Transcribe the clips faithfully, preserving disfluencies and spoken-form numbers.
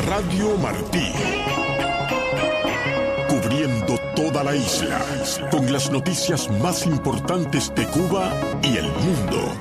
Radio Martí. Cubriendo toda la isla, con las noticias más importantes de Cuba y el mundo.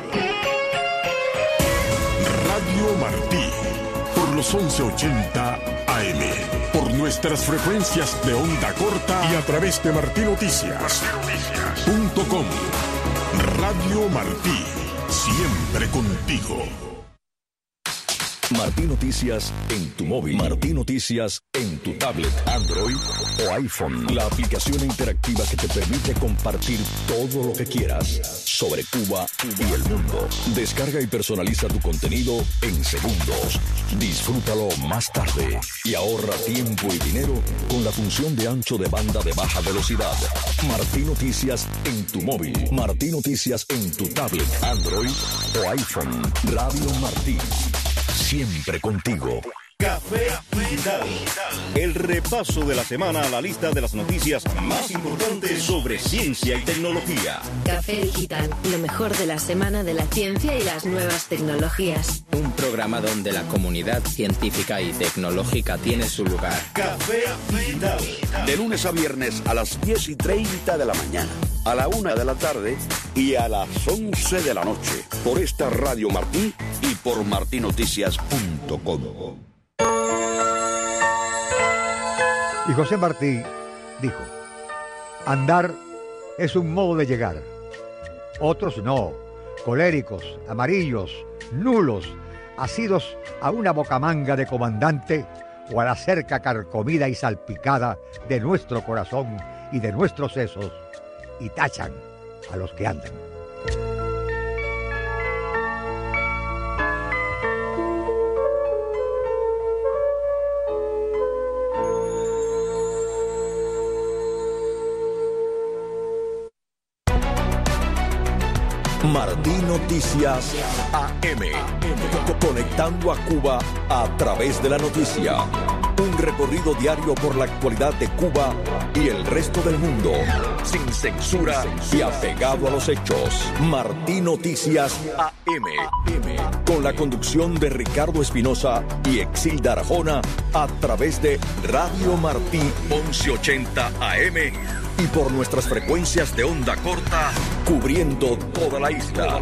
Radio Martí, por los once ochenta A M, por nuestras frecuencias de onda corta y a través de martí noticias punto com. Radio Martí, siempre contigo. Martí Noticias en tu móvil. Martí Noticias en tu tablet, Android o iPhone. La aplicación interactiva que te permite compartir todo lo que quieras sobre Cuba y el mundo. Descarga y personaliza tu contenido en segundos. Disfrútalo más tarde y ahorra tiempo y dinero con la función de ancho de banda de baja velocidad. Martí Noticias en tu móvil. Martí Noticias en tu tablet, Android o iPhone. Radio Martí. Siempre contigo. Café Digital. El repaso de la semana a la lista de las noticias más importantes sobre ciencia y tecnología. Café Digital, lo mejor de la semana de la ciencia y las nuevas tecnologías. Un programa donde la comunidad científica y tecnológica tiene su lugar. Café Digital. De lunes a viernes a las diez y treinta de la mañana, a la una de la tarde y a las once de la noche. Por esta Radio Martí y por martí noticias punto com. Y José Martí dijo: andar es un modo de llegar. Otros no, coléricos, amarillos, nulos, asidos a una bocamanga de comandante o a la cerca carcomida y salpicada de nuestro corazón y de nuestros sesos, y tachan a los que andan. Martí Noticias A M, conectando a Cuba a través de la noticia. Un recorrido diario por la actualidad de Cuba y el resto del mundo, sin censura y apegado a los hechos. Martí Noticias A M, con la conducción de Ricardo Espinosa y Exilda Arjona a través de Radio Martí once ochenta A M y por nuestras frecuencias de onda corta, cubriendo toda la isla.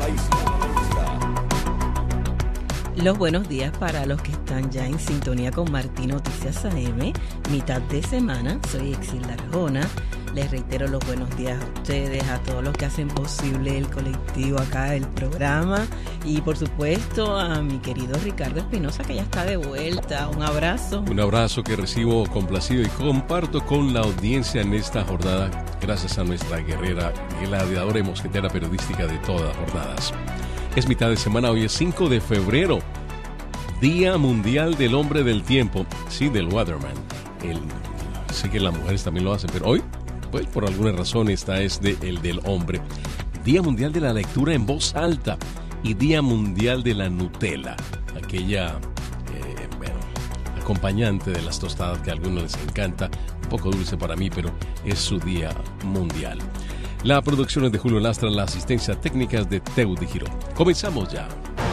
Los buenos días para los que están ya en sintonía con Martí Noticias A M, mitad de semana. Soy Exilda Arjona. Les reitero los buenos días a ustedes, a todos los que hacen posible el colectivo acá, el programa, y por supuesto a mi querido Ricardo Espinosa, que ya está de vuelta. Un abrazo. Un abrazo que recibo complacido y comparto con la audiencia en esta jornada, gracias a nuestra guerrera, gladiadora y mosquetera periodística de todas las jornadas. Es mitad de semana, hoy es cinco de febrero, Día Mundial del Hombre del Tiempo, sí, del Weatherman. El, sé que las mujeres también lo hacen, pero hoy, pues por alguna razón, esta es de, el del hombre. Día Mundial de la Lectura en Voz Alta y Día Mundial de la Nutella, aquella eh, bueno, acompañante de las tostadas que a algunos les encanta, un poco dulce para mí, pero es su día mundial. La producción es de Julio Lastra, la asistencia técnica es de Teudi Girón. Comenzamos ya.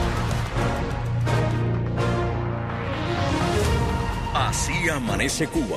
Así amanece Cuba.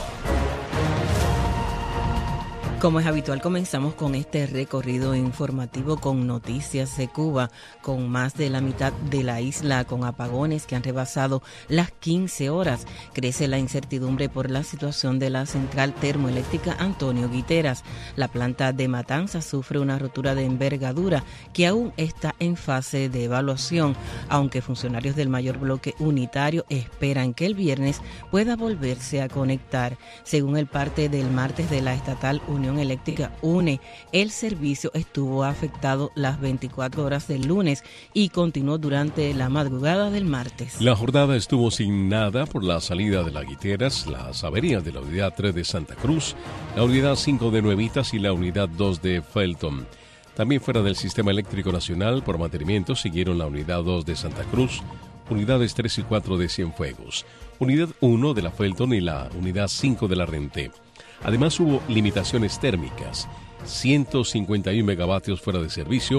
Como es habitual, comenzamos con este recorrido informativo con noticias de Cuba, con más de la mitad de la isla con apagones que han rebasado las quince horas. Crece la incertidumbre por la situación de la central termoeléctrica Antonio Guiteras. La planta de Matanzas sufre una rotura de envergadura que aún está en fase de evaluación, aunque funcionarios del mayor bloque unitario esperan que el viernes pueda volverse a conectar. Según el parte del martes de la estatal Unión Eléctrica UNE, el servicio estuvo afectado las veinticuatro horas del lunes y continuó durante la madrugada del martes. La jornada estuvo asignada por la salida de la Guiteras, las averías de la unidad tres de Santa Cruz, la unidad cinco de Nuevitas y la unidad dos de Felton. También fuera del Sistema Eléctrico Nacional por mantenimiento siguieron la unidad dos de Santa Cruz, unidades tres y cuatro de Cienfuegos, unidad uno de la Felton y la unidad cinco de la Renté. Además hubo limitaciones térmicas, ciento cincuenta y uno megavatios fuera de servicio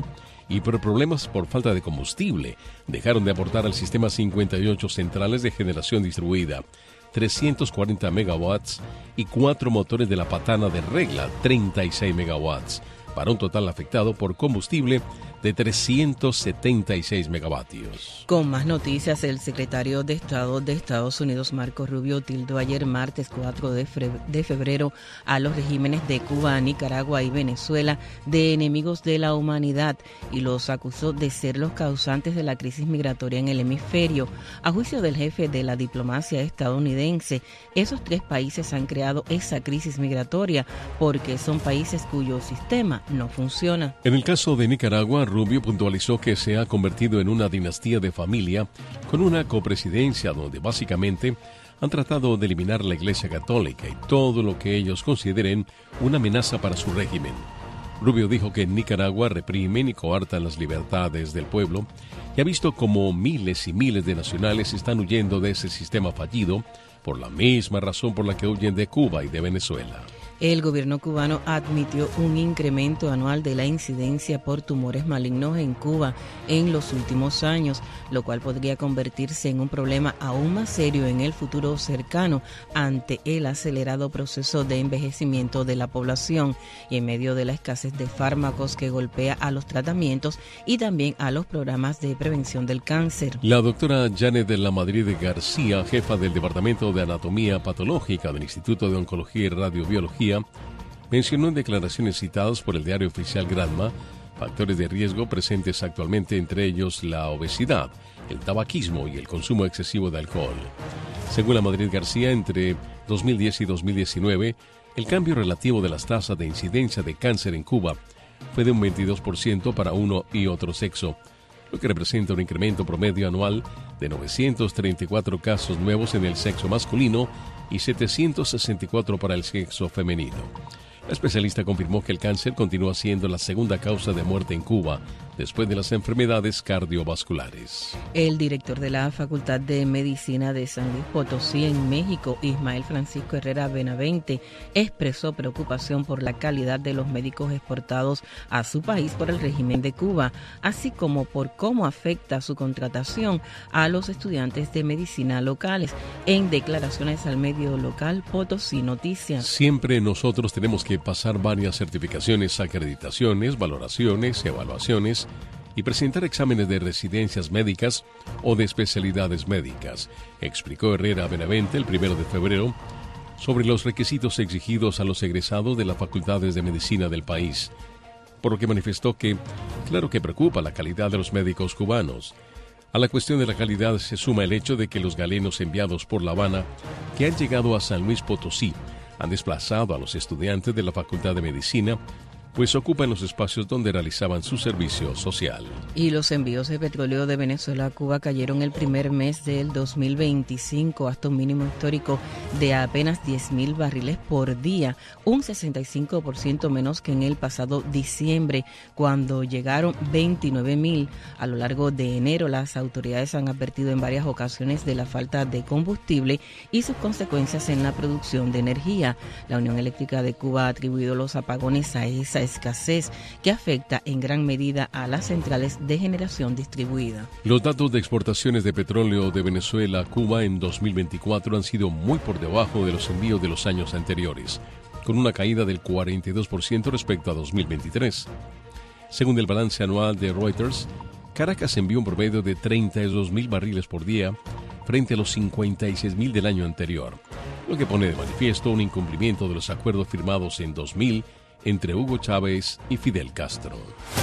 y por problemas por falta de combustible dejaron de aportar al sistema cincuenta y ocho centrales de generación distribuida, trescientos cuarenta megawatts, y cuatro motores de la patana de regla, treinta y seis megawatts, para un total afectado por combustible de trescientos setenta y seis megavatios. Con más noticias, el secretario de Estado de Estados Unidos, Marco Rubio, tildó ayer martes cuatro de febrero a los regímenes de Cuba, Nicaragua y Venezuela de enemigos de la humanidad y los acusó de ser los causantes de la crisis migratoria en el hemisferio. A juicio del jefe de la diplomacia estadounidense, esos tres países han creado esa crisis migratoria porque son países cuyo sistema no funciona. En el caso de Nicaragua, Rubio puntualizó que se ha convertido en una dinastía de familia con una copresidencia donde básicamente han tratado de eliminar la Iglesia Católica y todo lo que ellos consideren una amenaza para su régimen. Rubio dijo que en Nicaragua reprimen y coartan las libertades del pueblo y ha visto como miles y miles de nacionales están huyendo de ese sistema fallido por la misma razón por la que huyen de Cuba y de Venezuela. El gobierno cubano admitió un incremento anual de la incidencia por tumores malignos en Cuba en los últimos años, lo cual podría convertirse en un problema aún más serio en el futuro cercano ante el acelerado proceso de envejecimiento de la población y en medio de la escasez de fármacos que golpea a los tratamientos y también a los programas de prevención del cáncer. La doctora Janet de la Madrid García, jefa del Departamento de Anatomía Patológica del Instituto de Oncología y Radiobiología, mencionó en declaraciones citadas por el diario oficial Granma factores de riesgo presentes actualmente, entre ellos la obesidad, el tabaquismo y el consumo excesivo de alcohol. Según la Madrid García, entre dos mil diez y dos mil diecinueve, el cambio relativo de las tasas de incidencia de cáncer en Cuba fue de un veintidós por ciento para uno y otro sexo, lo que representa un incremento promedio anual de novecientos treinta y cuatro casos nuevos en el sexo masculino y setecientos sesenta y cuatro para el sexo femenino. La especialista confirmó que el cáncer continúa siendo la segunda causa de muerte en Cuba, después de las enfermedades cardiovasculares. El director de la Facultad de Medicina de San Luis Potosí en México, Ismael Francisco Herrera Benavente, expresó preocupación por la calidad de los médicos exportados a su país por el régimen de Cuba, así como por cómo afecta su contratación a los estudiantes de medicina locales. En declaraciones al medio local Potosí Noticias. Siempre nosotros tenemos que pasar varias certificaciones, acreditaciones, valoraciones, evaluaciones y presentar exámenes de residencias médicas o de especialidades médicas, explicó Herrera Benavente el primero de febrero sobre los requisitos exigidos a los egresados de las facultades de medicina del país, por lo que manifestó que, claro que preocupa la calidad de los médicos cubanos. A la cuestión de la calidad se suma el hecho de que los galenos enviados por La Habana, que han llegado a San Luis Potosí, han desplazado a los estudiantes de la Facultad de Medicina, pues ocupan los espacios donde realizaban su servicio social. Y los envíos de petróleo de Venezuela a Cuba cayeron el primer mes del dos mil veinticinco hasta un mínimo histórico de apenas diez mil barriles por día, un sesenta y cinco por ciento menos que en el pasado diciembre, cuando llegaron veintinueve mil. A lo largo de enero, las autoridades han advertido en varias ocasiones de la falta de combustible y sus consecuencias en la producción de energía. La Unión Eléctrica de Cuba ha atribuido los apagones a esa escasez que afecta en gran medida a las centrales de generación distribuida. Los datos de exportaciones de petróleo de Venezuela a Cuba en dos mil veinticuatro han sido muy por debajo de los envíos de los años anteriores, con una caída del cuarenta y dos por ciento respecto a dos mil veintitrés. Según el balance anual de Reuters, Caracas envió un promedio de treinta y dos mil barriles por día frente a los cincuenta y seis mil del año anterior, lo que pone de manifiesto un incumplimiento de los acuerdos firmados en dos mil entre Hugo Chávez y Fidel Castro.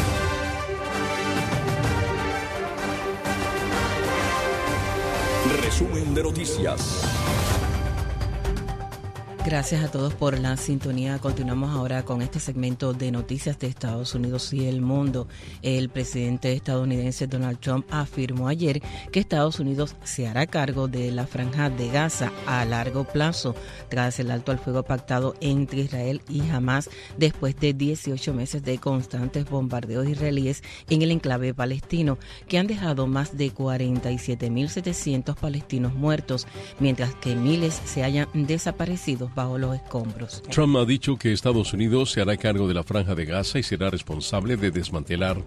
Resumen de noticias. Gracias a todos por la sintonía. Continuamos ahora con este segmento de noticias de Estados Unidos y el mundo. El presidente estadounidense Donald Trump afirmó ayer que Estados Unidos se hará cargo de la franja de Gaza a largo plazo, tras el alto al fuego pactado entre Israel y Hamás después de dieciocho meses de constantes bombardeos israelíes en el enclave palestino, que han dejado más de cuarenta y siete mil setecientos palestinos muertos, mientras que miles se hayan desaparecido bajo los escombros. Trump ha dicho que Estados Unidos se hará cargo de la franja de Gaza y será responsable de desmantelar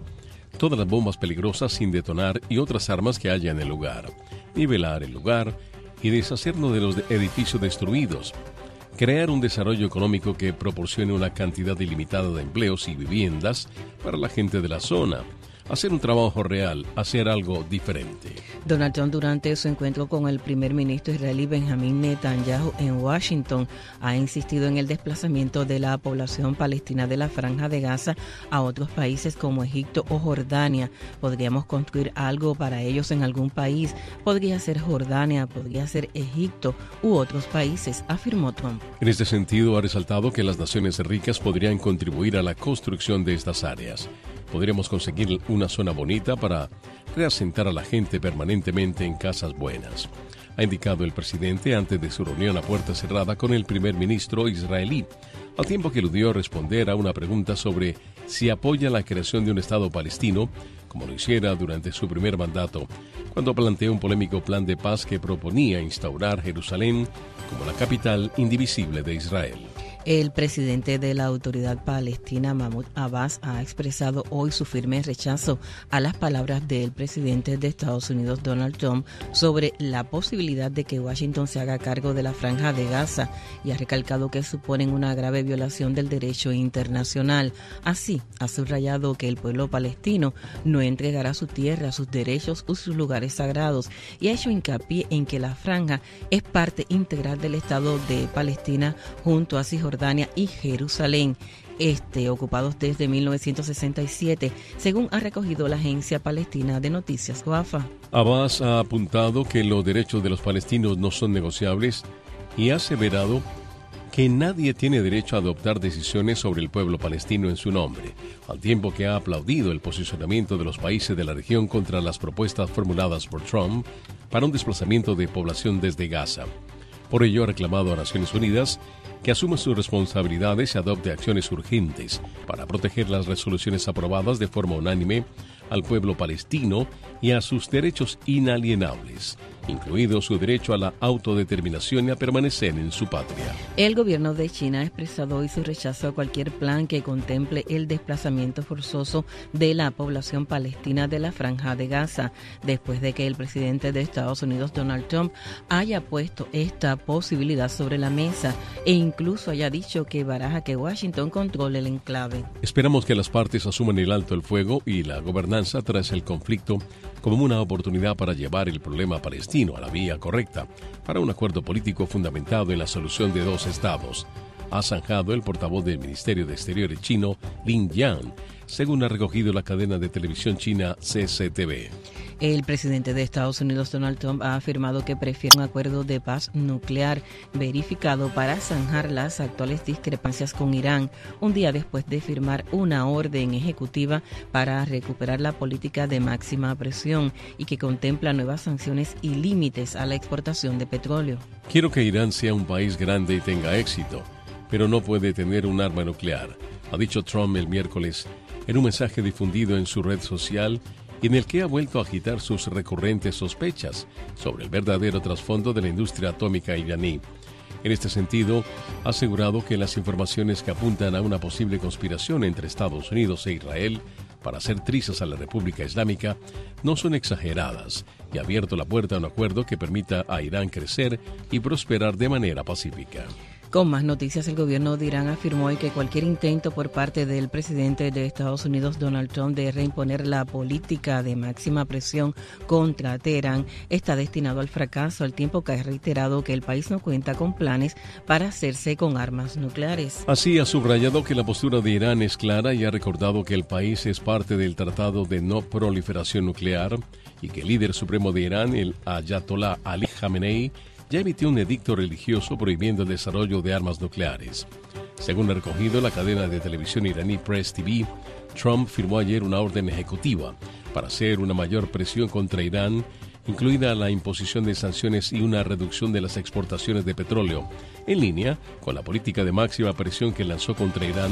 todas las bombas peligrosas sin detonar y otras armas que haya en el lugar, nivelar el lugar y deshacernos de los edificios destruidos, crear un desarrollo económico que proporcione una cantidad ilimitada de empleos y viviendas para la gente de la zona, hacer un trabajo real, hacer algo diferente. Donald Trump, durante su encuentro con el primer ministro israelí Benjamín Netanyahu en Washington, ha insistido en el desplazamiento de la población palestina de la Franja de Gaza a otros países como Egipto o Jordania. Podríamos construir algo para ellos en algún país. Podría ser Jordania, podría ser Egipto u otros países, afirmó Trump. En este sentido, ha resaltado que las naciones ricas podrían contribuir a la construcción de estas áreas. Podríamos conseguir una zona bonita para reasentar a la gente permanentemente en casas buenas, ha indicado el presidente antes de su reunión a puerta cerrada con el primer ministro israelí, al tiempo que eludió responder a una pregunta sobre si apoya la creación de un Estado palestino, como lo hiciera durante su primer mandato, cuando planteó un polémico plan de paz que proponía instaurar Jerusalén como la capital indivisible de Israel. El presidente de la Autoridad Palestina, Mahmoud Abbas, ha expresado hoy su firme rechazo a las palabras del presidente de Estados Unidos, Donald Trump, sobre la posibilidad de que Washington se haga cargo de la Franja de Gaza y ha recalcado que suponen una grave violación del derecho internacional. Así, ha subrayado que el pueblo palestino no entregará su tierra, sus derechos o sus lugares sagrados y ha hecho hincapié en que la Franja es parte integral del Estado de Palestina junto a Cisjordania Jordania y Jerusalén, este ocupados desde mil novecientos sesenta y siete, según ha recogido la agencia palestina de noticias Wafa. Abbas ha apuntado que los derechos de los palestinos no son negociables y ha aseverado que nadie tiene derecho a adoptar decisiones sobre el pueblo palestino en su nombre, al tiempo que ha aplaudido el posicionamiento de los países de la región contra las propuestas formuladas por Trump para un desplazamiento de población desde Gaza. Por ello, ha reclamado a Naciones Unidas que asuma sus responsabilidades y adopte acciones urgentes para proteger las resoluciones aprobadas de forma unánime al pueblo palestino y a sus derechos inalienables, incluido su derecho a la autodeterminación y a permanecer en su patria. El gobierno de China ha expresado hoy su rechazo a cualquier plan que contemple el desplazamiento forzoso de la población palestina de la Franja de Gaza, después de que el presidente de Estados Unidos, Donald Trump, haya puesto esta posibilidad sobre la mesa e incluso haya dicho que baraja que Washington controle el enclave. Esperamos que las partes asuman el alto el fuego y la gobernanza tras el conflicto como una oportunidad para llevar el problema palestino a la vía correcta para un acuerdo político fundamentado en la solución de dos estados, ha zanjado el portavoz del Ministerio de Exteriores chino, Lin Jian, según ha recogido la cadena de televisión china C C T V. El presidente de Estados Unidos, Donald Trump, ha afirmado que prefiere un acuerdo de paz nuclear verificado para zanjar las actuales discrepancias con Irán, un día después de firmar una orden ejecutiva para recuperar la política de máxima presión y que contempla nuevas sanciones y límites a la exportación de petróleo. Quiero que Irán sea un país grande y tenga éxito, pero no puede tener un arma nuclear, ha dicho Trump el miércoles en un mensaje difundido en su red social y en el que ha vuelto a agitar sus recurrentes sospechas sobre el verdadero trasfondo de la industria atómica iraní. En este sentido, ha asegurado que las informaciones que apuntan a una posible conspiración entre Estados Unidos e Israel para hacer trizas a la República Islámica no son exageradas y ha abierto la puerta a un acuerdo que permita a Irán crecer y prosperar de manera pacífica. Con más noticias, el gobierno de Irán afirmó hoy que cualquier intento por parte del presidente de Estados Unidos, Donald Trump, de reimponer la política de máxima presión contra Teherán está destinado al fracaso, al tiempo que ha reiterado que el país no cuenta con planes para hacerse con armas nucleares. Así ha subrayado que la postura de Irán es clara y ha recordado que el país es parte del Tratado de No Proliferación Nuclear y que el líder supremo de Irán, el Ayatollah Ali Khamenei, ya emitió un edicto religioso prohibiendo el desarrollo de armas nucleares. Según ha recogido la cadena de televisión iraní Press T V, Trump firmó ayer una orden ejecutiva para hacer una mayor presión contra Irán, incluida la imposición de sanciones y una reducción de las exportaciones de petróleo, en línea con la política de máxima presión que lanzó contra Irán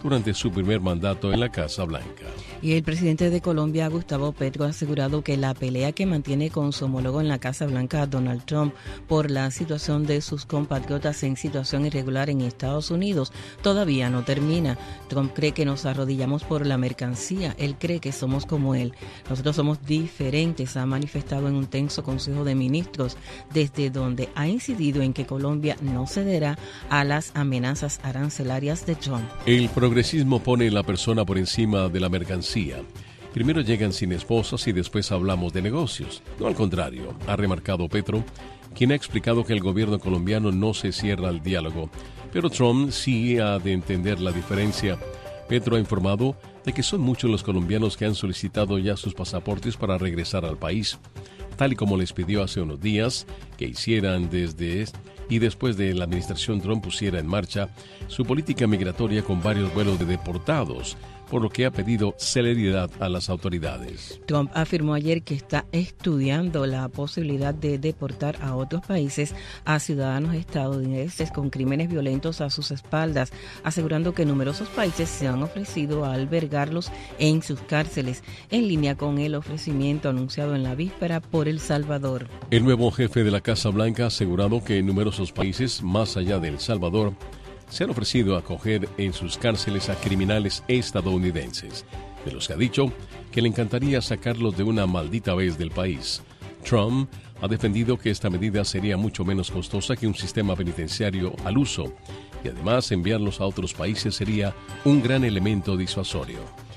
durante su primer mandato en la Casa Blanca. Y el presidente de Colombia, Gustavo Petro, ha asegurado que la pelea que mantiene con su homólogo en la Casa Blanca, Donald Trump, por la situación de sus compatriotas en situación irregular en Estados Unidos, todavía no termina. Trump cree que nos arrodillamos por la mercancía. Él cree que somos como él. Nosotros somos diferentes, ha manifestado en un tenso Consejo de Ministros, desde donde ha incidido en que Colombia no cederá a las amenazas arancelarias de Trump. El progresismo pone la persona por encima de la mercancía. Primero llegan sin esposas y después hablamos de negocios. No al contrario, ha remarcado Petro, quien ha explicado que el gobierno colombiano no se cierra al diálogo, pero Trump sí ha de entender la diferencia. Petro ha informado de que son muchos los colombianos que han solicitado ya sus pasaportes para regresar al país, tal y como les pidió hace unos días que hicieran desde y después de la administración Trump pusiera en marcha su política migratoria con varios vuelos de deportados, por lo que ha pedido celeridad a las autoridades. Trump afirmó ayer que está estudiando la posibilidad de deportar a otros países a ciudadanos estadounidenses con crímenes violentos a sus espaldas, asegurando que numerosos países se han ofrecido a albergarlos en sus cárceles, en línea con el ofrecimiento anunciado en la víspera por El Salvador. El nuevo jefe de la Casa Blanca ha asegurado que numerosos países, más allá de El Salvador, se han ofrecido a acoger en sus cárceles a criminales estadounidenses, de los que ha dicho que le encantaría sacarlos de una maldita vez del país. Trump ha defendido que esta medida sería mucho menos costosa que un sistema penitenciario al uso, y además enviarlos a otros países sería un gran elemento disuasorio.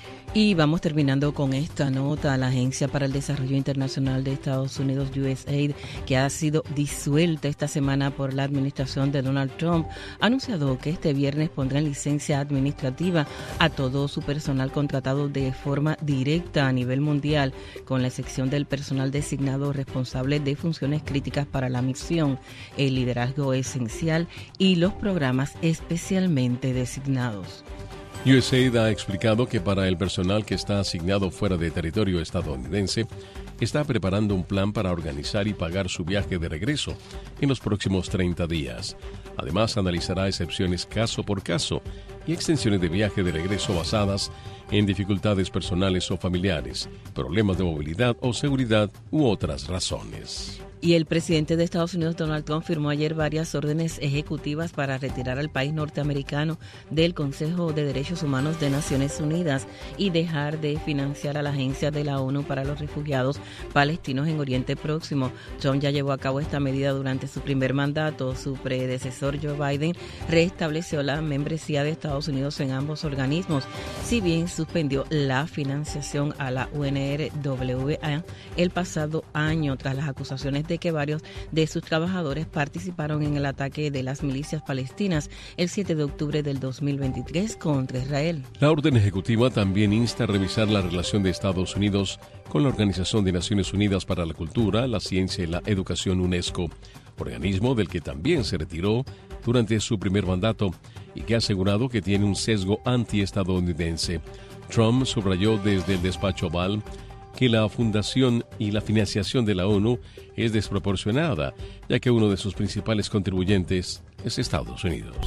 Y vamos terminando con esta nota. La Agencia para el Desarrollo Internacional de Estados Unidos, U S A I D, que ha sido disuelta esta semana por la administración de Donald Trump, ha anunciado que este viernes pondrá en licencia administrativa a todo su personal contratado de forma directa a nivel mundial, con la excepción del personal designado responsable de funciones críticas para la misión, el liderazgo esencial y los programas especialmente designados. U S A I D ha explicado que para el personal que está asignado fuera de territorio estadounidense, está preparando un plan para organizar y pagar su viaje de regreso en los próximos treinta días. Además, analizará excepciones caso por caso y extensiones de viaje de regreso basadas en dificultades personales o familiares, problemas de movilidad o seguridad u otras razones. Y el presidente de Estados Unidos, Donald Trump, firmó ayer varias órdenes ejecutivas para retirar al país norteamericano del Consejo de Derechos Humanos de Naciones Unidas y dejar de financiar a la Agencia de la ONU para los Refugiados Palestinos en Oriente Próximo. Trump ya llevó a cabo esta medida durante su primer mandato. Su predecesor, Joe Biden, restableció la membresía de Estados Unidos en ambos organismos, si bien suspendió la financiación a la U N R W A el pasado año tras las acusaciones de que varios de sus trabajadores participaron en el ataque de las milicias palestinas el siete de octubre del dos mil veintitrés contra Israel. La orden ejecutiva también insta a revisar la relación de Estados Unidos con la Organización de Naciones Unidas para la Cultura, la Ciencia y la Educación UNESCO, organismo del que también se retiró durante su primer mandato y que ha asegurado que tiene un sesgo antiestadounidense. Trump subrayó desde el despacho Oval que la fundación y la financiación de la ONU es desproporcionada, ya que uno de sus principales contribuyentes es Estados Unidos.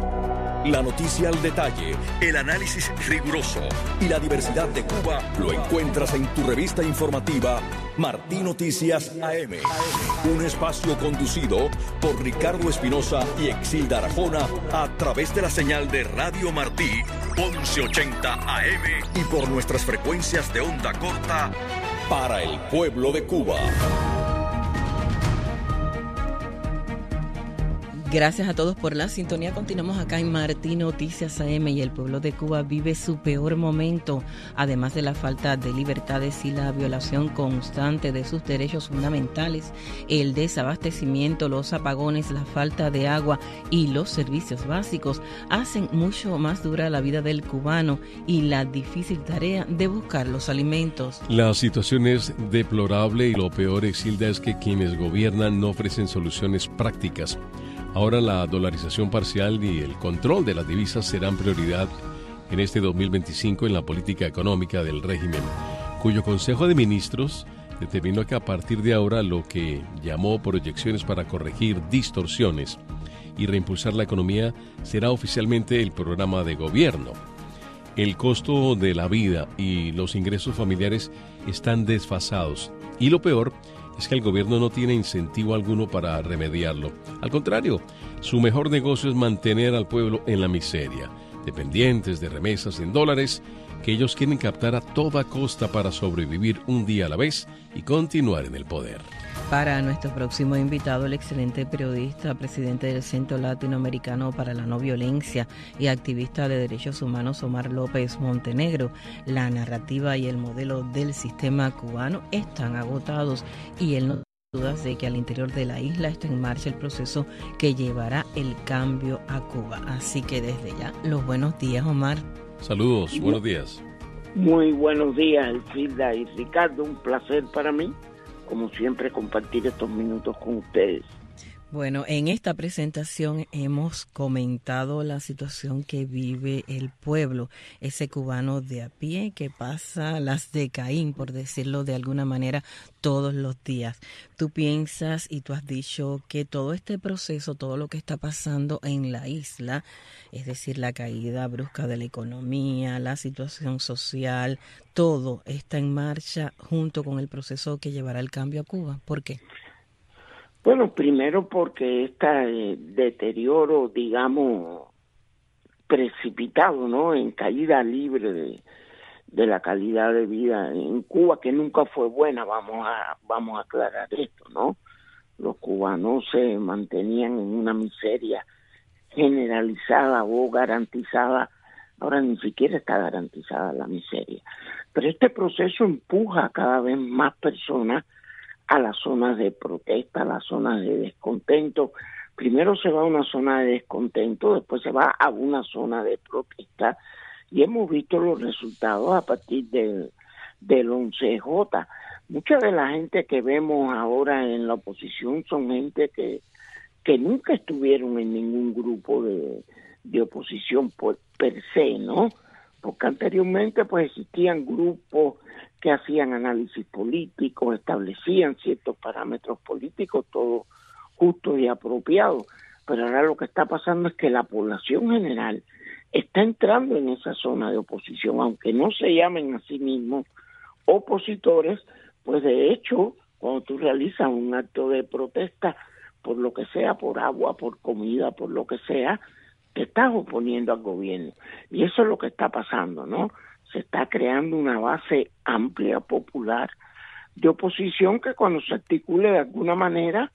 La noticia al detalle, el análisis riguroso y la diversidad de Cuba lo encuentras en tu revista informativa Martí Noticias A M. Un espacio conducido por Ricardo Espinosa y Exilda Arjona a través de la señal de Radio Martí once ochenta A M y por nuestras frecuencias de onda corta para el pueblo de Cuba. Gracias a todos por la sintonía. Continuamos acá en Martí Noticias A M y el pueblo de Cuba vive su peor momento, además de la falta de libertades y la violación constante de sus derechos fundamentales, el desabastecimiento, los apagones, la falta de agua y los servicios básicos hacen mucho más dura la vida del cubano y la difícil tarea de buscar los alimentos. La situación es deplorable y lo peor, Exilda, es que quienes gobiernan no ofrecen soluciones prácticas. Ahora la dolarización parcial y el control de las divisas serán prioridad en este dos mil veinticinco en la política económica del régimen, cuyo Consejo de Ministros determinó que a partir de ahora lo que llamó proyecciones para corregir distorsiones y reimpulsar la economía será oficialmente el programa de gobierno. el costo de la vida y los ingresos familiares están desfasados. Y lo peor es que el gobierno no tiene incentivo alguno para remediarlo. Al contrario, su mejor negocio es mantener al pueblo en la miseria, dependientes de remesas en dólares que ellos quieren captar a toda costa para sobrevivir un día a la vez y continuar en el poder. Para nuestro próximo invitado, el excelente periodista, presidente del Centro Latinoamericano para la No Violencia y activista de derechos humanos Omar López Montenegro. La narrativa y el modelo del sistema cubano están agotados y él no tiene dudas de que al interior de la isla está en marcha el proceso que llevará el cambio a Cuba. Así que desde ya, los buenos días, Omar. Saludos, buenos días. Muy buenos días, Elfrida y Ricardo. Un placer para mí, como siempre, compartir estos minutos con ustedes. Bueno, en esta presentación hemos comentado la situación que vive el pueblo, ese cubano de a pie que pasa las de Caín, por decirlo de alguna manera, todos los días. Tú piensas y tú has dicho que todo este proceso, todo lo que está pasando en la isla, es decir, la caída brusca de la economía, la situación social, todo está en marcha junto con el proceso que llevará el cambio a Cuba. ¿Por qué? Bueno, primero porque este deterioro, digamos, precipitado, ¿no?, en caída libre de, de la calidad de vida en Cuba, que nunca fue buena, vamos a vamos a aclarar esto, ¿no? Los cubanos se mantenían en una miseria generalizada o garantizada, ahora ni siquiera está garantizada la miseria. Pero este proceso empuja a cada vez más personas a las zonas de protesta, a las zonas de descontento. Primero se va a una zona de descontento, después se va a una zona de protesta, y hemos visto los resultados a partir del, del once J. Mucha de la gente que vemos ahora en la oposición son gente que, que nunca estuvieron en ningún grupo de, de oposición por, per se, ¿no? Porque anteriormente pues existían grupos que hacían análisis político, establecían ciertos parámetros políticos, todo justo y apropiado. Pero ahora lo que está pasando es que la población general está entrando en esa zona de oposición, aunque no se llamen a sí mismos opositores, pues de hecho, cuando tú realizas un acto de protesta, por lo que sea, por agua, por comida, por lo que sea, te estás oponiendo al gobierno. Y eso es lo que está pasando, ¿no? Se está creando una base amplia, popular, de oposición que cuando se articule de alguna manera,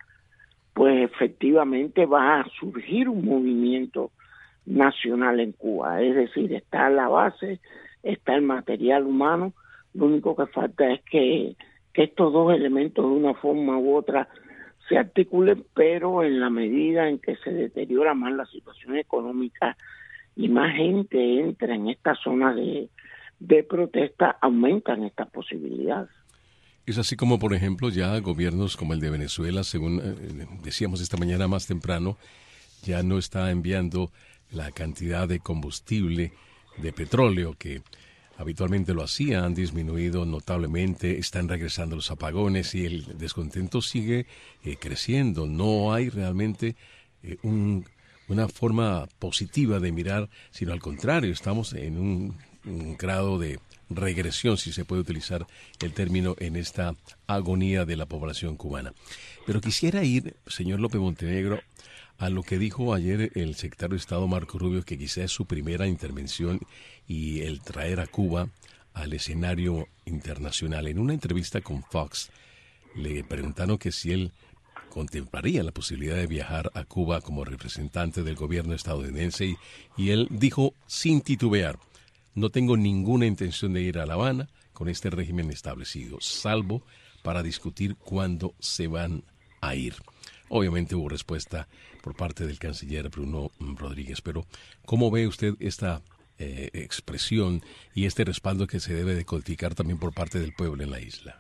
pues efectivamente va a surgir un movimiento nacional en Cuba. Es decir, está la base, está el material humano, lo único que falta es que, que estos dos elementos de una forma u otra se articulen, pero en la medida en que se deteriora más la situación económica y más gente entra en esta zona de, de protesta, aumentan estas posibilidades. Es así como, por ejemplo, ya gobiernos como el de Venezuela, según eh, decíamos esta mañana más temprano, ya no está enviando la cantidad de combustible, de petróleo que habitualmente lo hacía, han disminuido notablemente, están regresando los apagones y el descontento sigue eh, creciendo. No hay realmente eh, un, una forma positiva de mirar, sino al contrario, estamos en un, un grado de regresión, si se puede utilizar el término, en esta agonía de la población cubana. Pero quisiera ir, señor López Montenegro, a lo que dijo ayer el secretario de Estado Marco Rubio, que quizá es su primera intervención y el traer a Cuba al escenario internacional. En una entrevista con Fox, le preguntaron que si él contemplaría la posibilidad de viajar a Cuba como representante del gobierno estadounidense y, y él dijo sin titubear: no tengo ninguna intención de ir a La Habana con este régimen establecido, salvo para discutir cuándo se van a ir. Obviamente hubo respuesta por parte del canciller Bruno Rodríguez, pero ¿cómo ve usted esta eh, expresión y este respaldo que se debe de codificar también por parte del pueblo en la isla?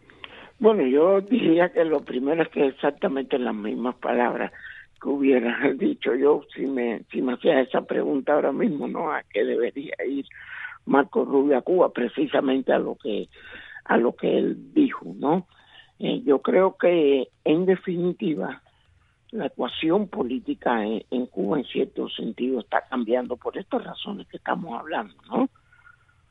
Bueno, yo diría que lo primero es que exactamente las mismas palabras que hubiera dicho yo si me si me hacía esa pregunta ahora mismo, ¿no? ¿A qué debería ir Marco Rubio a Cuba? Precisamente a lo que a lo que él dijo, ¿no? Eh, yo creo que, en definitiva, la ecuación política en, en Cuba, en cierto sentido, está cambiando por estas razones que estamos hablando, ¿no?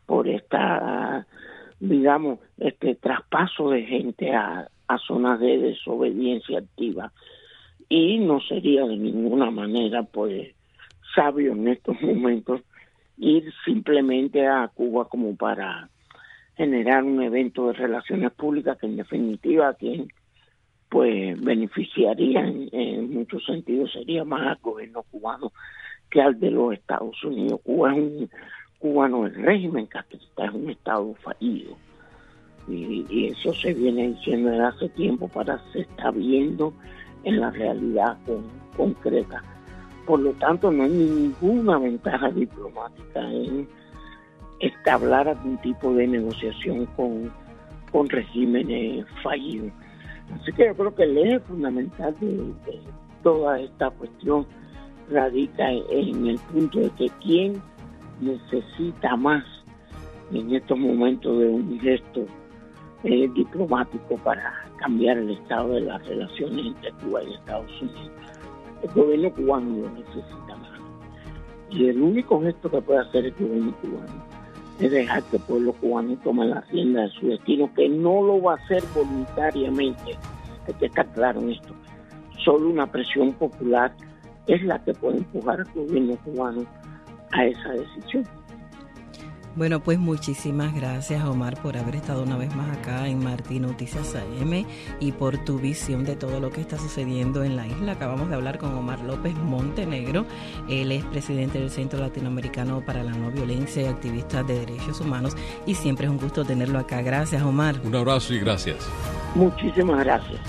por esta, digamos, este traspaso de gente a, a zonas de desobediencia activa. Y no sería de ninguna manera, pues, sabio en estos momentos ir simplemente a Cuba como para generar un evento de relaciones públicas que en definitiva a quien pues beneficiaría en, en muchos sentidos sería más al gobierno cubano que al de los Estados Unidos. Cuba es un cubano, el régimen castrista es un estado fallido y, y eso se viene diciendo desde hace tiempo, para se está viendo en la realidad con, concreta. Por lo tanto, no hay ninguna ventaja diplomática en establecer algún tipo de negociación con, con regímenes fallidos. Así que yo creo que el eje fundamental de, de toda esta cuestión radica en el punto de que quién necesita más en estos momentos de un gesto eh, diplomático para cambiar el estado de las relaciones entre Cuba y Estados Unidos. El gobierno cubano lo necesita más. Y el único gesto que puede hacer el gobierno cubano es dejar que el pueblo cubano tome la rienda de su destino, que no lo va a hacer voluntariamente. Hay que estar claro en esto. Solo una presión popular es la que puede empujar al gobierno cubano a esa decisión. Bueno, pues muchísimas gracias, Omar, por haber estado una vez más acá en Martí Noticias A M y por tu visión de todo lo que está sucediendo en la isla. Acabamos de hablar con Omar López Montenegro. Él es presidente del Centro Latinoamericano para la No Violencia y activista de derechos humanos, y siempre es un gusto tenerlo acá. Gracias, Omar. Un abrazo y gracias. Muchísimas gracias.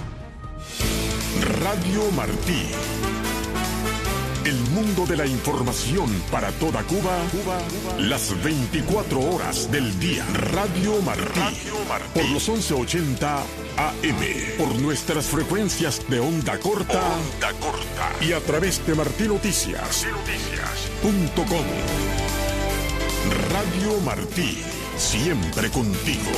Radio Martí. El mundo de la información para toda Cuba, Cuba, Cuba, las veinticuatro horas del día. Radio Martí, Radio Martí, por los once ochenta A M, por nuestras frecuencias de onda corta, onda corta, y a través de martí noticias punto com. Radio Martí, siempre contigo.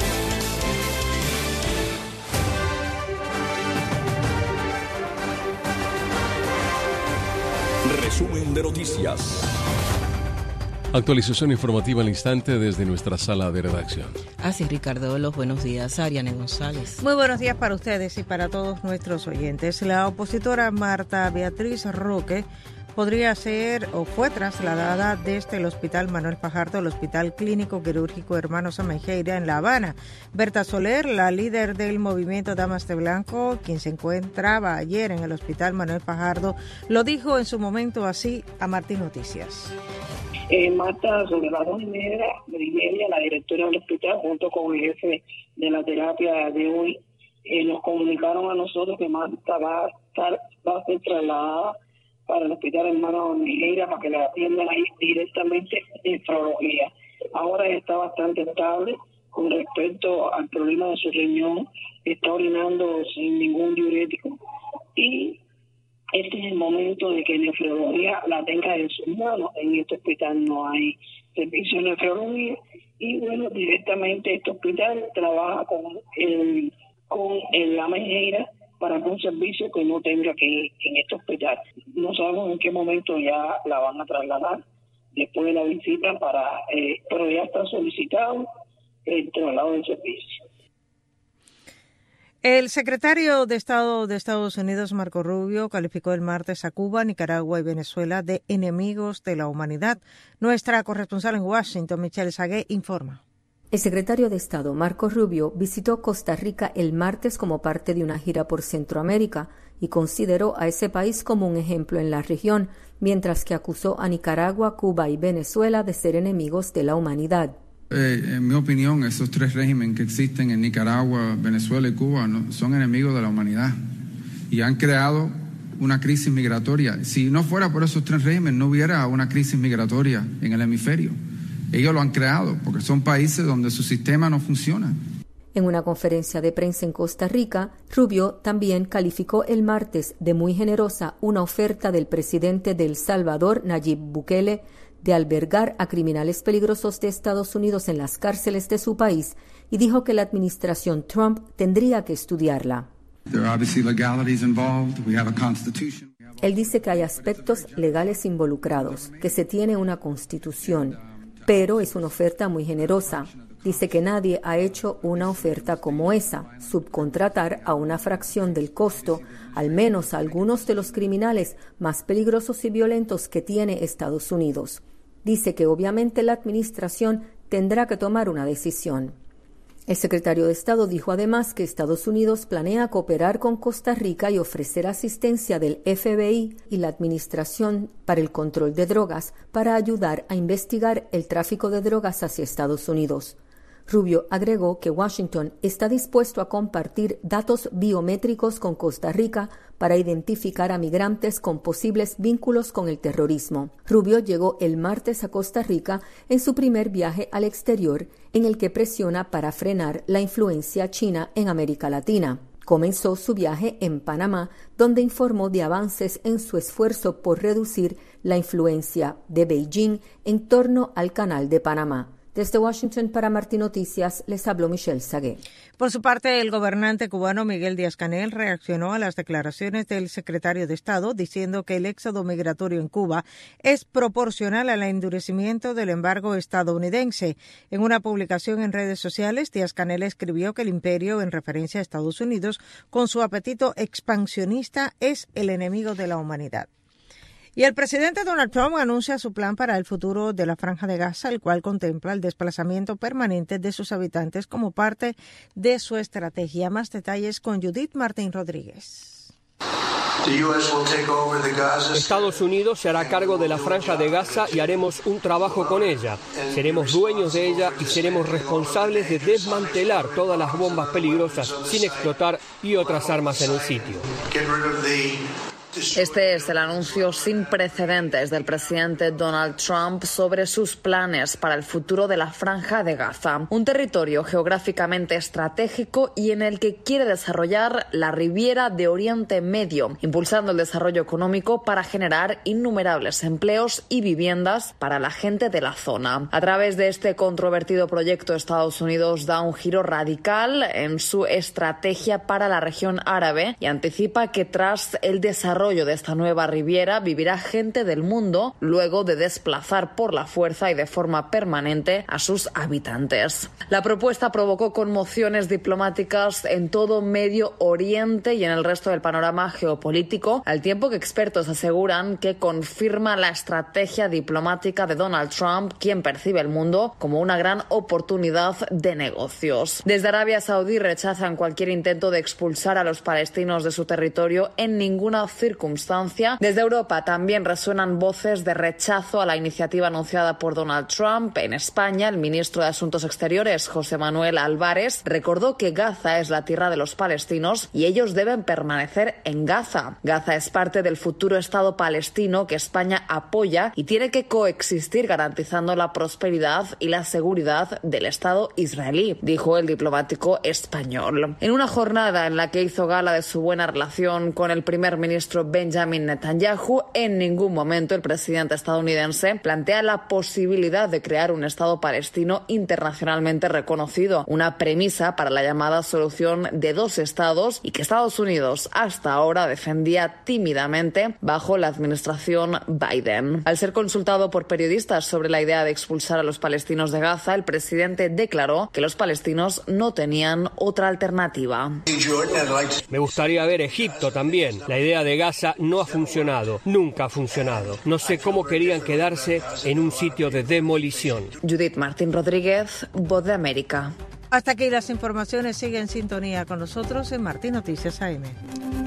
Resumen de noticias. Actualización informativa al instante desde nuestra sala de redacción. Así, Ricardo, los buenos días. Ariane González. Muy buenos días para ustedes y para todos nuestros oyentes. La opositora Marta Beatriz Roque podría ser o fue trasladada desde el Hospital Manuel Fajardo al Hospital Clínico Quirúrgico Hermanos Amejeira en La Habana. Berta Soler, la líder del movimiento Damas de Blanco, quien se encontraba ayer en el Hospital Manuel Fajardo, lo dijo en su momento así a Martí Noticias. Eh, Marta, sobre las dos y media, y media, la directora del hospital, junto con el jefe de la terapia de hoy, eh, nos comunicaron a nosotros que Marta va a, estar, va a ser trasladada para el Hospital Hermano Amejeira para que la atiendan ahí directamente en nefrología. Ahora está bastante estable con respecto al problema de su riñón, está orinando sin ningún diurético y este es el momento de que nefrología la tenga en sus manos. En este hospital no hay servicio de nefrología y bueno, directamente este hospital trabaja con el con el Amejeira para un servicio que no tenga que ir en este hospital. No sabemos en qué momento ya la van a trasladar después de la visita, para eh, pero ya está solicitado el traslado del servicio. El secretario de Estado de Estados Unidos, Marco Rubio, calificó el martes a Cuba, Nicaragua y Venezuela de enemigos de la humanidad. Nuestra corresponsal en Washington, Michelle Sagué, informa. El secretario de Estado, Marco Rubio, visitó Costa Rica el martes como parte de una gira por Centroamérica y consideró a ese país como un ejemplo en la región, mientras que acusó a Nicaragua, Cuba y Venezuela de ser enemigos de la humanidad. Eh, en mi opinión, esos tres regímenes que existen en Nicaragua, Venezuela y Cuba no, son enemigos de la humanidad y han creado una crisis migratoria. Si no fuera por esos tres regímenes, no hubiera una crisis migratoria en el hemisferio. Ellos lo han creado porque son países donde su sistema no funciona. En una conferencia de prensa en Costa Rica, Rubio también calificó el martes de muy generosa una oferta del presidente de El Salvador, Nayib Bukele, de albergar a criminales peligrosos de Estados Unidos en las cárceles de su país, y dijo que la administración Trump tendría que estudiarla. Él dice que hay aspectos legales involucrados, que se tiene una constitución. pero es una oferta muy generosa. Dice que nadie ha hecho una oferta como esa, subcontratar a una fracción del costo, al menos a algunos de los criminales más peligrosos y violentos que tiene Estados Unidos. Dice que obviamente la administración tendrá que tomar una decisión. El secretario de Estado dijo además que Estados Unidos planea cooperar con Costa Rica y ofrecer asistencia del F B I y la Administración para el Control de Drogas para ayudar a investigar el tráfico de drogas hacia Estados Unidos. Rubio agregó que Washington está dispuesto a compartir datos biométricos con Costa Rica para identificar a migrantes con posibles vínculos con el terrorismo. Rubio llegó el martes a Costa Rica en su primer viaje al exterior, en el que presiona para frenar la influencia china en América Latina. Comenzó su viaje en Panamá, donde informó de avances en su esfuerzo por reducir la influencia de Beijing en torno al Canal de Panamá. Desde Washington para Martín Noticias les habló Michelle Sagué. Por su parte, el gobernante cubano Miguel Díaz-Canel reaccionó a las declaraciones del secretario de Estado diciendo que el éxodo migratorio en Cuba es proporcional al endurecimiento del embargo estadounidense. En una publicación en redes sociales, Díaz-Canel escribió que el imperio, en referencia a Estados Unidos, con su apetito expansionista, es el enemigo de la humanidad. Y el presidente Donald Trump anuncia su plan para el futuro de la Franja de Gaza, el cual contempla el desplazamiento permanente de sus habitantes como parte de su estrategia. Más detalles con Judith Martín Rodríguez. Estados Unidos se hará cargo de la Franja de Gaza y haremos un trabajo con ella. Seremos dueños de ella y seremos responsables de desmantelar todas las bombas peligrosas sin explotar y otras armas en el sitio. Este es el anuncio sin precedentes del presidente Donald Trump sobre sus planes para el futuro de la Franja de Gaza, un territorio geográficamente estratégico y en el que quiere desarrollar la Riviera de Oriente Medio, impulsando el desarrollo económico para generar innumerables empleos y viviendas para la gente de la zona. A través de este controvertido proyecto, Estados Unidos da un giro radical en su estrategia para la región árabe y anticipa que tras el desarrollo de esta nueva riviera vivirá gente del mundo luego de desplazar por la fuerza y de forma permanente a sus habitantes. La propuesta provocó conmociones diplomáticas en todo Medio Oriente y en el resto del panorama geopolítico, al tiempo que expertos aseguran que confirma la estrategia diplomática de Donald Trump, quien percibe el mundo como una gran oportunidad de negocios. Desde Arabia Saudí rechazan cualquier intento de expulsar a los palestinos de su territorio en ninguna circunstancia. Desde Europa también resuenan voces de rechazo a la iniciativa anunciada por Donald Trump. En España, el ministro de Asuntos Exteriores, José Manuel Álvarez, recordó que Gaza es la tierra de los palestinos y ellos deben permanecer en Gaza. Gaza es parte del futuro Estado palestino que España apoya y tiene que coexistir garantizando la prosperidad y la seguridad del Estado israelí, dijo el diplomático español. En una jornada en la que hizo gala de su buena relación con el primer ministro Benjamin Netanyahu, en ningún momento el presidente estadounidense plantea la posibilidad de crear un Estado palestino internacionalmente reconocido, una premisa para la llamada solución de dos estados y que Estados Unidos hasta ahora defendía tímidamente bajo la administración Biden. Al ser consultado por periodistas sobre la idea de expulsar a los palestinos de Gaza, el presidente declaró que los palestinos no tenían otra alternativa. Me gustaría ver Egipto también. La idea de Gaza no ha funcionado, nunca ha funcionado. No sé cómo querían quedarse en un sitio de demolición. Judith Martín Rodríguez, Voz de América. Hasta aquí las informaciones. Sigue en sintonía con nosotros en Martín Noticias A M.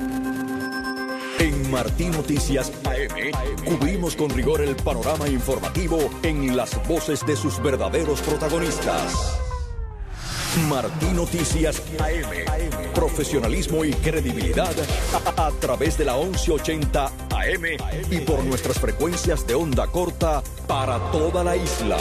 En Martín Noticias A M cubrimos con rigor el panorama informativo en las voces de sus verdaderos protagonistas. Martín Noticias A M. Profesionalismo y credibilidad a, a través de la once ochenta A M y por nuestras frecuencias de onda corta para toda la isla.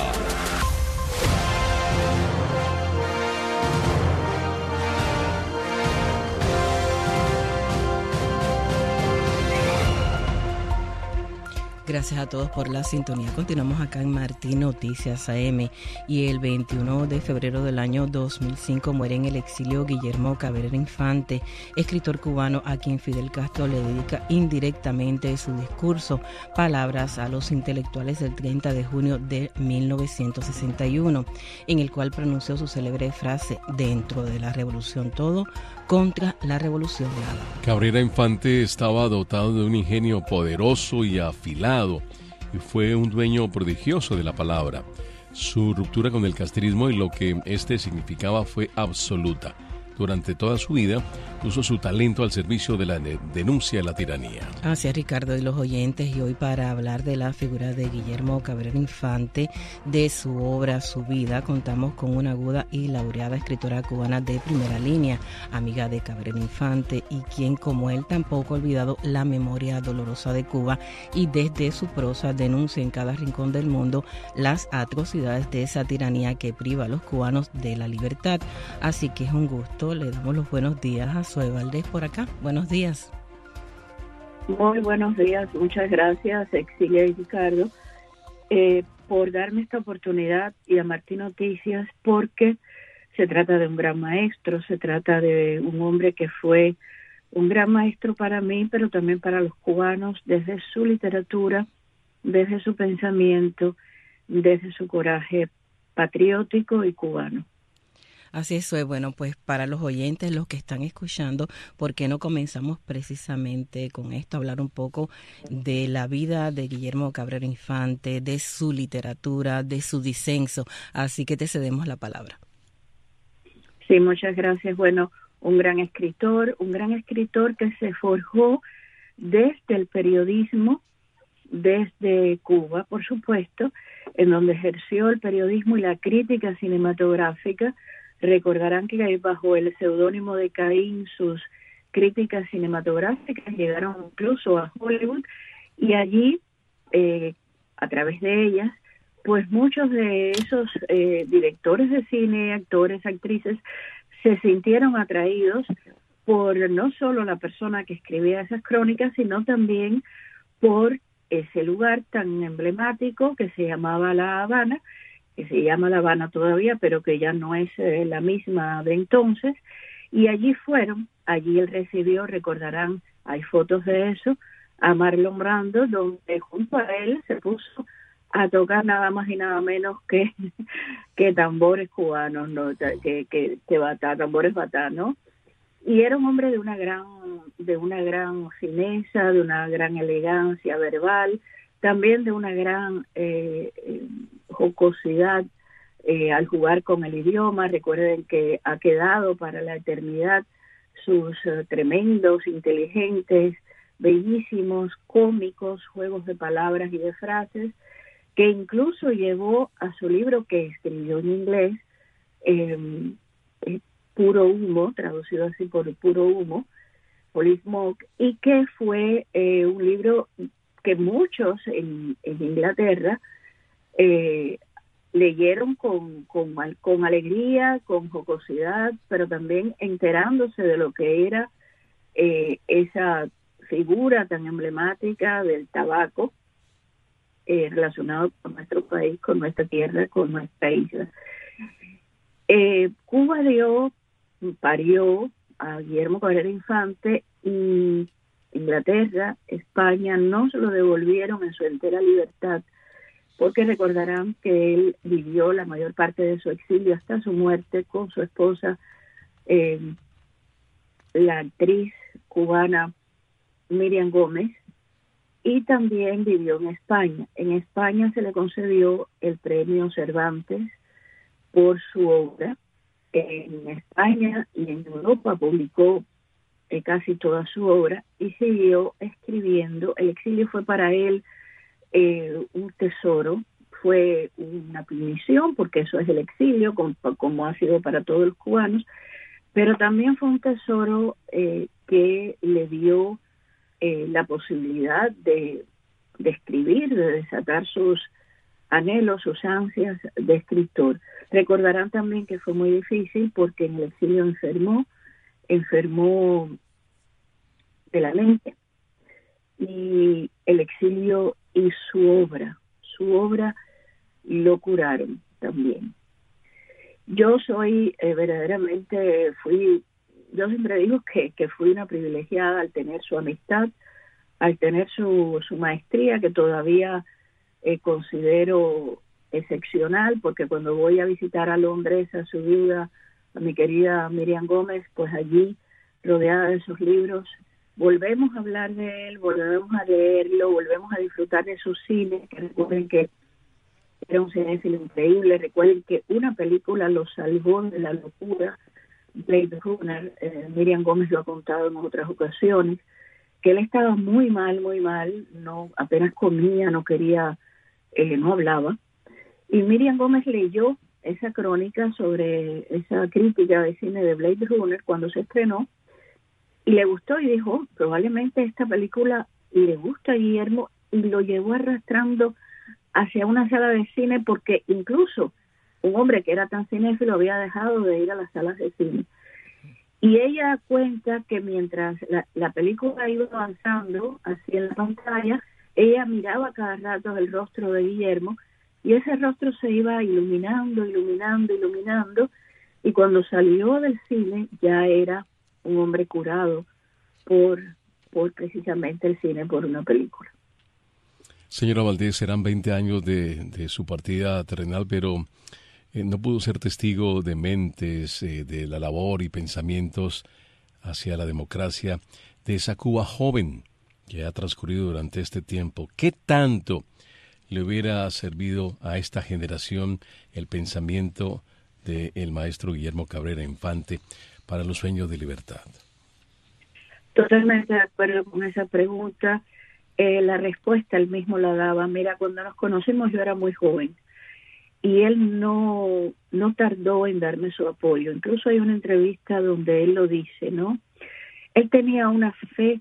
Gracias a todos por la sintonía. Continuamos acá en Martín Noticias A M y el veintiuno de febrero del año dos mil cinco muere en el exilio Guillermo Cabrera Infante, escritor cubano a quien Fidel Castro le dedica indirectamente su discurso Palabras a los intelectuales del treinta de junio de mil novecientos sesenta y uno, en el cual pronunció su célebre frase: dentro de la revolución todo, contra la revolución nada. Cabrera Infante estaba dotado de un ingenio poderoso y afilado y fue un dueño prodigioso de la palabra. Su ruptura con el castrismo y lo que éste significaba fue absoluta. Durante toda su vida puso su talento al servicio de la denuncia de la tiranía. Así es, Ricardo, y los oyentes, y hoy para hablar de la figura de Guillermo Cabrera Infante, de su obra, su vida, contamos con una aguda y laureada escritora cubana de primera línea, amiga de Cabrera Infante, y quien como él tampoco ha olvidado la memoria dolorosa de Cuba, y desde su prosa denuncia en cada rincón del mundo las atrocidades de esa tiranía que priva a los cubanos de la libertad. Así que es un gusto. Le damos los buenos días a Zoe Valdés por acá. Buenos días. Muy buenos días. Muchas gracias, Exilia y Ricardo, eh, por darme esta oportunidad, y a Martín Noticias, porque se trata de un gran maestro, se trata de un hombre que fue un gran maestro para mí, pero también para los cubanos, desde su literatura, desde su pensamiento, desde su coraje patriótico y cubano. Así es, bueno, pues para los oyentes, los que están escuchando, ¿por qué no comenzamos precisamente con esto? Hablar un poco de la vida de Guillermo Cabrera Infante, de su literatura, de su disenso. Así que te cedemos la palabra. Sí, muchas gracias. Bueno, un gran escritor, un gran escritor que se forjó desde el periodismo, desde Cuba, por supuesto, en donde ejerció el periodismo y la crítica cinematográfica. Recordarán que bajo el seudónimo de Caín sus críticas cinematográficas llegaron incluso a Hollywood, y allí, eh, a través de ellas, pues muchos de esos eh, directores de cine, actores, actrices, se sintieron atraídos por no solo la persona que escribía esas crónicas, sino también por ese lugar tan emblemático que se llamaba La Habana, que se llama La Habana todavía, pero que ya no es eh, la misma de entonces, y allí fueron, allí él recibió, recordarán, hay fotos de eso, a Marlon Brando, donde junto a él se puso a tocar nada más y nada menos que, que tambores cubanos, ¿no? que, que, que batá, tambores batá, ¿no? Y era un hombre de una gran, de una gran fineza, de una gran elegancia verbal, también de una gran eh, eh, jocosidad eh, al jugar con el idioma. Recuerden que ha quedado para la eternidad sus uh, tremendos, inteligentes, bellísimos, cómicos juegos de palabras y de frases, que incluso llevó a su libro que escribió en inglés, eh, eh, Puro Humo, traducido así por Puro Humo, Holy Smoke, y que fue eh, un libro que muchos en, en Inglaterra eh, leyeron con, con, con alegría, con jocosidad, pero también enterándose de lo que era eh, esa figura tan emblemática del tabaco eh, relacionado con nuestro país, con nuestra tierra, con nuestra isla. Eh, Cuba dio, parió a Guillermo Cabrera Infante, y Inglaterra, España no se lo devolvieron en su entera libertad, porque recordarán que él vivió la mayor parte de su exilio hasta su muerte con su esposa, eh, la actriz cubana Miriam Gómez, y también vivió en España. En España se le concedió el premio Cervantes por su obra. En España y en Europa publicó eh, casi toda su obra y siguió escribiendo. El exilio fue para él eh, un tesoro, fue una misión, porque eso es el exilio, como, como ha sido para todos los cubanos, pero también fue un tesoro eh, que le dio eh, la posibilidad de, de escribir, de desatar sus anhelos, sus ansias de escritor. Recordarán también que fue muy difícil porque en el exilio enfermó, enfermó de la mente, y el exilio y su obra, su obra lo curaron también. Yo soy eh, verdaderamente, fui, yo siempre digo que, que fui una privilegiada al tener su amistad, al tener su, su maestría, que todavía eh, considero excepcional, porque cuando voy a visitar a Londres a su viuda, a mi querida Miriam Gómez, pues allí, rodeada de sus libros, volvemos a hablar de él, volvemos a leerlo, volvemos a disfrutar de su cine, que recuerden que era un cinéfilo increíble, recuerden que una película lo salvó de la locura, Blade Runner, eh, Miriam Gómez lo ha contado en otras ocasiones, que él estaba muy mal, muy mal, no apenas comía, no quería, eh, no hablaba, y Miriam Gómez leyó esa crónica sobre esa crítica de cine de Blade Runner cuando se estrenó, y le gustó y dijo, probablemente esta película le gusta a Guillermo, y lo llevó arrastrando hacia una sala de cine, porque incluso un hombre que era tan cinéfilo había dejado de ir a las salas de cine. Y ella cuenta que mientras la, la película iba avanzando así en la pantalla, ella miraba cada rato el rostro de Guillermo, y ese rostro se iba iluminando, iluminando, iluminando, y cuando salió del cine ya era un hombre curado por, por precisamente el cine, por una película. Señora Valdés, serán veinte años de, de su partida terrenal, pero eh, no pudo ser testigo de mentes, eh, de la labor y pensamientos hacia la democracia de esa Cuba joven que ha transcurrido durante este tiempo. ¿Qué tanto le hubiera servido a esta generación el pensamiento del maestro Guillermo Cabrera Infante para los sueños de libertad? Totalmente de acuerdo con esa pregunta. Eh, la respuesta él mismo la daba. Mira, cuando nos conocimos yo era muy joven y él no, no tardó en darme su apoyo. Incluso hay una entrevista donde él lo dice, ¿no? Él tenía una fe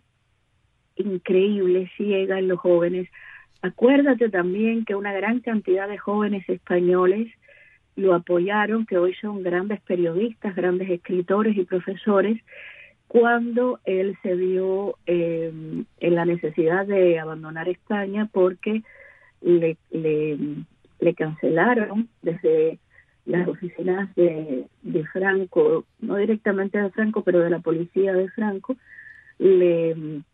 increíble, ciega en los jóvenes. Acuérdate también que una gran cantidad de jóvenes españoles lo apoyaron, que hoy son grandes periodistas, grandes escritores y profesores, cuando él se vio eh, en la necesidad de abandonar España porque le, le, le cancelaron desde las oficinas de, de Franco, no directamente de Franco, pero de la policía de Franco, le,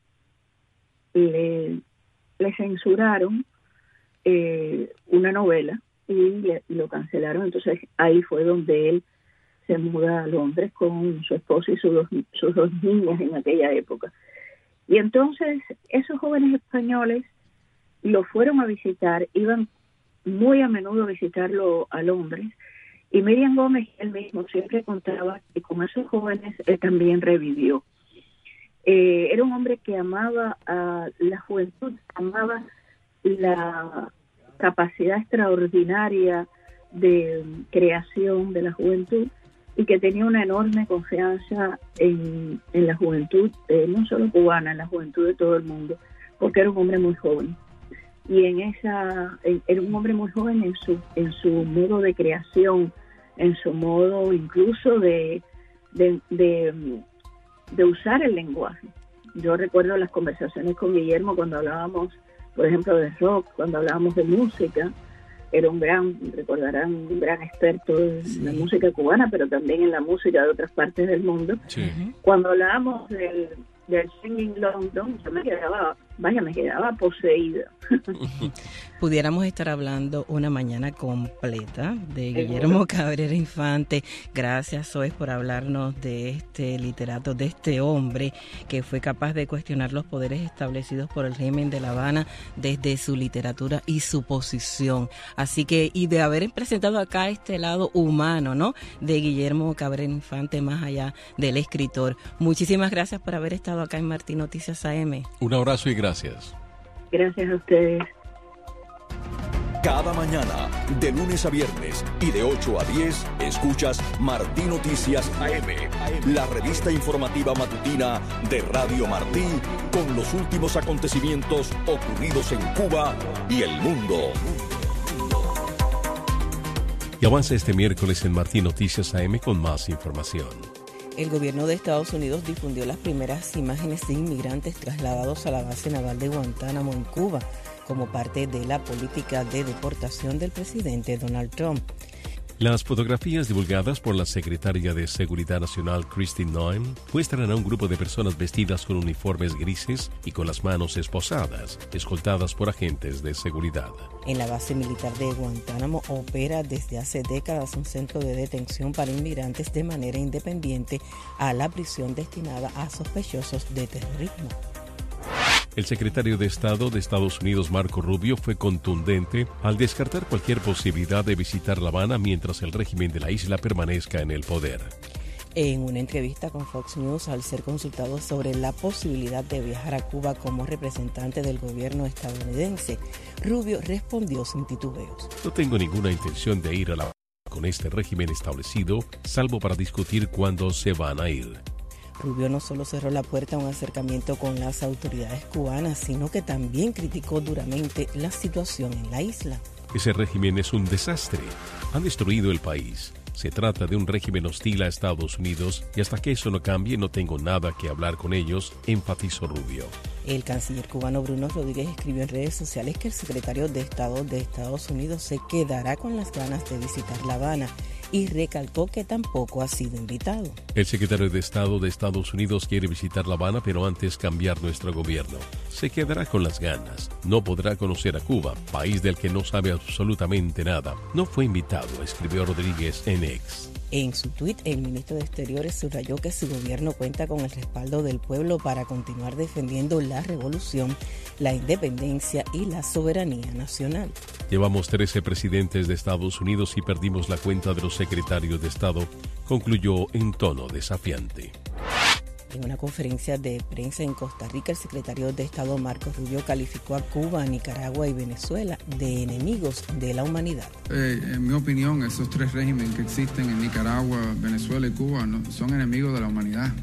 le, le censuraron eh, una novela y le, lo cancelaron. Entonces ahí fue donde él se muda a Londres con su esposa y sus dos, sus dos niñas en aquella época. Y entonces esos jóvenes españoles lo fueron a visitar, iban muy a menudo a visitarlo a Londres, y Miriam Gómez él mismo siempre contaba que con esos jóvenes él también revivió. Eh, era un hombre que amaba a la juventud, amaba la capacidad extraordinaria de creación de la juventud, y que tenía una enorme confianza en, en la juventud, eh, no solo cubana, en la juventud de todo el mundo, porque era un hombre muy joven. Y en esa, en, era un hombre muy joven en su, en su modo de creación, en su modo incluso de, de, de, de usar el lenguaje. Yo recuerdo las conversaciones con Guillermo cuando hablábamos, por ejemplo, de rock, cuando hablábamos de música. Era un gran, recordarán, un gran experto en sí. la música cubana, pero también en la música de otras partes del mundo. Sí. Cuando hablábamos del, del Singing London, yo me quedaba, vaya, me quedaba poseída. Pudiéramos estar hablando una mañana completa de Guillermo Cabrera Infante. Gracias, Soes, por hablarnos de este literato, de este hombre que fue capaz de cuestionar los poderes establecidos por el régimen de La Habana desde su literatura y su posición. Así que, y de haber presentado acá este lado humano, ¿no?, de Guillermo Cabrera Infante, más allá del escritor. Muchísimas gracias por haber estado acá en Martín Noticias A M. Un abrazo y gracias. Gracias a ustedes. Cada mañana, de lunes a viernes y de ocho a diez, escuchas Martín Noticias A M, la revista informativa matutina de Radio Martí, con los últimos acontecimientos ocurridos en Cuba y el mundo. Y avanza este miércoles en Martín Noticias A M con más información. El gobierno de Estados Unidos difundió las primeras imágenes de inmigrantes trasladados a la base naval de Guantánamo en Cuba, como parte de la política de deportación del presidente Donald Trump. Las fotografías divulgadas por la secretaria de Seguridad Nacional, Kristi Noem, muestran a un grupo de personas vestidas con uniformes grises y con las manos esposadas, escoltadas por agentes de seguridad. En la base militar de Guantánamo opera desde hace décadas un centro de detención para inmigrantes de manera independiente a la prisión destinada a sospechosos de terrorismo. El secretario de Estado de Estados Unidos, Marco Rubio, fue contundente al descartar cualquier posibilidad de visitar La Habana mientras el régimen de la isla permanezca en el poder. En una entrevista con Fox News, al ser consultado sobre la posibilidad de viajar a Cuba como representante del gobierno estadounidense, Rubio respondió sin titubeos. No tengo ninguna intención de ir a La Habana con este régimen establecido, salvo para discutir cuándo se van a ir. Rubio no solo cerró la puerta a un acercamiento con las autoridades cubanas, sino que también criticó duramente la situación en la isla. Ese régimen es un desastre. Han destruido el país. Se trata de un régimen hostil a Estados Unidos y hasta que eso no cambie no tengo nada que hablar con ellos, enfatizó Rubio. El canciller cubano Bruno Rodríguez escribió en redes sociales que el secretario de Estado de Estados Unidos se quedará con las ganas de visitar La Habana y recalcó que tampoco ha sido invitado. El secretario de Estado de Estados Unidos quiere visitar La Habana, pero antes cambiar nuestro gobierno. Se quedará con las ganas. No podrá conocer a Cuba, país del que no sabe absolutamente nada. No fue invitado, escribió Rodríguez en X. En su tuit, el ministro de Exteriores subrayó que su gobierno cuenta con el respaldo del pueblo para continuar defendiendo la revolución, la independencia y la soberanía nacional. Llevamos trece presidentes de Estados Unidos y perdimos la cuenta de los secretarios de Estado, concluyó en tono desafiante. En una conferencia de prensa en Costa Rica, el secretario de Estado Marco Rubio calificó a Cuba, Nicaragua y Venezuela de enemigos de la humanidad. Eh, en mi opinión, esos tres regímenes que existen en Nicaragua, Venezuela y Cuba no, son enemigos de la humanidad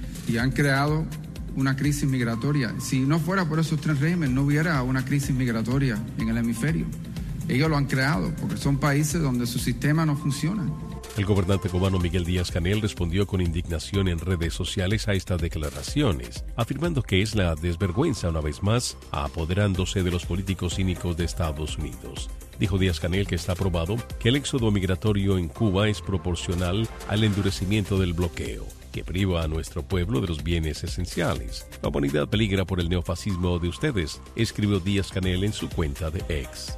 y han creado una crisis migratoria. Si no fuera por esos tres regímenes, no hubiera una crisis migratoria en el hemisferio. Ellos lo han creado porque son países donde su sistema no funciona. El gobernante cubano Miguel Díaz-Canel respondió con indignación en redes sociales a estas declaraciones, afirmando que es la desvergüenza una vez más apoderándose de los políticos cínicos de Estados Unidos. Dijo Díaz-Canel que está probado que el éxodo migratorio en Cuba es proporcional al endurecimiento del bloqueo, que priva a nuestro pueblo de los bienes esenciales. La humanidad peligra por el neofascismo de ustedes, escribió Díaz-Canel en su cuenta de X.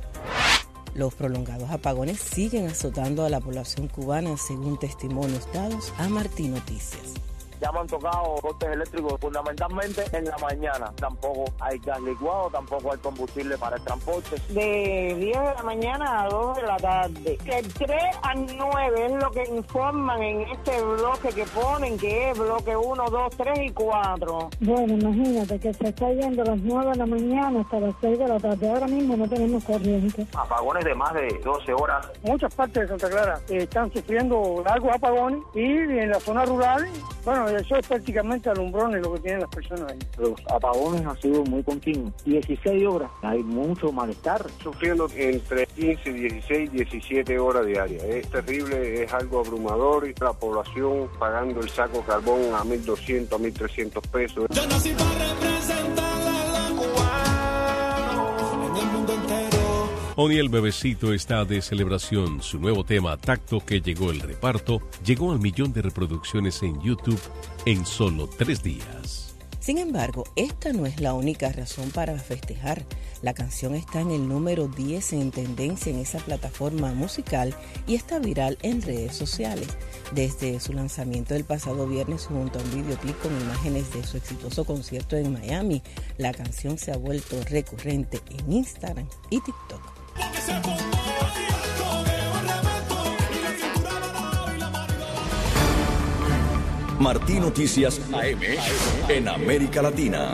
Los prolongados apagones siguen azotando a la población cubana, según testimonios dados a Martín Noticias. Ya me han tocado cortes eléctricos fundamentalmente en la mañana. Tampoco hay gas licuado, tampoco hay combustible para el transporte. De diez de la mañana a dos de la tarde. De tres a nueve es lo que informan en este bloque que ponen, que es bloque uno, dos, tres y cuatro. Bueno, imagínate que se está yendo a las nueve de la mañana hasta las seis de la tarde. Ahora mismo no tenemos corriente. Apagones de más de doce horas. Muchas partes de Santa Clara eh, están sufriendo largos apagones y en la zona rural, bueno, eso es prácticamente alumbrones lo que tienen las personas ahí. Los apagones han sido muy continuos. dieciséis horas. Hay mucho malestar. Sufriendo entre quince, dieciséis, diecisiete horas diarias. Es terrible, es algo abrumador y la población pagando el saco de carbón a mil doscientos, a mil trescientos pesos. Yo nací para representar a los cubanos en el mundo entero. Oni el bebecito está de celebración. Su nuevo tema, Tacto, que llegó el reparto, llegó al millón de reproducciones en YouTube en solo tres días. Sin embargo, esta no es la única razón para festejar. La canción está en el número diez en tendencia en esa plataforma musical y está viral en redes sociales. Desde su lanzamiento el pasado viernes junto a un videoclip con imágenes de su exitoso concierto en Miami, la canción se ha vuelto recurrente en Instagram y TikTok. Martí Noticias A M en América Latina.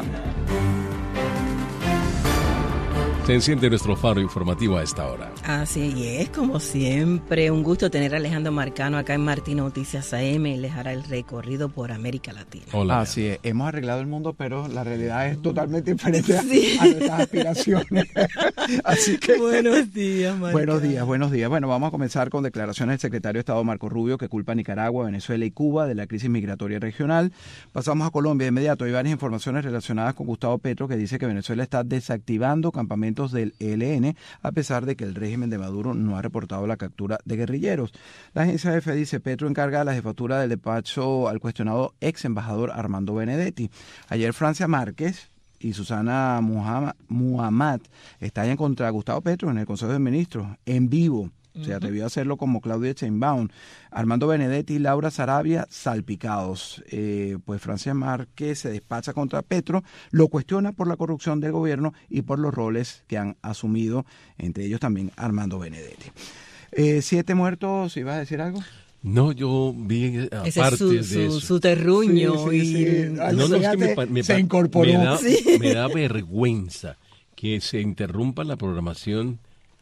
Se enciende nuestro faro informativo a esta hora. Así es, como siempre, un gusto tener a Alejandro Marcano acá en Martí Noticias A M. Él les hará el recorrido por América Latina. Hola. Así es, hemos arreglado el mundo, pero la realidad es totalmente diferente sí. a, a nuestras aspiraciones. Así que buenos días, Marcano. Buenos días, buenos días. Bueno, vamos a comenzar con declaraciones del secretario de Estado Marco Rubio, que culpa a Nicaragua, Venezuela y Cuba de la crisis migratoria regional. Pasamos a Colombia de inmediato. Hay varias informaciones relacionadas con Gustavo Petro, que dice que Venezuela está desactivando campamentos elementos del E L N, a pesar de que el régimen de Maduro no ha reportado la captura de guerrilleros. La agencia E F E dice Petro encarga la jefatura del despacho al cuestionado ex embajador Armando Benedetti. Ayer Francia Márquez y Susana Muhammad estallan contra Gustavo Petro en el Consejo de Ministros, en vivo. Se atrevió a hacerlo como Claudia Sheinbaum. Armando Benedetti y Laura Sarabia salpicados. Eh, pues Francia Márquez se despacha contra Petro, lo cuestiona por la corrupción del gobierno y por los roles que han asumido, entre ellos también Armando Benedetti. Eh, siete muertos, ¿ibas a decir algo? No, yo vi aparte Ese es su, de su, eso. su terruño. Sí, sí, sí. Y... No, no, es que me, me, se incorporó. Me da, Sí. me da vergüenza que se interrumpa la programación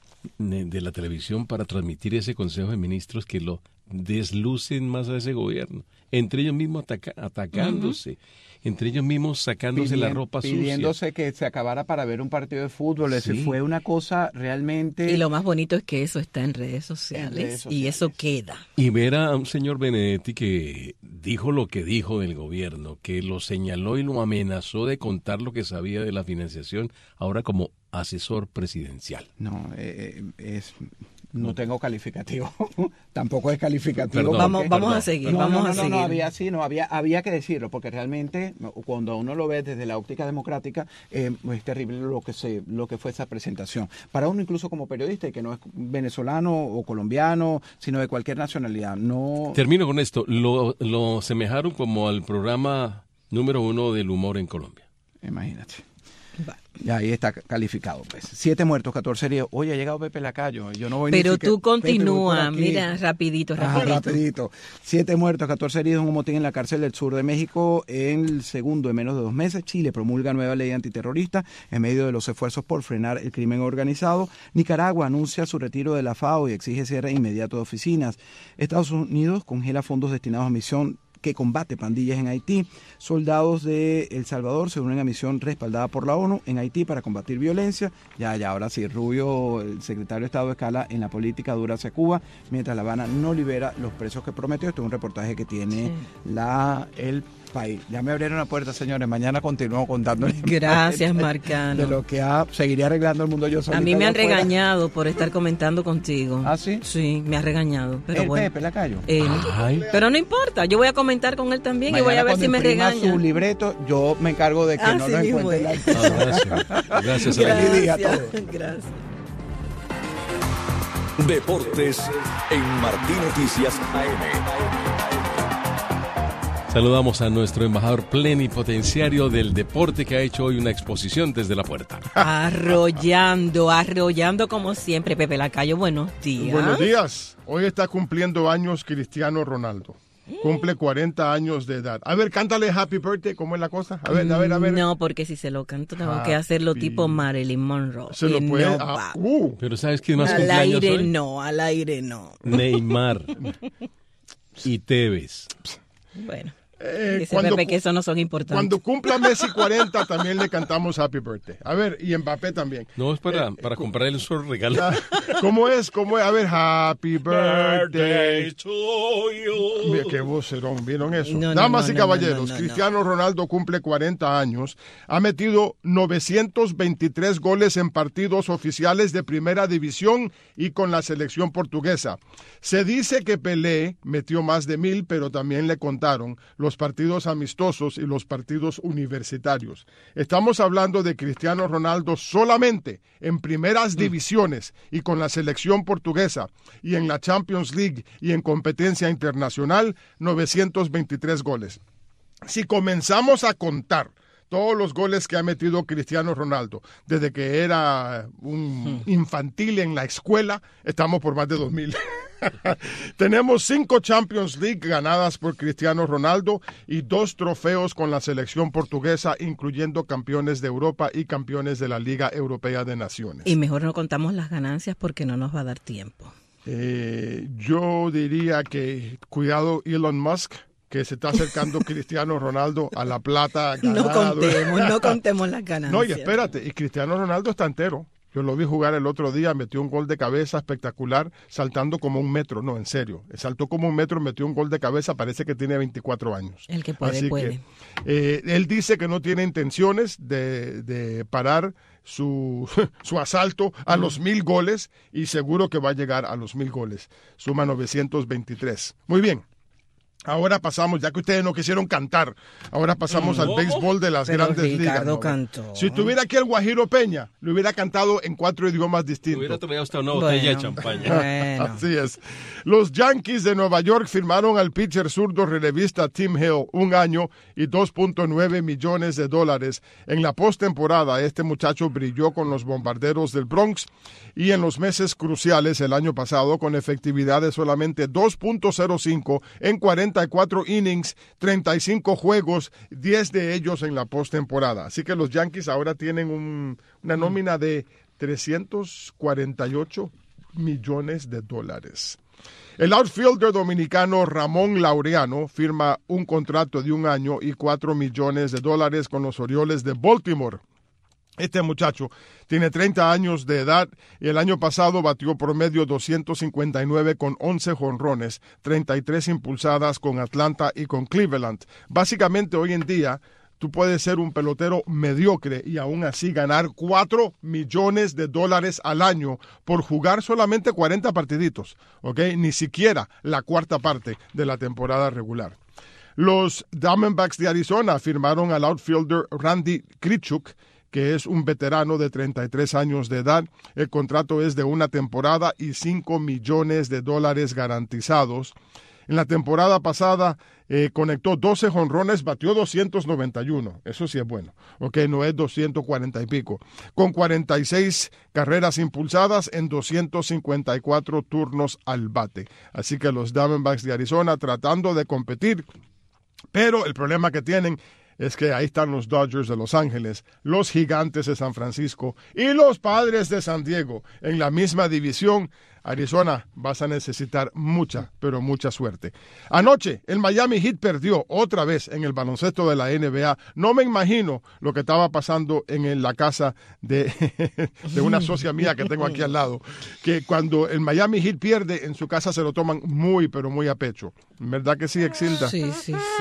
de la televisión para transmitir ese Consejo de Ministros, que lo deslucen más a ese gobierno, entre ellos mismos ataca, atacándose, uh-huh. entre ellos mismos sacándose Pidien, la ropa pidiéndose sucia. que se acabara para ver un partido de fútbol. Sí. Ese fue una cosa realmente... Y lo más bonito es que eso está en redes sociales, en redes sociales. Y eso queda. Y ver a un señor Benedetti que dijo lo que dijo del gobierno, que lo señaló y lo amenazó de contar lo que sabía de la financiación, ahora como asesor presidencial. No, eh, es... No tengo calificativo, tampoco es calificativo. Perdón, vamos, vamos a seguir, no, vamos no, no, a seguir. No, no, había, sí, no, había, había que decirlo, porque realmente cuando uno lo ve desde la óptica democrática, eh, es terrible lo que se, lo que fue esa presentación. Para uno incluso como periodista, y que no es venezolano o colombiano, sino de cualquier nacionalidad. No. Termino con esto, lo, lo semejaron como al programa número uno del humor en Colombia. Imagínate. Ya ahí está calificado, pues. Siete muertos, catorce heridos. Oye, ha llegado Pepe Lacayo. Yo no voy Pero ni tú continúa, mira, rapidito, rapidito. Ah, rapidito. Siete muertos, catorce heridos en un motín en la cárcel del sur de México en el segundo de menos de dos meses. Chile promulga nueva ley antiterrorista en medio de los esfuerzos por frenar el crimen organizado. Nicaragua anuncia su retiro de la FAO y exige cierre inmediato de oficinas. Estados Unidos congela fondos destinados a misión que combate pandillas en Haití. Soldados de El Salvador se unen a misión respaldada por la ONU en Haití para combatir violencia. Ya, ya, ahora sí, Rubio, el secretario de Estado, escala en la política dura hacia Cuba, mientras La Habana no libera los presos que prometió. Esto es un reportaje que tiene sí. la el país. Ya me abrieron la puerta, señores. Mañana continúo contándoles. Gracias, Marcano. De lo que ha, seguiré arreglando el mundo yo solita. A mí me han afuera. regañado por estar comentando contigo. ¿Ah, sí? Sí, me ha regañado. Pero el bueno. Pepe Lacayo. Él. Pero no importa, yo voy a comentar con él también. Mañana y voy a ver si me regaña. su libreto, yo me encargo de que ah, no sí, lo encuentre la... ah, Gracias. Gracias. Feliz día a todos. Gracias. Deportes en Martín Noticias A M. Saludamos a nuestro embajador plenipotenciario del deporte que ha hecho hoy una exposición desde la puerta. Arrollando, arrollando como siempre. Pepe Lacayo, buenos días. Buenos días. Hoy está cumpliendo años Cristiano Ronaldo. Cumple cuarenta años de edad. A ver, cántale Happy Birthday, ¿cómo es la cosa? A ver, a ver, a ver. No, porque si se lo canto tengo happy. que hacerlo tipo Marilyn Monroe. Se lo puede. No ah, uh. Pero ¿sabes quién más al cumpleaños aire hoy? no, al aire no. Neymar y Tevez. Bueno. Eh, Dice cuando, Pepe que eso no son importantes. Cuando cumpla Messi cuarenta también le cantamos Happy Birthday. A ver, y Mbappé también. No, es para, eh, para comprarle un regalo. ¿Cómo es? ¿Cómo es? A ver, Happy Birthday to you. Mira, qué vocerón, ¿vieron eso? No, no, Damas no, y caballeros, no, no, no, Cristiano Ronaldo cumple cuarenta años. Ha metido novecientos veintitrés goles en partidos oficiales de primera división y con la selección portuguesa. Se dice que Pelé metió más de mil, pero también le contaron los partidos amistosos y los partidos universitarios. Estamos hablando de Cristiano Ronaldo solamente en primeras divisiones y con la selección portuguesa, y en la Champions League y en competencia internacional, novecientos veintitrés goles. Si comenzamos a contar todos los goles que ha metido Cristiano Ronaldo desde que era un infantil en la escuela, estamos por más de dos mil. Tenemos cinco Champions League ganadas por Cristiano Ronaldo y dos trofeos con la selección portuguesa, incluyendo campeones de Europa y campeones de la Liga Europea de Naciones. Y mejor no contamos las ganancias porque no nos va a dar tiempo. Eh, yo diría que cuidado Elon Musk, que se está acercando Cristiano Ronaldo a la plata ganada. No contemos, no contemos las ganancias. No, y espérate, y Cristiano Ronaldo está entero. Yo lo vi jugar el otro día, metió un gol de cabeza espectacular, saltando como un metro. No, en serio, saltó como un metro, metió un gol de cabeza, parece que tiene veinticuatro años. El que puede, Así puede. Que, eh, él dice que no tiene intenciones de, de parar su, su asalto a los mil goles y seguro que va a llegar a los mil goles. Suma novecientos veintitrés. Muy bien. Ahora pasamos, ya que ustedes no quisieron cantar, ahora pasamos no, al béisbol de las pero grandes Ricardo ligas. ¿No? Cantó. Si tuviera aquí el Guajiro Peña, lo hubiera cantado en cuatro idiomas distintos. Hubiera tomado hasta una botella bueno, de champaña. Bueno. Así es. Los Yankees de Nueva York firmaron al pitcher zurdo relevista Tim Hill un año y dos punto nueve millones de dólares. En la postemporada, este muchacho brilló con los Bombarderos del Bronx y en los meses cruciales el año pasado con efectividad de solamente dos punto cero cinco en cuarenta y cuatro innings, treinta y cinco juegos, diez de ellos en la postemporada. Así que los Yankees ahora tienen un, una nómina de trescientos cuarenta y ocho millones de dólares. El outfielder dominicano Ramón Laureano firma un contrato de un año y cuatro millones de dólares con los Orioles de Baltimore. Este muchacho tiene treinta años de edad y el año pasado batió promedio doscientos cincuenta y nueve con once jonrones, treinta y tres impulsadas con Atlanta y con Cleveland. Básicamente hoy en día tú puedes ser un pelotero mediocre y aún así ganar cuatro millones de dólares al año por jugar solamente cuarenta partiditos, ¿ok? Ni siquiera la cuarta parte de la temporada regular. Los Diamondbacks de Arizona firmaron al outfielder Randy Grichuk, que es un veterano de treinta y tres años de edad. El contrato es de una temporada y cinco millones de dólares garantizados. En la temporada pasada eh, conectó doce jonrones, batió doscientos noventa y uno. Eso sí es bueno. Ok, no es doscientos cuarenta y pico. Con cuarenta y seis carreras impulsadas en doscientos cincuenta y cuatro turnos al bate. Así que los Diamondbacks de Arizona tratando de competir, pero el problema que tienen es que ahí están los Dodgers de Los Ángeles, los Gigantes de San Francisco y los Padres de San Diego en la misma división. Arizona, vas a necesitar mucha, pero mucha suerte. Anoche, el Miami Heat perdió otra vez en el baloncesto de la N B A. No me imagino lo que estaba pasando en la casa de, de una socia mía que tengo aquí al lado, que cuando el Miami Heat pierde, en su casa se lo toman muy, pero muy a pecho. ¿Verdad que sí, Exilda? Sí, sí, sí.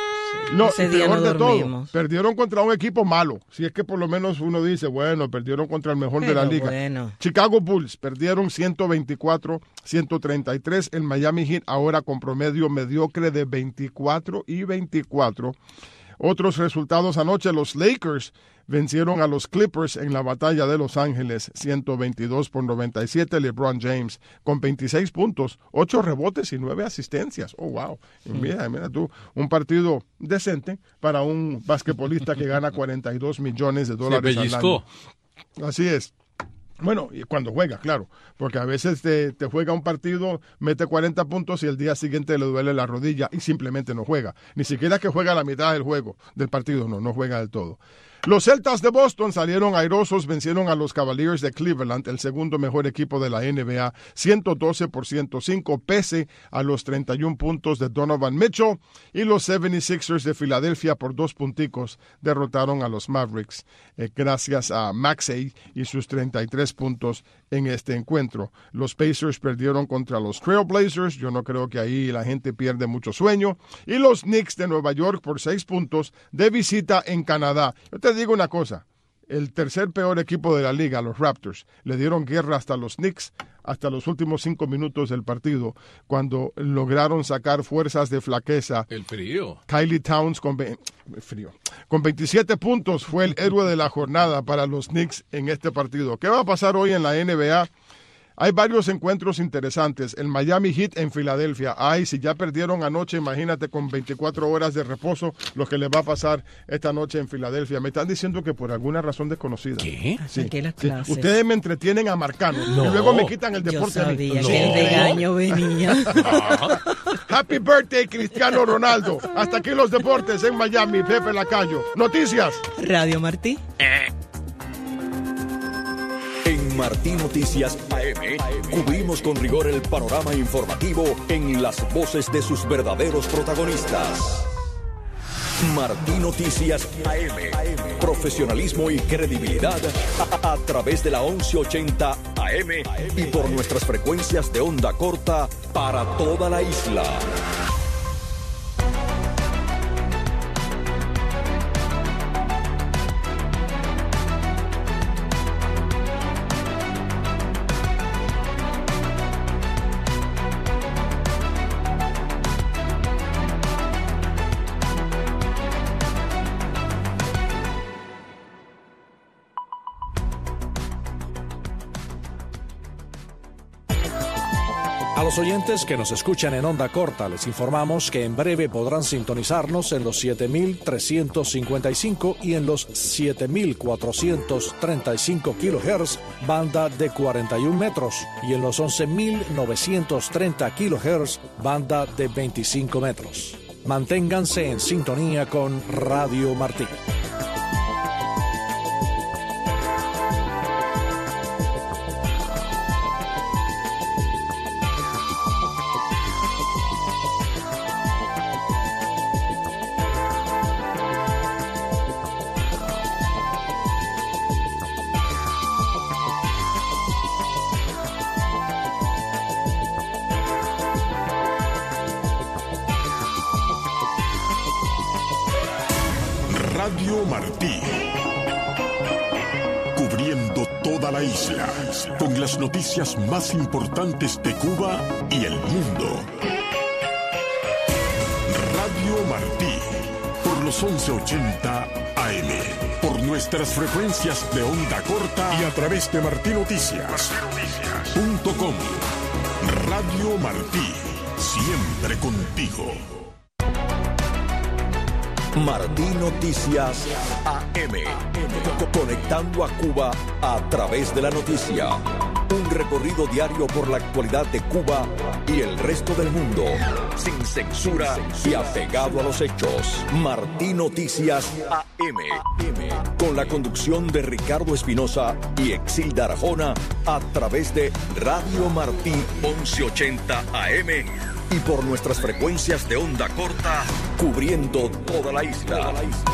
No, Ese día peor no de dormimos. todo, perdieron contra un equipo malo. Si es que por lo menos uno dice, bueno, perdieron contra el mejor Pero de la liga. Bueno. Chicago Bulls perdieron ciento veinticuatro a ciento treinta y tres. El Miami Heat ahora con promedio mediocre de veinticuatro y veinticuatro. Otros resultados anoche, los Lakers vencieron a los Clippers en la batalla de Los Ángeles, ciento veintidós por noventa y siete. LeBron James con veintiséis puntos, ocho rebotes y nueve asistencias. Oh, wow. Y mira, mira tú, un partido decente para un basquetbolista que gana cuarenta y dos millones de dólares al año. Así es. Bueno, y cuando juega, claro, porque a veces te, te juega un partido, mete cuarenta puntos y el día siguiente le duele la rodilla y simplemente no juega. Ni siquiera que juega la mitad del juego, del partido, no, no juega del todo. Los Celtas de Boston salieron airosos, vencieron a los Cavaliers de Cleveland, el segundo mejor equipo de la N B A, ciento doce por ciento cinco, pese a los treinta y un puntos de Donovan Mitchell, y los setenta y seis ers de Filadelfia por dos punticos derrotaron a los Mavericks, eh, gracias a Maxey y sus treinta y tres puntos en este encuentro. Los Pacers perdieron contra los Trailblazers, yo no creo que ahí la gente pierde mucho sueño, y los Knicks de Nueva York por seis puntos de visita en Canadá. Yo te digo una cosa, el tercer peor equipo de la liga, los Raptors, le dieron guerra hasta los Knicks hasta los últimos cinco minutos del partido, cuando lograron sacar fuerzas de flaqueza. El frío. Kylie Towns con, ve- frío. con veintisiete puntos fue el héroe de la jornada para los Knicks en este partido. ¿Qué va a pasar hoy en la N B A? Hay varios encuentros interesantes. El Miami Heat en Filadelfia. Ay, si ya perdieron anoche, imagínate con veinticuatro horas de reposo lo que les va a pasar esta noche en Filadelfia. Me están diciendo que por alguna razón desconocida. ¿Qué? Sí, ¿Qué las sí. clases? Ustedes me entretienen a Marcano No. y luego me quitan el Yo deporte a mí. sabía No. que el regaño venía. Happy birthday, Cristiano Ronaldo. Hasta aquí los deportes en Miami. Pepe Lacayo. Noticias. Radio Martí. En Martí Noticias A M cubrimos con rigor el panorama informativo en las voces de sus verdaderos protagonistas. Martí Noticias A M. Profesionalismo y credibilidad a, a través de la once ochenta A M y por nuestras frecuencias de onda corta para toda la isla. A los oyentes que nos escuchan en onda corta, les informamos que en breve podrán sintonizarnos en los siete mil trescientos cincuenta y cinco y en los siete mil cuatrocientos treinta y cinco kilohertz, banda de cuarenta y un metros, y en los once mil novecientos treinta kilohertz, banda de veinticinco metros. Manténganse en sintonía con Radio Martí. Radio Martí, cubriendo toda la isla con las noticias más importantes de Cuba y el mundo. Radio Martí, por los once ochenta A M, por nuestras frecuencias de onda corta y a través de martí noticias punto com. Radio Martí, siempre contigo. Martí Noticias A M, conectando a Cuba a través de la noticia. Un recorrido diario por la actualidad de Cuba y el resto del mundo, sin censura y apegado a los hechos. Martí Noticias A M, con la conducción de Ricardo Espinosa y Exilda Arjona, a través de Radio Martí once ochenta A M y por nuestras frecuencias de onda corta, cubriendo toda la isla.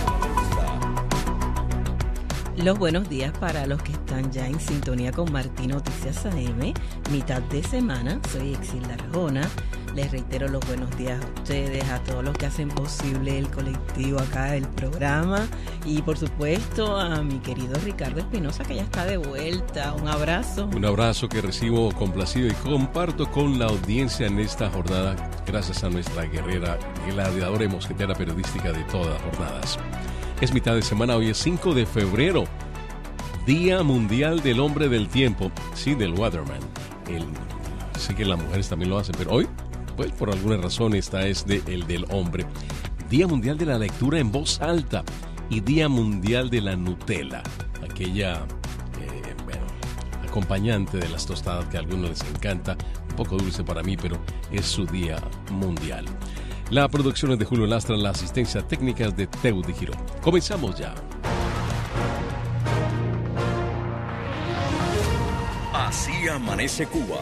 Los buenos días para los que están ya en sintonía con Martí Noticias A M, mitad de semana. Soy Exilda Arjona. Les reitero los buenos días a ustedes, a todos los que hacen posible el colectivo acá, el programa, y por supuesto a mi querido Ricardo Espinosa, que ya está de vuelta. Un abrazo. Un abrazo que recibo complacido y comparto con la audiencia en esta jornada, gracias a nuestra guerrera, gladiadora y mosquetera periodística de todas las jornadas. Es mitad de semana, hoy es cinco de febrero, Día Mundial del Hombre del Tiempo, sí, del Weatherman. El, sé que las mujeres también lo hacen, pero hoy, pues por alguna razón, esta es de, el del hombre. Día Mundial de la Lectura en Voz Alta y Día Mundial de la Nutella, aquella, eh, bueno, acompañante de las tostadas que a algunos les encanta, un poco dulce para mí, pero es su día mundial. La producción es de Julio Lastra, la asistencia técnica es de Teudi Girón. Comenzamos ya. Así amanece Cuba.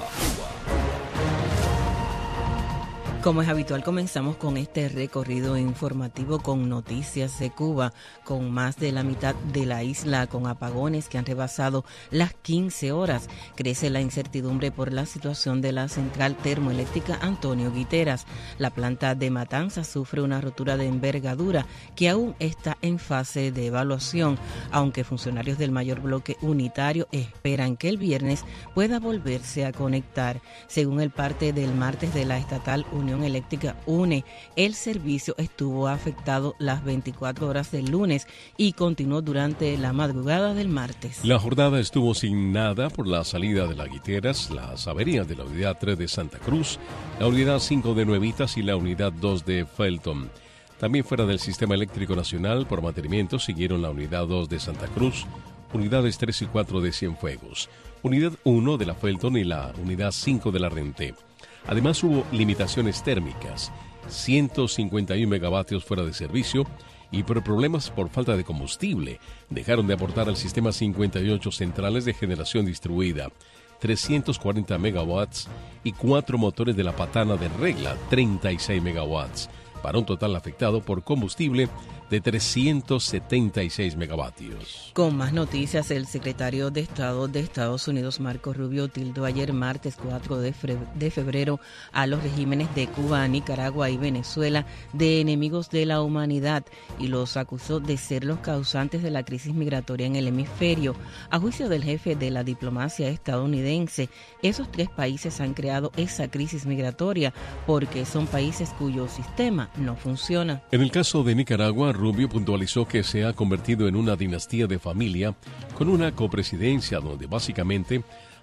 Como es habitual, comenzamos con este recorrido informativo con noticias de Cuba, con más de la mitad de la isla con apagones que han rebasado las quince horas. Crece la incertidumbre por la situación de la central termoeléctrica Antonio Guiteras. La planta de Matanzas sufre una rotura de envergadura que aún está en fase de evaluación, aunque funcionarios del mayor bloque unitario esperan que el viernes pueda volverse a conectar. Según el parte del martes de la estatal Unión Eléctrica UNE, el servicio estuvo afectado las veinticuatro horas del lunes y continuó durante la madrugada del martes. La jornada estuvo asignada por la salida de las Guiteras, las averías de la unidad tres de Santa Cruz, la unidad cinco de Nuevitas y la unidad dos de Felton. También fuera del Sistema Eléctrico Nacional por mantenimiento siguieron la unidad dos de Santa Cruz, unidades tres y cuatro de Cienfuegos, unidad uno de la Felton y la unidad cinco de la Renté. Además hubo limitaciones térmicas, ciento cincuenta y uno megavatios fuera de servicio y por problemas por falta de combustible dejaron de aportar al sistema cincuenta y ocho centrales de generación distribuida, trescientos cuarenta megawatts y cuatro motores de la patana de regla, treinta y seis megawatts, para un total afectado por combustible de trescientos setenta y seis megavatios. Con más noticias, el secretario de Estado de Estados Unidos, Marco Rubio, tildó ayer martes cuatro de febrero a los regímenes de Cuba, Nicaragua y Venezuela de enemigos de la humanidad y los acusó de ser los causantes de la crisis migratoria en el hemisferio. A juicio del jefe de la diplomacia estadounidense, esos tres países han creado esa crisis migratoria porque son países cuyo sistema no funciona. En el caso de Nicaragua, Rubio puntualizó que se ha convertido en una dinastía de familia con una copresidencia donde básicamente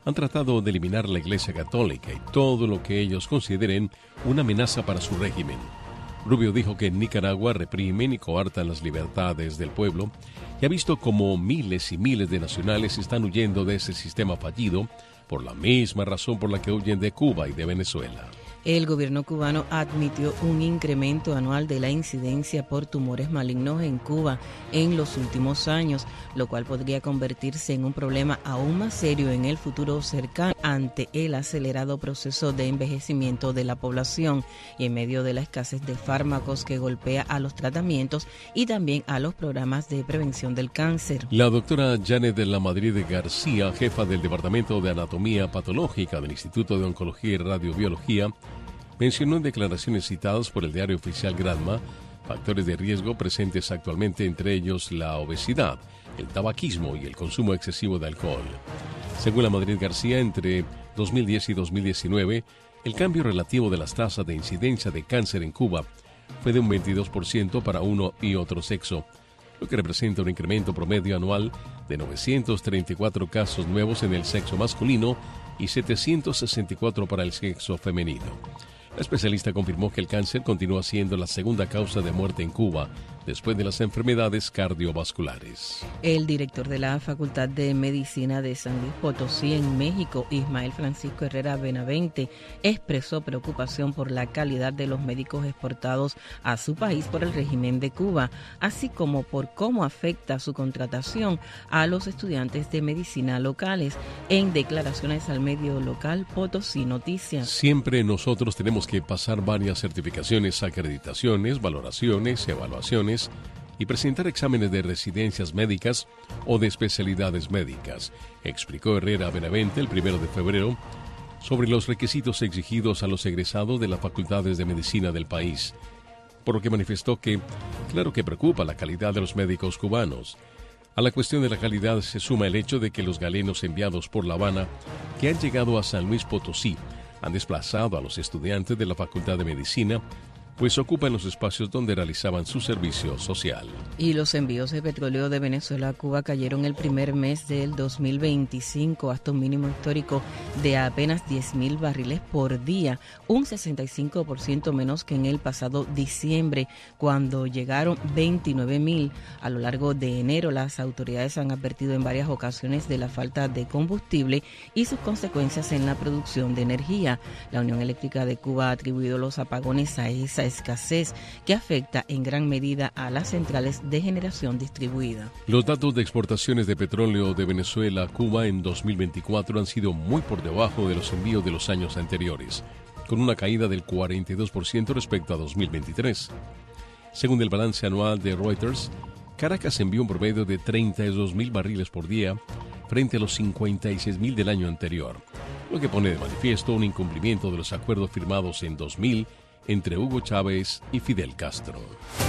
han tratado de eliminar la Iglesia Católica y todo lo que ellos consideren una amenaza para su régimen. Rubio dijo que en Nicaragua reprimen y coartan las libertades del pueblo y ha visto como miles y miles de nacionales están huyendo de ese sistema fallido por la misma razón por la que huyen de Cuba y de Venezuela. El gobierno cubano admitió un incremento anual de la incidencia por tumores malignos en Cuba en los últimos años, lo cual podría convertirse en un problema aún más serio en el futuro cercano ante el acelerado proceso de envejecimiento de la población y en medio de la escasez de fármacos que golpea a los tratamientos y también a los programas de prevención del cáncer. La doctora Janet de la Madrid García, jefa del Departamento de Anatomía Patológica del Instituto de Oncología y Radiobiología, mencionó en declaraciones citadas por el diario oficial Granma factores de riesgo presentes actualmente, entre ellos la obesidad, el tabaquismo y el consumo excesivo de alcohol. Según la Madrid García, entre dos mil diez y dos mil diecinueve, el cambio relativo de las tasas de incidencia de cáncer en Cuba fue de un veintidós por ciento para uno y otro sexo, lo que representa un incremento promedio anual de novecientos treinta y cuatro casos nuevos en el sexo masculino y setecientos sesenta y cuatro para el sexo femenino. La especialista confirmó que el cáncer continúa siendo la segunda causa de muerte en Cuba, después de las enfermedades cardiovasculares. El director de la Facultad de Medicina de San Luis Potosí en México, Ismael Francisco Herrera Benavente, expresó preocupación por la calidad de los médicos exportados a su país por el régimen de Cuba, así como por cómo afecta su contratación a los estudiantes de medicina locales. En declaraciones al medio local Potosí Noticias. Siempre nosotros tenemos que pasar varias certificaciones, acreditaciones, valoraciones, evaluaciones y presentar exámenes de residencias médicas o de especialidades médicas, explicó Herrera Benavente el primero de febrero sobre los requisitos exigidos a los egresados de las facultades de medicina del país, por lo que manifestó que, claro que preocupa la calidad de los médicos cubanos. A la cuestión de la calidad se suma el hecho de que los galenos enviados por La Habana, que han llegado a San Luis Potosí, han desplazado a los estudiantes de la Facultad de Medicina, pues ocupan los espacios donde realizaban su servicio social. Y los envíos de petróleo de Venezuela a Cuba cayeron el primer mes del dos mil veinticinco hasta un mínimo histórico de apenas diez mil barriles por día, un sesenta y cinco por ciento menos que en el pasado diciembre, cuando llegaron veintinueve mil. A lo largo de enero, las autoridades han advertido en varias ocasiones de la falta de combustible y sus consecuencias en la producción de energía. La Unión Eléctrica de Cuba ha atribuido los apagones a esa escasez que afecta en gran medida a las centrales de generación distribuida. Los datos de exportaciones de petróleo de Venezuela a Cuba en dos mil veinticuatro han sido muy por debajo de los envíos de los años anteriores, con una caída del cuarenta y dos por ciento respecto a dos mil veintitrés. Según el balance anual de Reuters, Caracas envió un promedio de treinta y dos mil barriles por día frente a los cincuenta y seis mil del año anterior, lo que pone de manifiesto un incumplimiento de los acuerdos firmados en dos mil entre Hugo Chávez y Fidel Castro.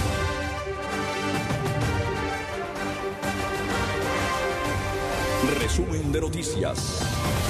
Resumen de noticias.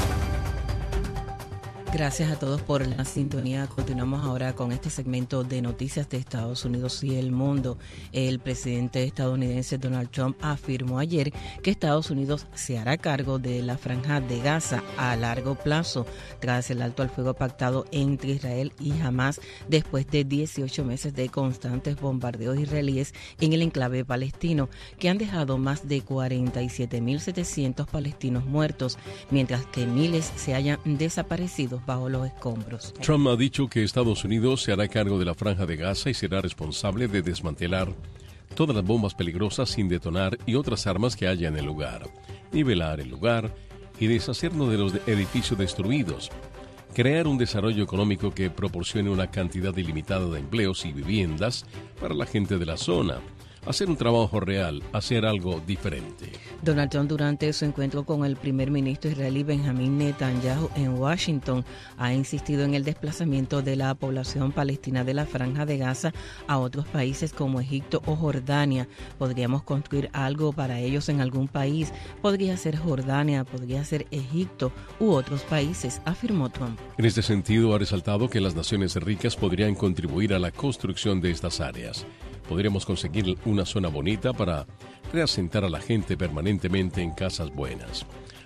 Gracias a todos por la sintonía. Continuamos ahora con este segmento de noticias de Estados Unidos y el mundo. El presidente estadounidense Donald Trump afirmó ayer que Estados Unidos se hará cargo de la Franja de Gaza a largo plazo, tras el alto al fuego pactado entre Israel y Hamás después de dieciocho meses de constantes bombardeos israelíes en el enclave palestino, que han dejado más de cuarenta y siete mil setecientos palestinos muertos, mientras que miles se hayan desaparecido bajo los escombros. Trump ha dicho que Estados Unidos se hará cargo de la Franja de Gaza y será responsable de desmantelar todas las bombas peligrosas sin detonar y otras armas que haya en el lugar, nivelar el lugar y deshacernos de los edificios destruidos, crear un desarrollo económico que proporcione una cantidad ilimitada de empleos y viviendas para la gente de la zona, hacer un trabajo real, hacer algo diferente. Donald Trump, durante su encuentro con el primer ministro israelí Benjamín Netanyahu en Washington, ha insistido en el desplazamiento de la población palestina de la Franja de Gaza a otros países como Egipto o Jordania. Podríamos construir algo para ellos en algún país. Podría ser Jordania, podría ser Egipto u otros países, afirmó Trump. En este sentido, ha resaltado que las naciones ricas podrían contribuir a la construcción de estas áreas. Podríamos conseguir una zona bonita para reasentar a la gente permanentemente en casas buenas.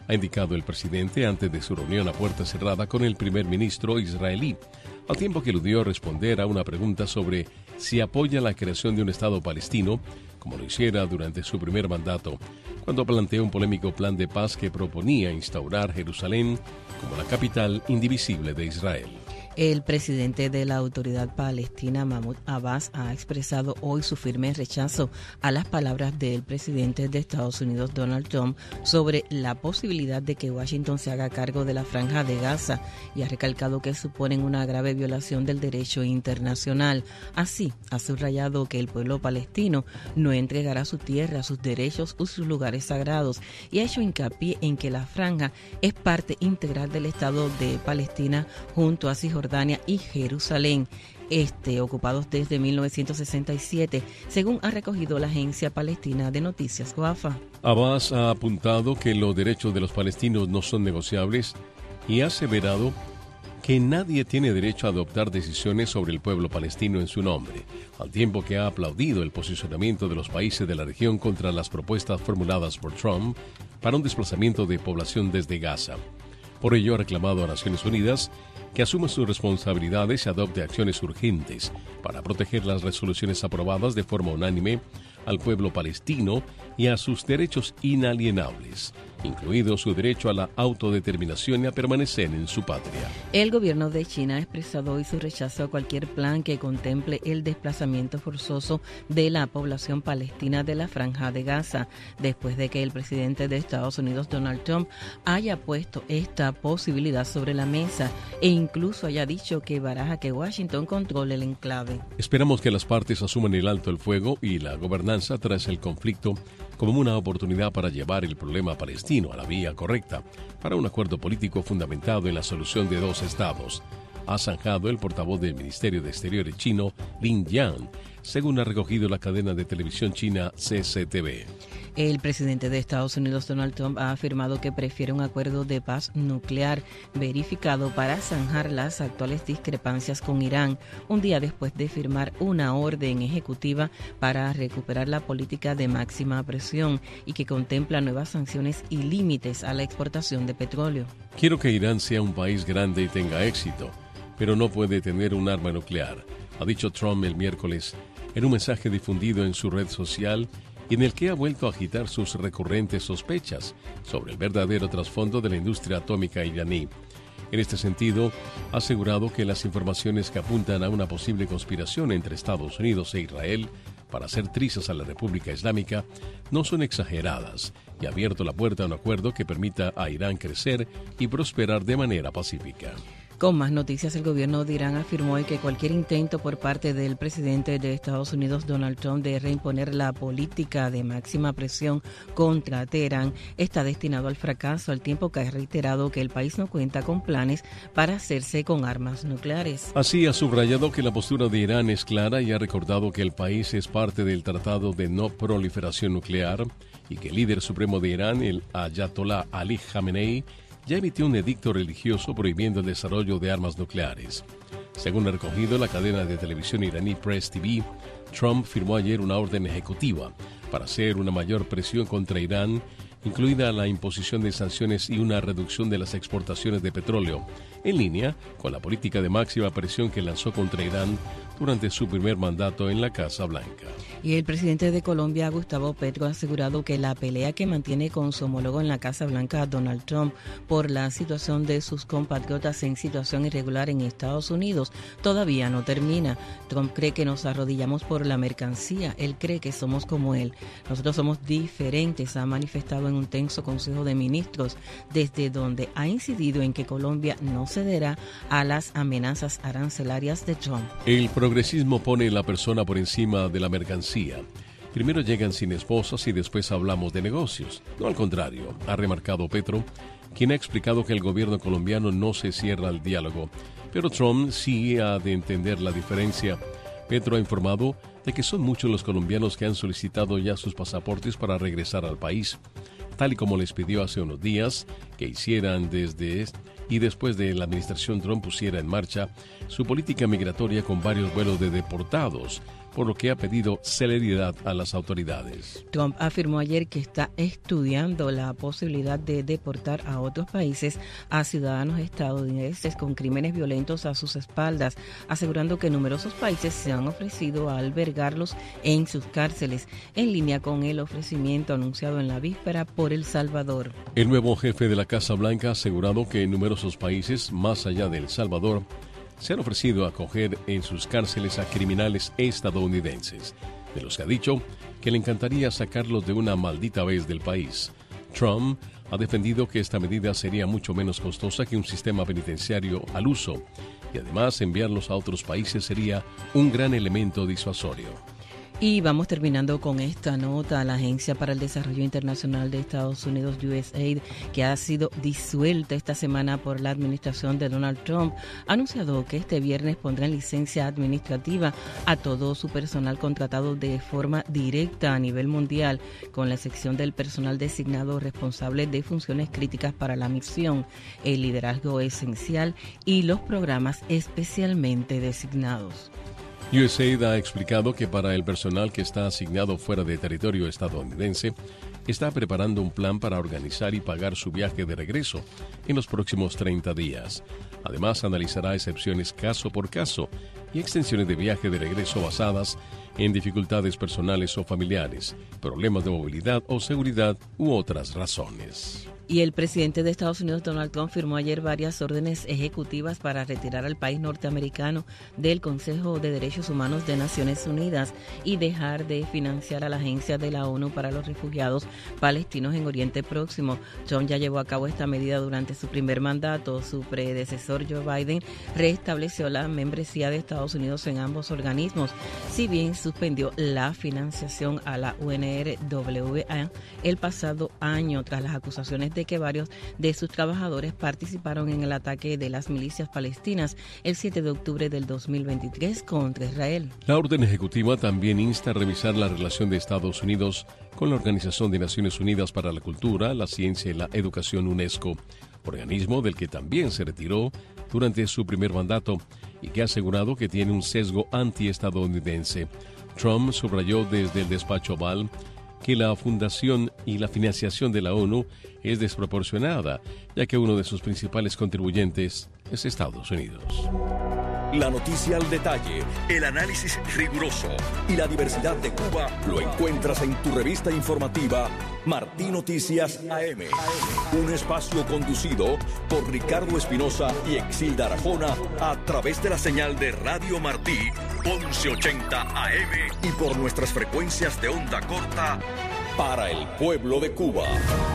ha indicado el presidente antes de su reunión a puerta cerrada con el primer ministro israelí, al tiempo que eludió responder a una pregunta sobre si apoya la creación de un Estado palestino, como lo hiciera durante su primer mandato, cuando planteó un polémico plan de paz que proponía instaurar Jerusalén como la capital indivisible de Israel. El presidente de la Autoridad Palestina, Mahmoud Abbas, ha expresado hoy su firme rechazo a las palabras del presidente de Estados Unidos, Donald Trump, sobre la posibilidad de que Washington se haga cargo de la Franja de Gaza y ha recalcado que suponen una grave violación del derecho internacional. Así, ha subrayado que el pueblo palestino no entregará su tierra, sus derechos o sus lugares sagrados y ha hecho hincapié en que la Franja es parte integral del Estado de Palestina junto a Cisjordania y Jerusalén Este, ocupados desde mil novecientos sesenta y siete, según ha recogido la agencia palestina de noticias Wafa. Abbas ha apuntado que los derechos de los palestinos no son negociables y ha aseverado que nadie tiene derecho a adoptar decisiones sobre el pueblo palestino en su nombre, al tiempo que ha aplaudido el posicionamiento de los países de la región contra las propuestas formuladas por Trump para un desplazamiento de población desde Gaza. Por ello ha reclamado a Naciones Unidas que asuma sus responsabilidades y adopte acciones urgentes para proteger las resoluciones aprobadas de forma unánime al pueblo palestino y a sus derechos inalienables, incluido su derecho a la autodeterminación y a permanecer en su patria. El gobierno de China ha expresado hoy su rechazo a cualquier plan que contemple el desplazamiento forzoso de la población palestina de la Franja de Gaza, después de que el presidente de Estados Unidos, Donald Trump, haya puesto esta posibilidad sobre la mesa e incluso haya dicho que baraja que Washington controle el enclave. Esperamos que las partes asuman el alto el fuego y la gobernanza tras el conflicto como una oportunidad para llevar el problema palestino a la vía correcta para un acuerdo político fundamentado en la solución de dos estados, ha zanjado el portavoz del Ministerio de Exteriores chino, Lin Jian, según ha recogido la cadena de televisión china C C T V. El presidente de Estados Unidos, Donald Trump, ha afirmado que prefiere un acuerdo de paz nuclear verificado para zanjar las actuales discrepancias con Irán, un día después de firmar una orden ejecutiva para recuperar la política de máxima presión y que contempla nuevas sanciones y límites a la exportación de petróleo. Quiero que Irán sea un país grande y tenga éxito, pero no puede tener un arma nuclear, ha dicho Trump el miércoles en un mensaje difundido en su red social y en el que ha vuelto a agitar sus recurrentes sospechas sobre el verdadero trasfondo de la industria atómica iraní. En este sentido, ha asegurado que las informaciones que apuntan a una posible conspiración entre Estados Unidos e Israel para hacer trizas a la República Islámica no son exageradas y ha abierto la puerta a un acuerdo que permita a Irán crecer y prosperar de manera pacífica. Con más noticias, el gobierno de Irán afirmó hoy que cualquier intento por parte del presidente de Estados Unidos, Donald Trump, de reimponer la política de máxima presión contra Teherán está destinado al fracaso, al tiempo que ha reiterado que el país no cuenta con planes para hacerse con armas nucleares. Así ha subrayado que la postura de Irán es clara y ha recordado que el país es parte del Tratado de No Proliferación Nuclear y que el líder supremo de Irán, el Ayatollah Ali Khamenei, ya emitió un edicto religioso prohibiendo el desarrollo de armas nucleares. Según ha recogido la cadena de televisión iraní Press T V, Trump firmó ayer una orden ejecutiva para hacer una mayor presión contra Irán, incluida la imposición de sanciones y una reducción de las exportaciones de petróleo, en línea con la política de máxima presión que lanzó contra Irán durante su primer mandato en la Casa Blanca. Y el presidente de Colombia, Gustavo Petro, ha asegurado que la pelea que mantiene con su homólogo en la Casa Blanca, Donald Trump, por la situación de sus compatriotas en situación irregular en Estados Unidos, todavía no termina. Trump cree que nos arrodillamos por la mercancía. Él cree que somos como él. Nosotros somos diferentes, ha manifestado en un tenso Consejo de Ministros, desde donde ha incidido en que Colombia no cederá a las amenazas arancelarias de Trump. El progresismo pone la persona por encima de la mercancía. Primero llegan sin esposas y después hablamos de negocios. No al contrario, ha remarcado Petro, quien ha explicado que el gobierno colombiano no se cierra al diálogo, pero Trump sí ha de entender la diferencia. Petro ha informado de que son muchos los colombianos que han solicitado ya sus pasaportes para regresar al país, tal y como les pidió hace unos días que hicieran desde y después de la administración Trump pusiera en marcha su política migratoria con varios vuelos de deportados por lo que ha pedido celeridad a las autoridades. Trump afirmó ayer que está estudiando la posibilidad de deportar a otros países a ciudadanos estadounidenses con crímenes violentos a sus espaldas, asegurando que numerosos países se han ofrecido a albergarlos en sus cárceles, en línea con el ofrecimiento anunciado en la víspera por El Salvador. El nuevo jefe de la Casa Blanca ha asegurado que numerosos países, más allá de El Salvador, se han ofrecido a acoger en sus cárceles a criminales estadounidenses, de los que ha dicho que le encantaría sacarlos de una maldita vez del país. Trump ha defendido que esta medida sería mucho menos costosa que un sistema penitenciario al uso, y además enviarlos a otros países sería un gran elemento disuasorio. Y vamos terminando con esta nota. La Agencia para el Desarrollo Internacional de Estados Unidos, U S A I D, que ha sido disuelta esta semana por la administración de Donald Trump, ha anunciado que este viernes pondrá en licencia administrativa a todo su personal contratado de forma directa a nivel mundial, con la excepción del personal designado responsable de funciones críticas para la misión, el liderazgo esencial y los programas especialmente designados. U S A I D ha explicado que para el personal que está asignado fuera de territorio estadounidense, está preparando un plan para organizar y pagar su viaje de regreso en los próximos treinta días. Además, analizará excepciones caso por caso y extensiones de viaje de regreso basadas en dificultades personales o familiares, problemas de movilidad o seguridad u otras razones. Y el presidente de Estados Unidos, Donald Trump, firmó ayer varias órdenes ejecutivas para retirar al país norteamericano del Consejo de Derechos Humanos de Naciones Unidas y dejar de financiar a la Agencia de la ONU para los Refugiados Palestinos en Oriente Próximo. Trump ya llevó a cabo esta medida durante su primer mandato. Su predecesor, Joe Biden, restableció la membresía de Estados Unidos en ambos organismos, si bien suspendió la financiación a la U N R W A el pasado año tras las acusaciones de que varios de sus trabajadores participaron en el ataque de las milicias palestinas el siete de octubre del dos mil veintitrés contra Israel. La orden ejecutiva también insta a revisar la relación de Estados Unidos con la Organización de Naciones Unidas para la Cultura, la Ciencia y la Educación UNESCO, organismo del que también se retiró durante su primer mandato y que ha asegurado que tiene un sesgo antiestadounidense. Trump subrayó desde el despacho Oval que la fundación y la financiación de la ONU es desproporcionada, ya que uno de sus principales contribuyentes es Estados Unidos. La noticia al detalle, el análisis riguroso y la diversidad de Cuba lo encuentras en tu revista informativa Martí Noticias A M. Un espacio conducido por Ricardo Espinosa y Exilda Arjona a través de la señal de Radio Martí once ochenta A M y por nuestras frecuencias de onda corta para el pueblo de Cuba.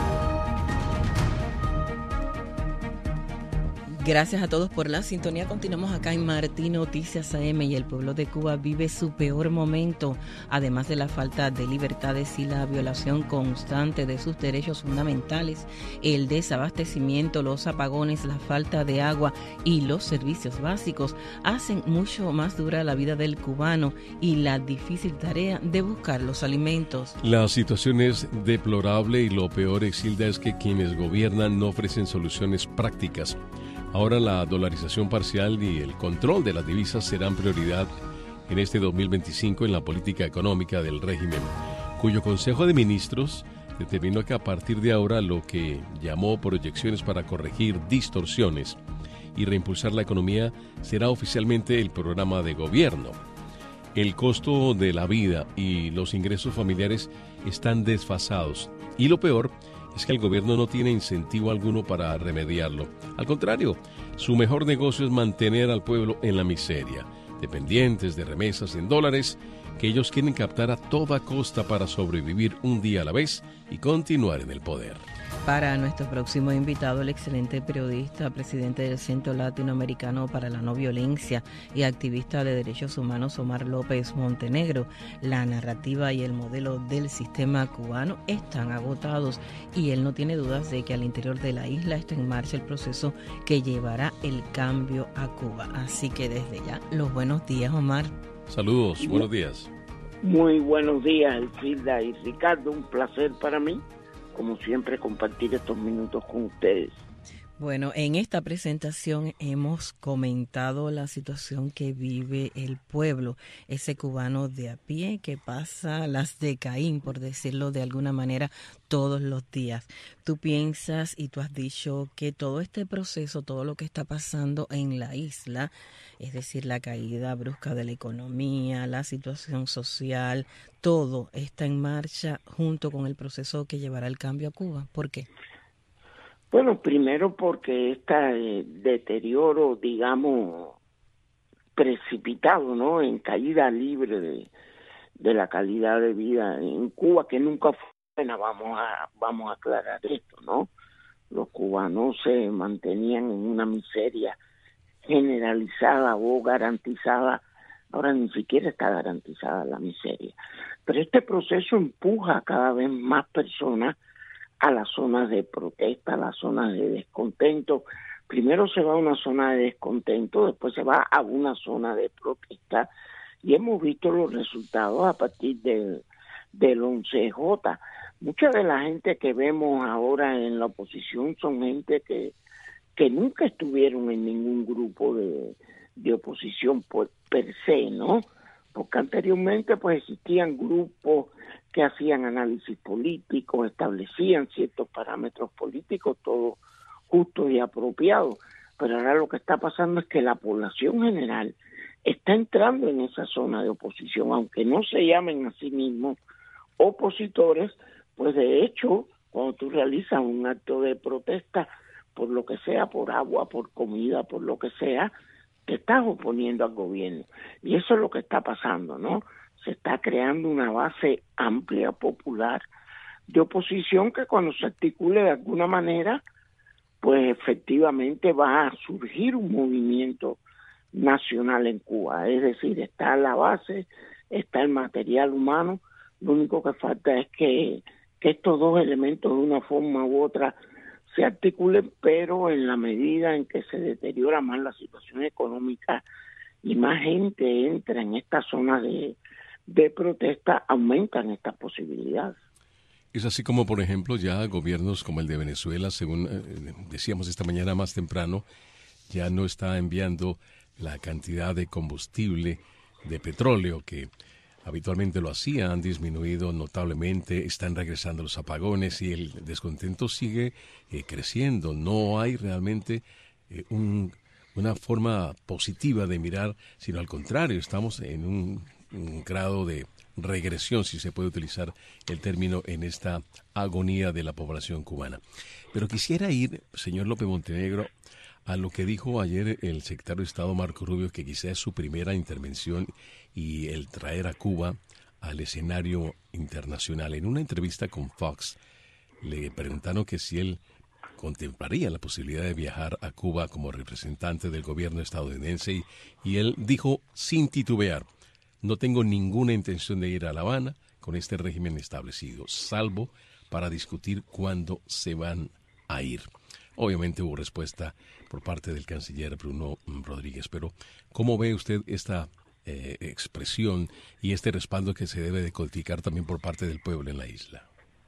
Gracias a todos por la sintonía. Continuamos acá en Martí Noticias A M y el pueblo de Cuba vive su peor momento, además de la falta de libertades y la violación constante de sus derechos fundamentales, el desabastecimiento, los apagones, la falta de agua y los servicios básicos hacen mucho más dura la vida del cubano y la difícil tarea de buscar los alimentos. La situación es deplorable y lo peor, Exilda, es que quienes gobiernan no ofrecen soluciones prácticas. Ahora la dolarización parcial y el control de las divisas serán prioridad en este dos mil veinticinco en la política económica del régimen, cuyo Consejo de Ministros determinó que a partir de ahora lo que llamó proyecciones para corregir distorsiones y reimpulsar la economía será oficialmente el programa de gobierno. El costo de la vida y los ingresos familiares están desfasados y lo peor es que el gobierno no tiene incentivo alguno para remediarlo. Al contrario, su mejor negocio es mantener al pueblo en la miseria, dependientes de remesas en dólares que ellos quieren captar a toda costa para sobrevivir un día a la vez y continuar en el poder. Para nuestro próximo invitado, el excelente periodista, presidente del Centro Latinoamericano para la No Violencia y activista de derechos humanos, Omar López Montenegro. La narrativa y el modelo del sistema cubano están agotados y él no tiene dudas de que al interior de la isla está en marcha el proceso que llevará el cambio a Cuba. Así que desde ya, los buenos días, Omar. Saludos, buenos días. Muy buenos días, Elfilda y Ricardo. Un placer para mí, como siempre, compartir estos minutos con ustedes. Bueno, en esta presentación hemos comentado la situación que vive el pueblo, ese cubano de a pie que pasa las de Caín, por decirlo de alguna manera, todos los días. Tú piensas y tú has dicho que todo este proceso, todo lo que está pasando en la isla, es decir, la caída brusca de la economía, la situación social, todo está en marcha junto con el proceso que llevará el cambio a Cuba. ¿Por qué? Bueno, primero porque este deterioro, digamos, precipitado, ¿no?, en caída libre de, de la calidad de vida en Cuba, que nunca fue buena, vamos a, vamos a aclarar esto, ¿no? Los cubanos se mantenían en una miseria generalizada o garantizada, ahora ni siquiera está garantizada la miseria. Pero este proceso empuja a cada vez más personas a las zonas de protesta, a las zonas de descontento. Primero se va a una zona de descontento, después se va a una zona de protesta, y hemos visto los resultados a partir del, del once J. Mucha de la gente que vemos ahora en la oposición son gente que, que nunca estuvieron en ningún grupo de, de oposición por, per se, ¿no? Porque anteriormente pues existían grupos que hacían análisis político, establecían ciertos parámetros políticos, todos justos y apropiados. Pero ahora lo que está pasando es que la población general está entrando en esa zona de oposición, aunque no se llamen a sí mismos opositores, pues de hecho, cuando tú realizas un acto de protesta, por lo que sea, por agua, por comida, por lo que sea, te estás oponiendo al gobierno. Y eso es lo que está pasando, ¿no? Se está creando una base amplia, popular, de oposición que cuando se articule de alguna manera, pues efectivamente va a surgir un movimiento nacional en Cuba. Es decir, está la base, está el material humano, lo único que falta es que, que estos dos elementos de una forma u otra se articulen, pero en la medida en que se deteriora más la situación económica y más gente entra en esta zona de, de protesta, aumentan estas posibilidades. Es así como, por ejemplo, ya gobiernos como el de Venezuela, según eh, decíamos esta mañana más temprano, ya no está enviando la cantidad de combustible, de petróleo que habitualmente lo hacía, han disminuido notablemente, están regresando los apagones y el descontento sigue eh, creciendo. No hay realmente eh, un, una forma positiva de mirar, sino al contrario, estamos en un, un grado de regresión, si se puede utilizar el término, en esta agonía de la población cubana. Pero quisiera ir, señor López Montenegro, a lo que dijo ayer el secretario de Estado Marco Rubio, que quizás es su primera intervención y el traer a Cuba al escenario internacional. En una entrevista con Fox le preguntaron que si él contemplaría la posibilidad de viajar a Cuba como representante del gobierno estadounidense y, y él dijo sin titubear: no tengo ninguna intención de ir a La Habana con este régimen establecido, salvo para discutir cuándo se van a ir. Obviamente hubo respuesta por parte del canciller Bruno Rodríguez, pero ¿cómo ve usted esta eh, expresión y este respaldo que se debe de codificar también por parte del pueblo en la isla?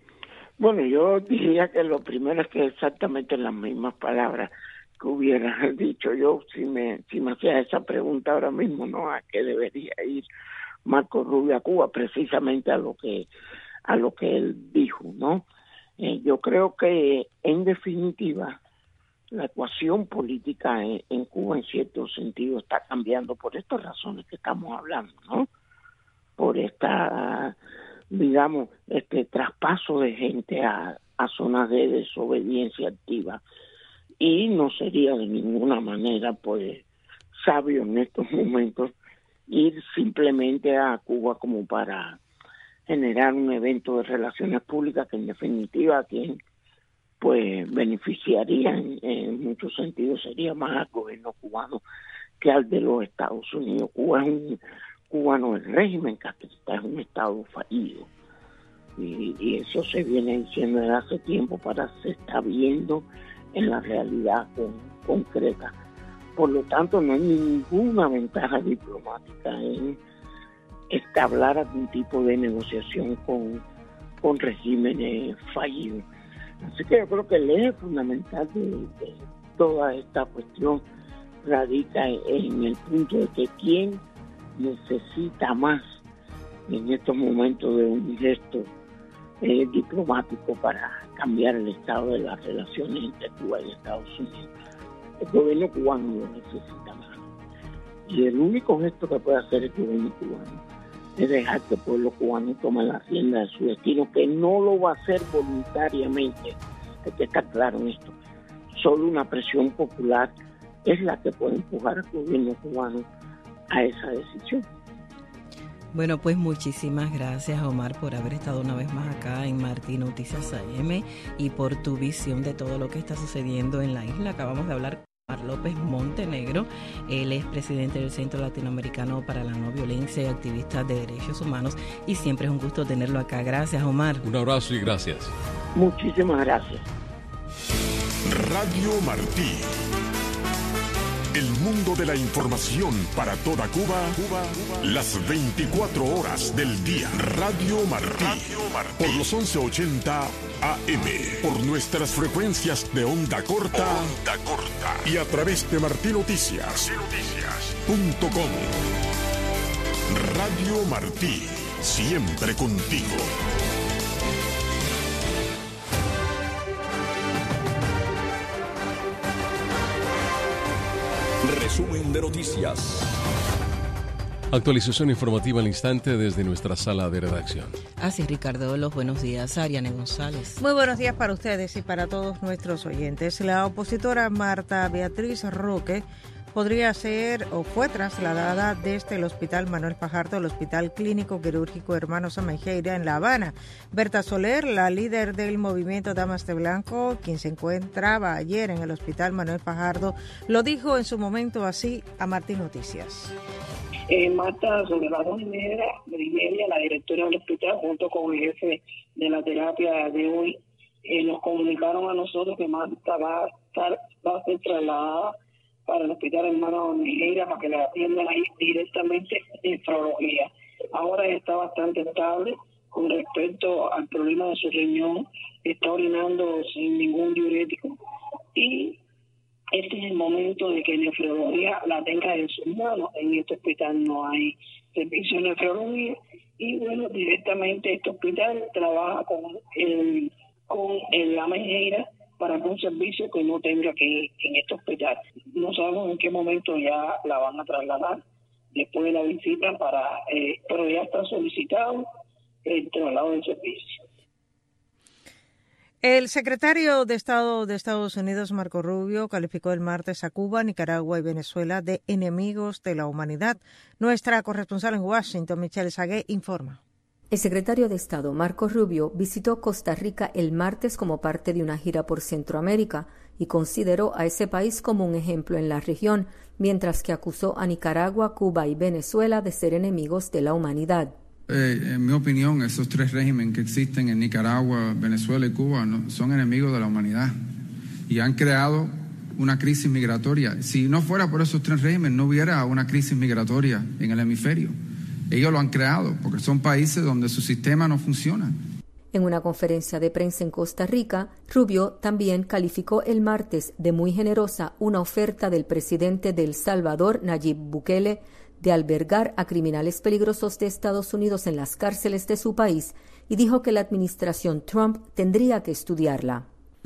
Bueno, yo diría que lo primero es que exactamente las mismas palabras que hubiera dicho yo si me si me hacía esa pregunta ahora mismo, ¿no? ¿A qué debería ir Marco Rubio a Cuba? Precisamente a lo que a lo que él dijo, ¿no? Eh, yo creo que en definitiva la ecuación política en, en Cuba en cierto sentido está cambiando por estas razones que estamos hablando, ¿no? Por esta, digamos, este traspaso de gente a, a zonas de desobediencia activa. Y no sería de ninguna manera, pues, sabio en estos momentos ir simplemente a Cuba como para generar un evento de relaciones públicas que en definitiva a quien pues beneficiaría en, en muchos sentidos sería más al gobierno cubano que al de los Estados Unidos. Cuba es un cubano el régimen castrista, es un estado fallido y, y eso se viene diciendo desde hace tiempo, para se está viendo en la realidad con, concreta. Por lo tanto, no hay ninguna ventaja diplomática en establecer algún tipo de negociación con, con regímenes fallidos. Así que yo creo que el eje fundamental de, de, toda esta cuestión radica en el punto de que quién necesita más en estos momentos de un gesto eh, diplomático para cambiar el estado de las relaciones entre Cuba y Estados Unidos. El gobierno cubano lo necesita más. Y el único gesto que puede hacer el gobierno cubano es dejar que el pueblo cubano tome la rienda de su destino, que no lo va a hacer voluntariamente. Hay que estar claro en esto. Solo una presión popular es la que puede empujar al gobierno cubano a esa decisión. Bueno, pues muchísimas gracias, Omar, por haber estado una vez más acá en Martí Noticias A M y por tu visión de todo lo que está sucediendo en la isla. Acabamos de hablar con Omar López Montenegro. Él es presidente del Centro Latinoamericano para la No Violencia y activista de derechos humanos, y siempre es un gusto tenerlo acá. Gracias, Omar. Un abrazo y gracias. Muchísimas gracias. Radio Martí. El mundo de la información para toda Cuba, Cuba, Cuba, las veinticuatro horas del día. Radio Martí, Radio Martí, por los once ochenta A M, por nuestras frecuencias de onda corta, onda corta, y a través de Martí Noticias punto com. Radio Martí, siempre contigo. Resumen de noticias. Actualización informativa al instante desde nuestra sala de redacción. Así es, Ricardo. Los buenos días, Ariane González. Muy buenos días para ustedes y para todos nuestros oyentes. La opositora Marta Beatriz Roque podría ser o fue trasladada desde el Hospital Manuel Fajardo al Hospital Clínico Quirúrgico Hermanos Amejeira en La Habana. Berta Soler, la líder del movimiento Damas de Blanco, quien se encontraba ayer en el Hospital Manuel Fajardo, lo dijo en su momento así a Martí Noticias. Eh, Marta Soledad Jiménez, Brigelia, la directora del hospital, junto con el jefe de la terapia de hoy, eh, nos comunicaron a nosotros que Marta va a, estar, va a ser trasladada para el Hospital Hermano Amejeira para que le atiendan ahí directamente nefrología. Ahora está bastante estable con respecto al problema de su riñón, está orinando sin ningún diurético y este es el momento de que nefrología la tenga en sus manos. En este hospital no hay servicio de nefrología y bueno, directamente este hospital trabaja con el con el Amejeira para un servicio que no tenga que ir en este hospital. No sabemos en qué momento ya la van a trasladar después de la visita, para eh, pero ya está solicitado el traslado del servicio. El secretario de Estado de Estados Unidos, Marco Rubio, calificó el martes a Cuba, Nicaragua y Venezuela de enemigos de la humanidad. Nuestra corresponsal en Washington, Michelle Sagué, informa. El secretario de Estado, Marco Rubio, visitó Costa Rica el martes como parte de una gira por Centroamérica y consideró a ese país como un ejemplo en la región, mientras que acusó a Nicaragua, Cuba y Venezuela de ser enemigos de la humanidad. Eh, en mi opinión, esos tres regímenes que existen en Nicaragua, Venezuela y Cuba no, son enemigos de la humanidad y han creado una crisis migratoria. Si no fuera por esos tres regímenes, no hubiera una crisis migratoria en el hemisferio. Ellos lo han creado porque son países donde su sistema no funciona. En una conferencia de prensa en Costa Rica, Rubio también calificó el martes de muy generosa una oferta del presidente de El Salvador, Nayib Bukele, de albergar a criminales peligrosos de Estados Unidos en las cárceles de su país y dijo que la administración Trump tendría que estudiarla.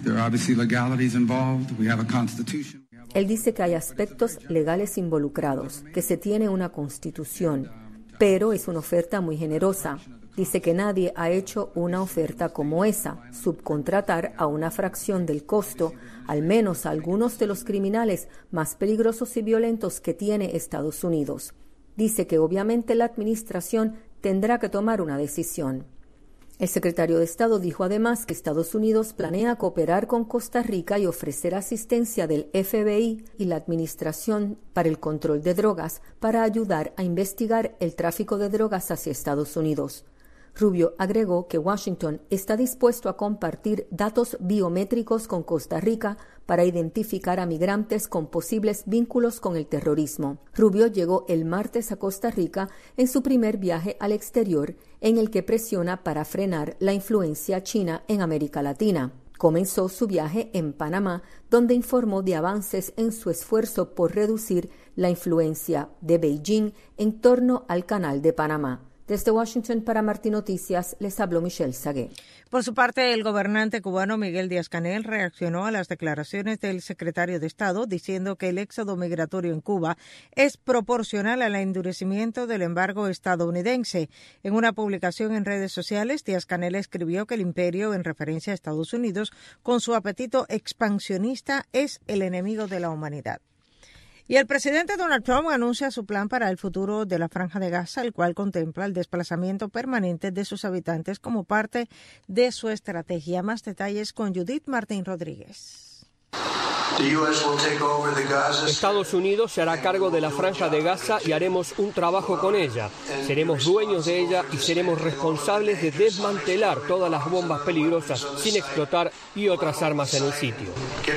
Él dice que hay aspectos legales involucrados, que se tiene una constitución, pero es una oferta muy generosa. Dice que nadie ha hecho una oferta como esa, subcontratar a una fracción del costo, al menos a algunos de los criminales más peligrosos y violentos que tiene Estados Unidos. Dice que obviamente la administración tendrá que tomar una decisión. El secretario de Estado dijo además que Estados Unidos planea cooperar con Costa Rica y ofrecer asistencia del F B I y la Administración para el Control de Drogas para ayudar a investigar el tráfico de drogas hacia Estados Unidos. Rubio agregó que Washington está dispuesto a compartir datos biométricos con Costa Rica para identificar a migrantes con posibles vínculos con el terrorismo. Rubio llegó el martes a Costa Rica en su primer viaje al exterior, en el que presiona para frenar la influencia china en América Latina. Comenzó su viaje en Panamá, donde informó de avances en su esfuerzo por reducir la influencia de Beijing en torno al Canal de Panamá. Desde Washington para Martín Noticias les habló Michelle Sagué. Por su parte, el gobernante cubano Miguel Díaz-Canel reaccionó a las declaraciones del secretario de Estado diciendo que el éxodo migratorio en Cuba es proporcional al endurecimiento del embargo estadounidense. En una publicación en redes sociales, Díaz-Canel escribió que el imperio, en referencia a Estados Unidos, con su apetito expansionista, es el enemigo de la humanidad. Y el presidente Donald Trump anuncia su plan para el futuro de la Franja de Gaza, el cual contempla el desplazamiento permanente de sus habitantes como parte de su estrategia. Más detalles con Judith Martín Rodríguez. Estados Unidos se hará cargo de la Franja de Gaza y haremos un trabajo con ella. Seremos dueños de ella y seremos responsables de desmantelar todas las bombas peligrosas sin explotar y otras armas en el sitio.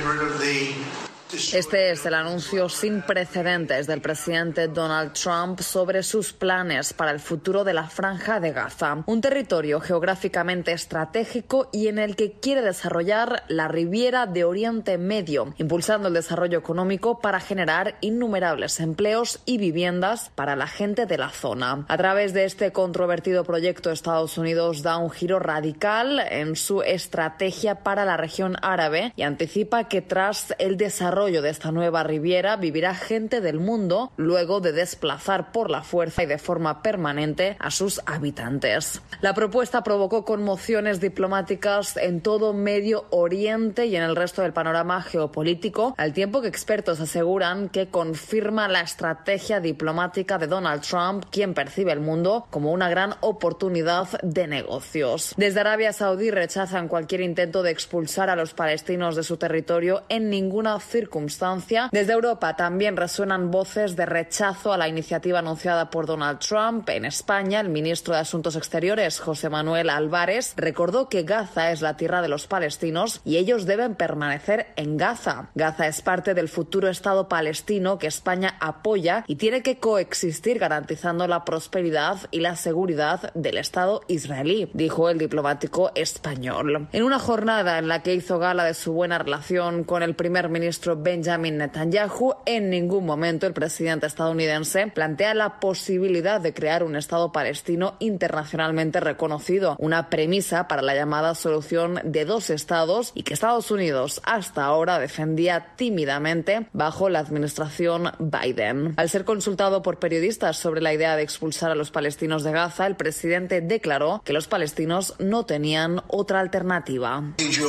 Este es el anuncio sin precedentes del presidente Donald Trump sobre sus planes para el futuro de la Franja de Gaza, un territorio geográficamente estratégico y en el que quiere desarrollar la Riviera de Oriente Medio, impulsando el desarrollo económico para generar innumerables empleos y viviendas para la gente de la zona. A través de este controvertido proyecto, Estados Unidos da un giro radical en su estrategia para la región árabe y anticipa que tras el desarrollo de esta nueva riviera vivirá gente del mundo luego de desplazar por la fuerza y de forma permanente a sus habitantes. La propuesta provocó conmociones diplomáticas en todo Medio Oriente y en el resto del panorama geopolítico, al tiempo que expertos aseguran que confirma la estrategia diplomática de Donald Trump, quien percibe el mundo como una gran oportunidad de negocios. Desde Arabia Saudí rechazan cualquier intento de expulsar a los palestinos de su territorio en ninguna circunstancia. Desde Europa también resuenan voces de rechazo a la iniciativa anunciada por Donald Trump. En España, el ministro de Asuntos Exteriores, José Manuel Álvarez, recordó que Gaza es la tierra de los palestinos y ellos deben permanecer en Gaza. Gaza es parte del futuro Estado palestino que España apoya y tiene que coexistir garantizando la prosperidad y la seguridad del Estado israelí, dijo el diplomático español. En una jornada en la que hizo gala de su buena relación con el primer ministro Benjamin Netanyahu, en ningún momento el presidente estadounidense plantea la posibilidad de crear un Estado palestino internacionalmente reconocido, una premisa para la llamada solución de dos estados y que Estados Unidos hasta ahora defendía tímidamente bajo la administración Biden. Al ser consultado por periodistas sobre la idea de expulsar a los palestinos de Gaza, el presidente declaró que los palestinos no tenían otra alternativa.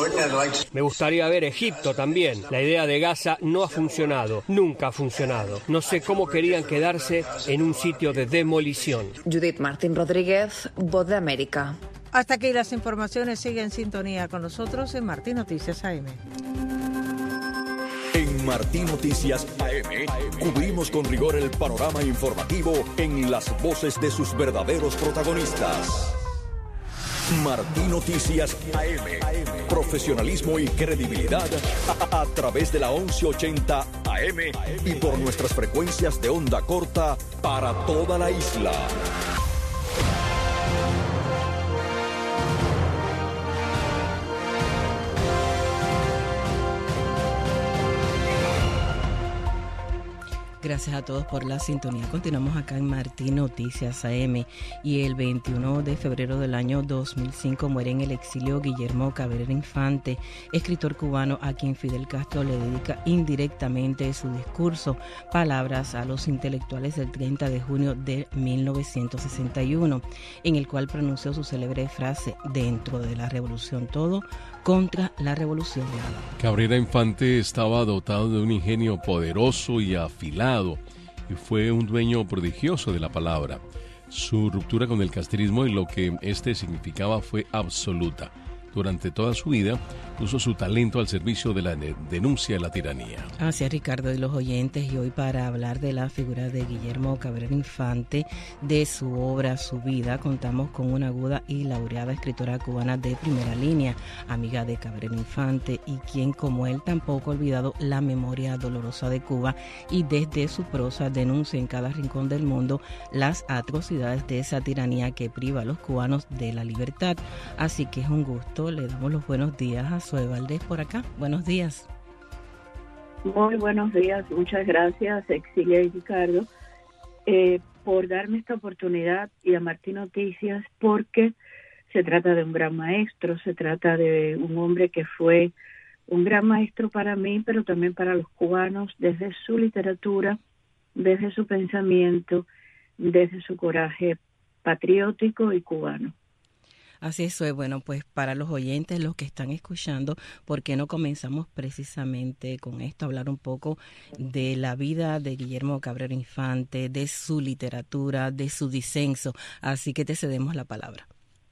Me gustaría ver Egipto también. La idea de Gaza no ha funcionado, nunca ha funcionado. No sé cómo querían quedarse en un sitio de demolición. Judith Martín Rodríguez, Voz de América. Hasta aquí las informaciones. Sigue en sintonía con nosotros en Martín Noticias A M. En Martín Noticias A M cubrimos con rigor el panorama informativo en las voces de sus verdaderos protagonistas. Martín Noticias A M. Profesionalismo y credibilidad a, a través de la once ochenta A M y por nuestras frecuencias de onda corta para toda la isla. Gracias a todos por la sintonía. Continuamos acá en Martín Noticias A M y el veintiuno de febrero del año dos mil cinco muere en el exilio Guillermo Cabrera Infante, escritor cubano a quien Fidel Castro le dedica indirectamente su discurso Palabras a los intelectuales del treinta de junio de mil novecientos sesenta y uno, en el cual pronunció su célebre frase: dentro de la revolución todo, contra la revolución nada. Cabrera Infante estaba dotado de un ingenio poderoso y afilado y fue un dueño prodigioso de la palabra. Su ruptura con el castrismo y lo que este significaba fue absoluta. Durante toda su vida puso su talento al servicio de la denuncia de la tiranía. Así es, Ricardo y los oyentes, y hoy para hablar de la figura de Guillermo Cabrera Infante, de su obra, su vida, contamos con una aguda y laureada escritora cubana de primera línea, amiga de Cabrera Infante y quien como él tampoco ha olvidado la memoria dolorosa de Cuba y desde su prosa denuncia en cada rincón del mundo las atrocidades de esa tiranía que priva a los cubanos de la libertad. Así que es un gusto inmediato le damos los buenos días a Zoe Valdés por acá. Buenos días. Muy buenos días, muchas gracias, Exilia y Ricardo, eh, por darme esta oportunidad, y a Martín Noticias, porque se trata de un gran maestro, se trata de un hombre que fue un gran maestro para mí, pero también para los cubanos, desde su literatura, desde su pensamiento, desde su coraje patriótico y cubano. Así es, bueno, pues para los oyentes, los que están escuchando, ¿por qué no comenzamos precisamente con esto? Hablar un poco de la vida de Guillermo Cabrera Infante, de su literatura, de su disenso. Así que te cedemos la palabra.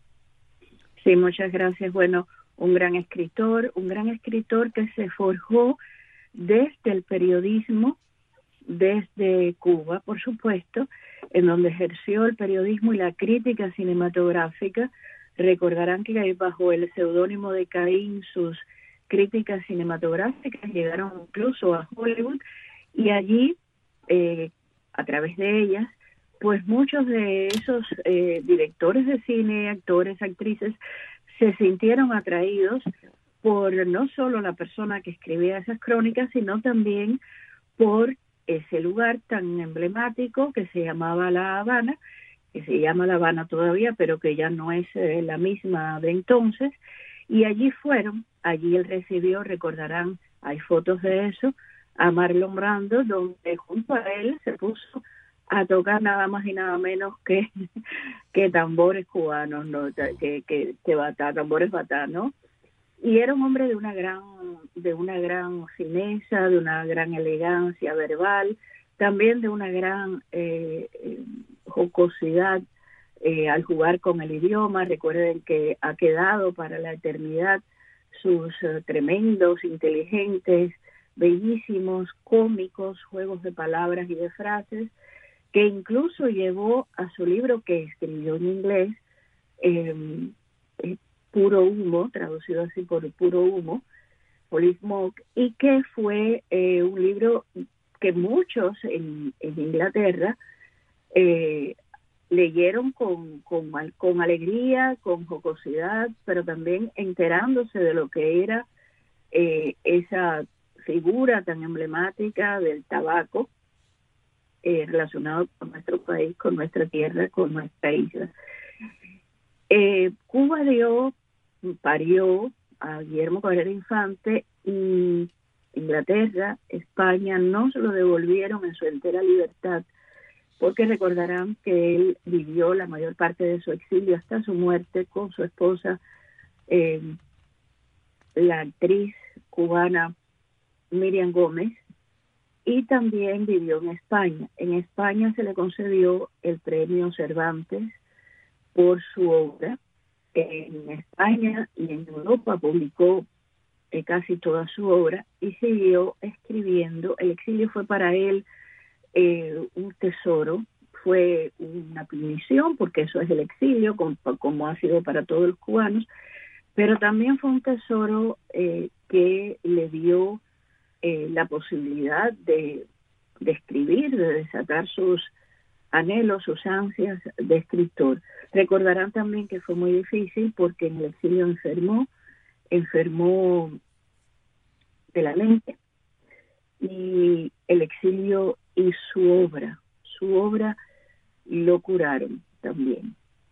Sí, muchas gracias. Bueno, un gran escritor, un gran escritor que se forjó desde el periodismo, desde Cuba, por supuesto, en donde ejerció el periodismo y la crítica cinematográfica. Recordarán que bajo el seudónimo de Caín sus críticas cinematográficas llegaron incluso a Hollywood, y allí, eh, a través de ellas, pues muchos de esos eh, directores de cine, actores, actrices, se sintieron atraídos por no solo la persona que escribía esas crónicas, sino también por ese lugar tan emblemático que se llamaba La Habana, que se llama La Habana todavía, pero que ya no es eh, la misma de entonces, y allí fueron, allí él recibió, recordarán, hay fotos de eso, a Marlon Brando, donde junto a él se puso a tocar nada más y nada menos que, que tambores cubanos, ¿no? que, que, que batá, tambores batá, ¿no? Y era un hombre de una gran, de una gran fineza, de una gran elegancia verbal, también de una gran eh, eh, jocosidad eh, al jugar con el idioma. Recuerden que ha quedado para la eternidad sus uh, tremendos, inteligentes, bellísimos, cómicos juegos de palabras y de frases, que incluso llevó a su libro que escribió en inglés, eh, eh, Puro Humo, traducido así por Puro Humo, Holy Smoke, y que fue eh, un libro que muchos en, en Inglaterra eh, leyeron con, con, con alegría, con jocosidad, pero también enterándose de lo que era eh, esa figura tan emblemática del tabaco eh, relacionado con nuestro país, con nuestra tierra, con nuestra isla. Eh, Cuba dio, parió a Guillermo Cabrera Infante, y Inglaterra, España no se lo devolvieron en su entera libertad, porque recordarán que él vivió la mayor parte de su exilio hasta su muerte con su esposa, eh, la actriz cubana Miriam Gómez, y también vivió en España. En España se le concedió el premio Cervantes por su obra. En España y en Europa publicó eh, casi toda su obra y siguió escribiendo. El exilio fue para él eh, un tesoro, fue una punición, porque eso es el exilio, como, como ha sido para todos los cubanos, pero también fue un tesoro eh, que le dio eh, la posibilidad de, de escribir, de desatar sus anhelos, sus ansias de escritor. Recordarán también que fue muy difícil porque en el exilio enfermó, enfermó de la mente, y el exilio y su obra, su obra lo curaron también.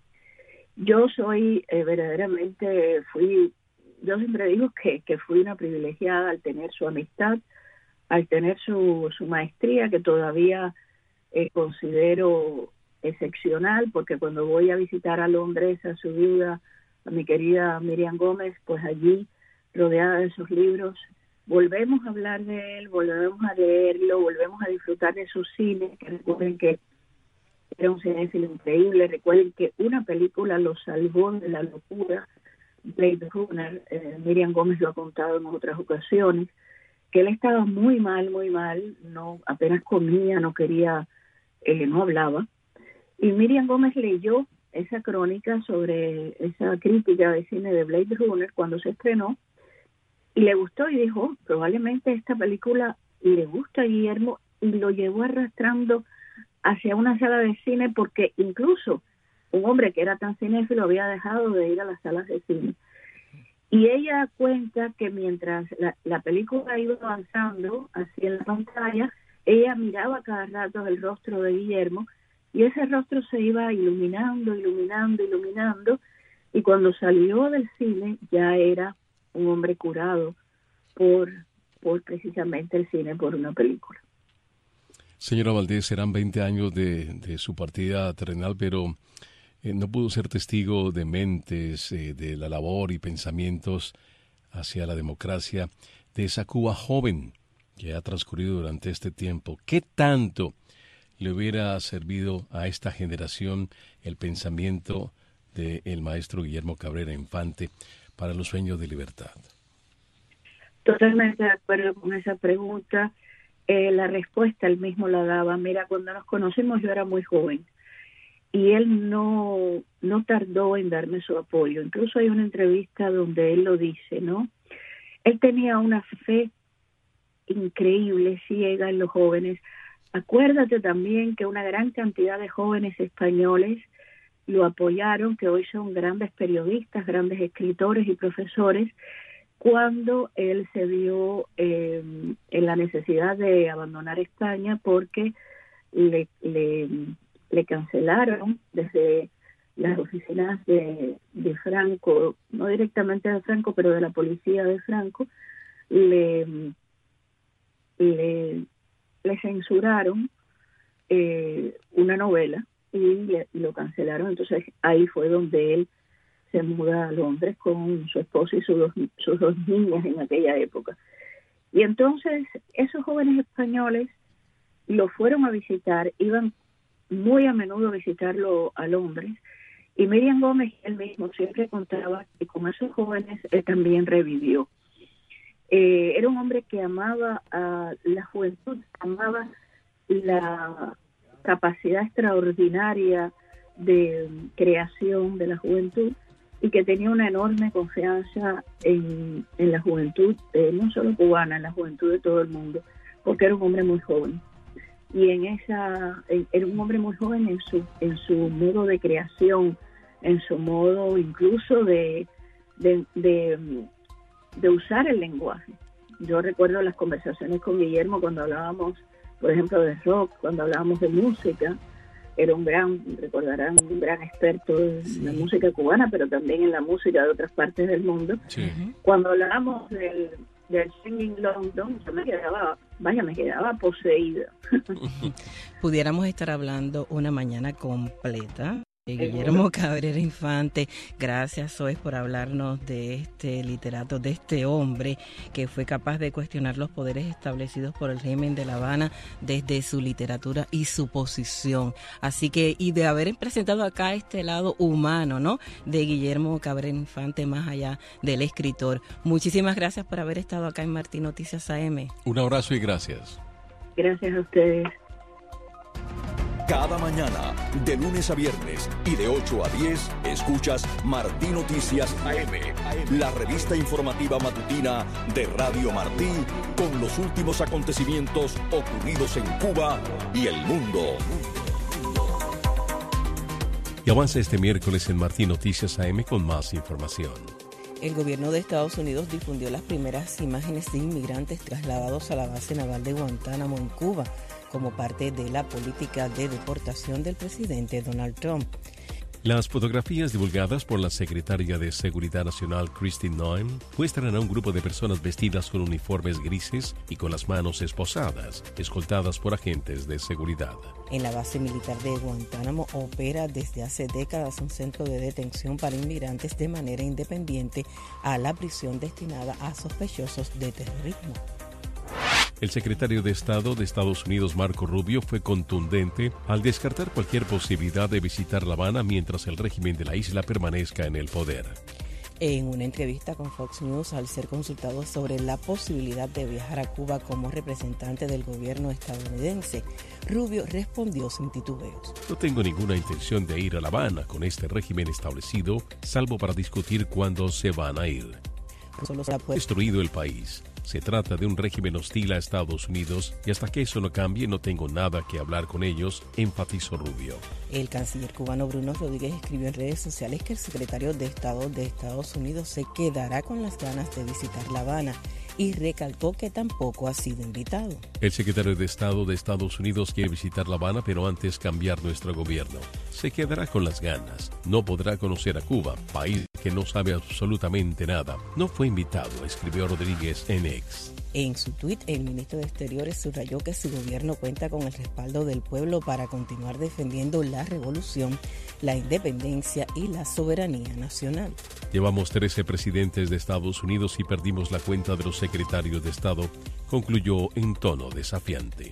Yo soy eh, verdaderamente, fui, yo siempre digo que, que fui una privilegiada al tener su amistad, al tener su, su maestría, que todavía eh, considero excepcional, porque cuando voy a visitar a Londres a su viuda, a mi querida Miriam Gómez, pues allí, rodeada de sus libros, volvemos a hablar de él, volvemos a leerlo, volvemos a disfrutar de su cine, que recuerden que era un cinéfilo increíble. Recuerden que una película lo salvó de la locura, Blade Runner. eh, Miriam Gómez lo ha contado en otras ocasiones, que él estaba muy mal, muy mal, no apenas comía, no quería, eh, no hablaba, y Miriam Gómez leyó esa crónica sobre esa crítica de cine de Blade Runner cuando se estrenó, y le gustó, y dijo, oh, probablemente esta película le gusta a Guillermo, y lo llevó arrastrando hacia una sala de cine, porque incluso un hombre que era tan cinéfilo había dejado de ir a las salas de cine. Y ella cuenta que mientras la, la película iba avanzando así en la pantalla, ella miraba cada rato el rostro de Guillermo y ese rostro se iba iluminando, iluminando, iluminando, y cuando salió del cine ya era un hombre curado por, por precisamente el cine, por una película. Señora Valdés, serán veinte años de, de su partida terrenal, pero eh, no pudo ser testigo de mentes, eh, de la labor y pensamientos hacia la democracia de esa Cuba joven que ha transcurrido durante este tiempo. ¿Qué tanto le hubiera servido a esta generación el pensamiento del maestro Guillermo Cabrera Infante para los sueños de libertad? Totalmente de acuerdo con esa pregunta. Eh, la respuesta él mismo la daba. Mira, cuando nos conocimos yo era muy joven y él no, no tardó en darme su apoyo. Incluso hay una entrevista donde él lo dice, ¿no? Él tenía una fe increíble, ciega en los jóvenes. Acuérdate también que una gran cantidad de jóvenes españoles lo apoyaron, que hoy son grandes periodistas, grandes escritores y profesores, cuando él se vio eh, en la necesidad de abandonar España porque le, le, le cancelaron desde las oficinas de, de Franco, no directamente de Franco, pero de la policía de Franco, le, le, le censuraron eh, una novela y le, lo cancelaron. Entonces ahí fue donde él se muda a Londres con su esposa y sus dos, sus dos niñas en aquella época. Y entonces esos jóvenes españoles lo fueron a visitar, iban muy a menudo a visitarlo a Londres, y Miriam Gómez, él mismo, siempre contaba que con esos jóvenes él también revivió. Eh, era un hombre que amaba a la juventud, amaba la capacidad extraordinaria de creación de la juventud y que tenía una enorme confianza en, en la juventud, eh, no solo cubana, en la juventud de todo el mundo, porque era un hombre muy joven. Y en esa, en, era un hombre muy joven en su, en su modo de creación, en su modo incluso de, de, de, de usar el lenguaje. Yo recuerdo las conversaciones con Guillermo cuando hablábamos, por ejemplo, de rock, cuando hablábamos de música. Era un gran, recordarán, un gran experto en sí. la música cubana, pero también en la música de otras partes del mundo. Sí. Cuando hablábamos del, del Singing London, yo me quedaba, vaya, me quedaba poseída. Pudiéramos estar hablando una mañana completa. Guillermo Cabrera Infante, gracias Soes por hablarnos de este literato, de este hombre que fue capaz de cuestionar los poderes establecidos por el régimen de La Habana desde su literatura y su posición. Así que, y de haber presentado acá este lado humano, ¿no?, de Guillermo Cabrera Infante, más allá del escritor. Muchísimas gracias por haber estado acá en Martín Noticias A M. Un abrazo y gracias. Gracias a ustedes. Cada mañana, de lunes a viernes y de ocho a diez, escuchas Martín Noticias A M, la revista informativa matutina de Radio Martí, con los últimos acontecimientos ocurridos en Cuba y el mundo. Y avanza este miércoles en Martín Noticias A M con más información. El gobierno de Estados Unidos difundió las primeras imágenes de inmigrantes trasladados a la base naval de Guantánamo en Cuba, como parte de la política de deportación del presidente Donald Trump. Las fotografías divulgadas por la secretaria de Seguridad Nacional, Christine Noem, muestran a un grupo de personas vestidas con uniformes grises y con las manos esposadas, escoltadas por agentes de seguridad. En la base militar de Guantánamo opera desde hace décadas un centro de detención para inmigrantes de manera independiente a la prisión destinada a sospechosos de terrorismo. El secretario de Estado de Estados Unidos, Marco Rubio, fue contundente al descartar cualquier posibilidad de visitar La Habana mientras el régimen de la isla permanezca en el poder. En una entrevista con Fox News, al ser consultado sobre la posibilidad de viajar a Cuba como representante del gobierno estadounidense, Rubio respondió sin titubeos. No tengo ninguna intención de ir a La Habana con este régimen establecido, salvo para discutir cuándo se van a ir. Solo se puede... Destruido el país. Se trata de un régimen hostil a Estados Unidos y hasta que eso no cambie no tengo nada que hablar con ellos, enfatizó Rubio. El canciller cubano Bruno Rodríguez escribió en redes sociales que el secretario de Estado de Estados Unidos se quedará con las ganas de visitar La Habana y recalcó que tampoco ha sido invitado. El secretario de Estado de Estados Unidos quiere visitar La Habana, pero antes cambiar nuestro gobierno. Se quedará con las ganas. No podrá conocer a Cuba, país que no sabe absolutamente nada. No fue invitado, escribió Rodríguez en X. En su tuit, el ministro de Exteriores subrayó que su gobierno cuenta con el respaldo del pueblo para continuar defendiendo la revolución, la independencia y la soberanía nacional. Llevamos trece presidentes de Estados Unidos y perdimos la cuenta de los secretarios de Estado, concluyó en tono desafiante.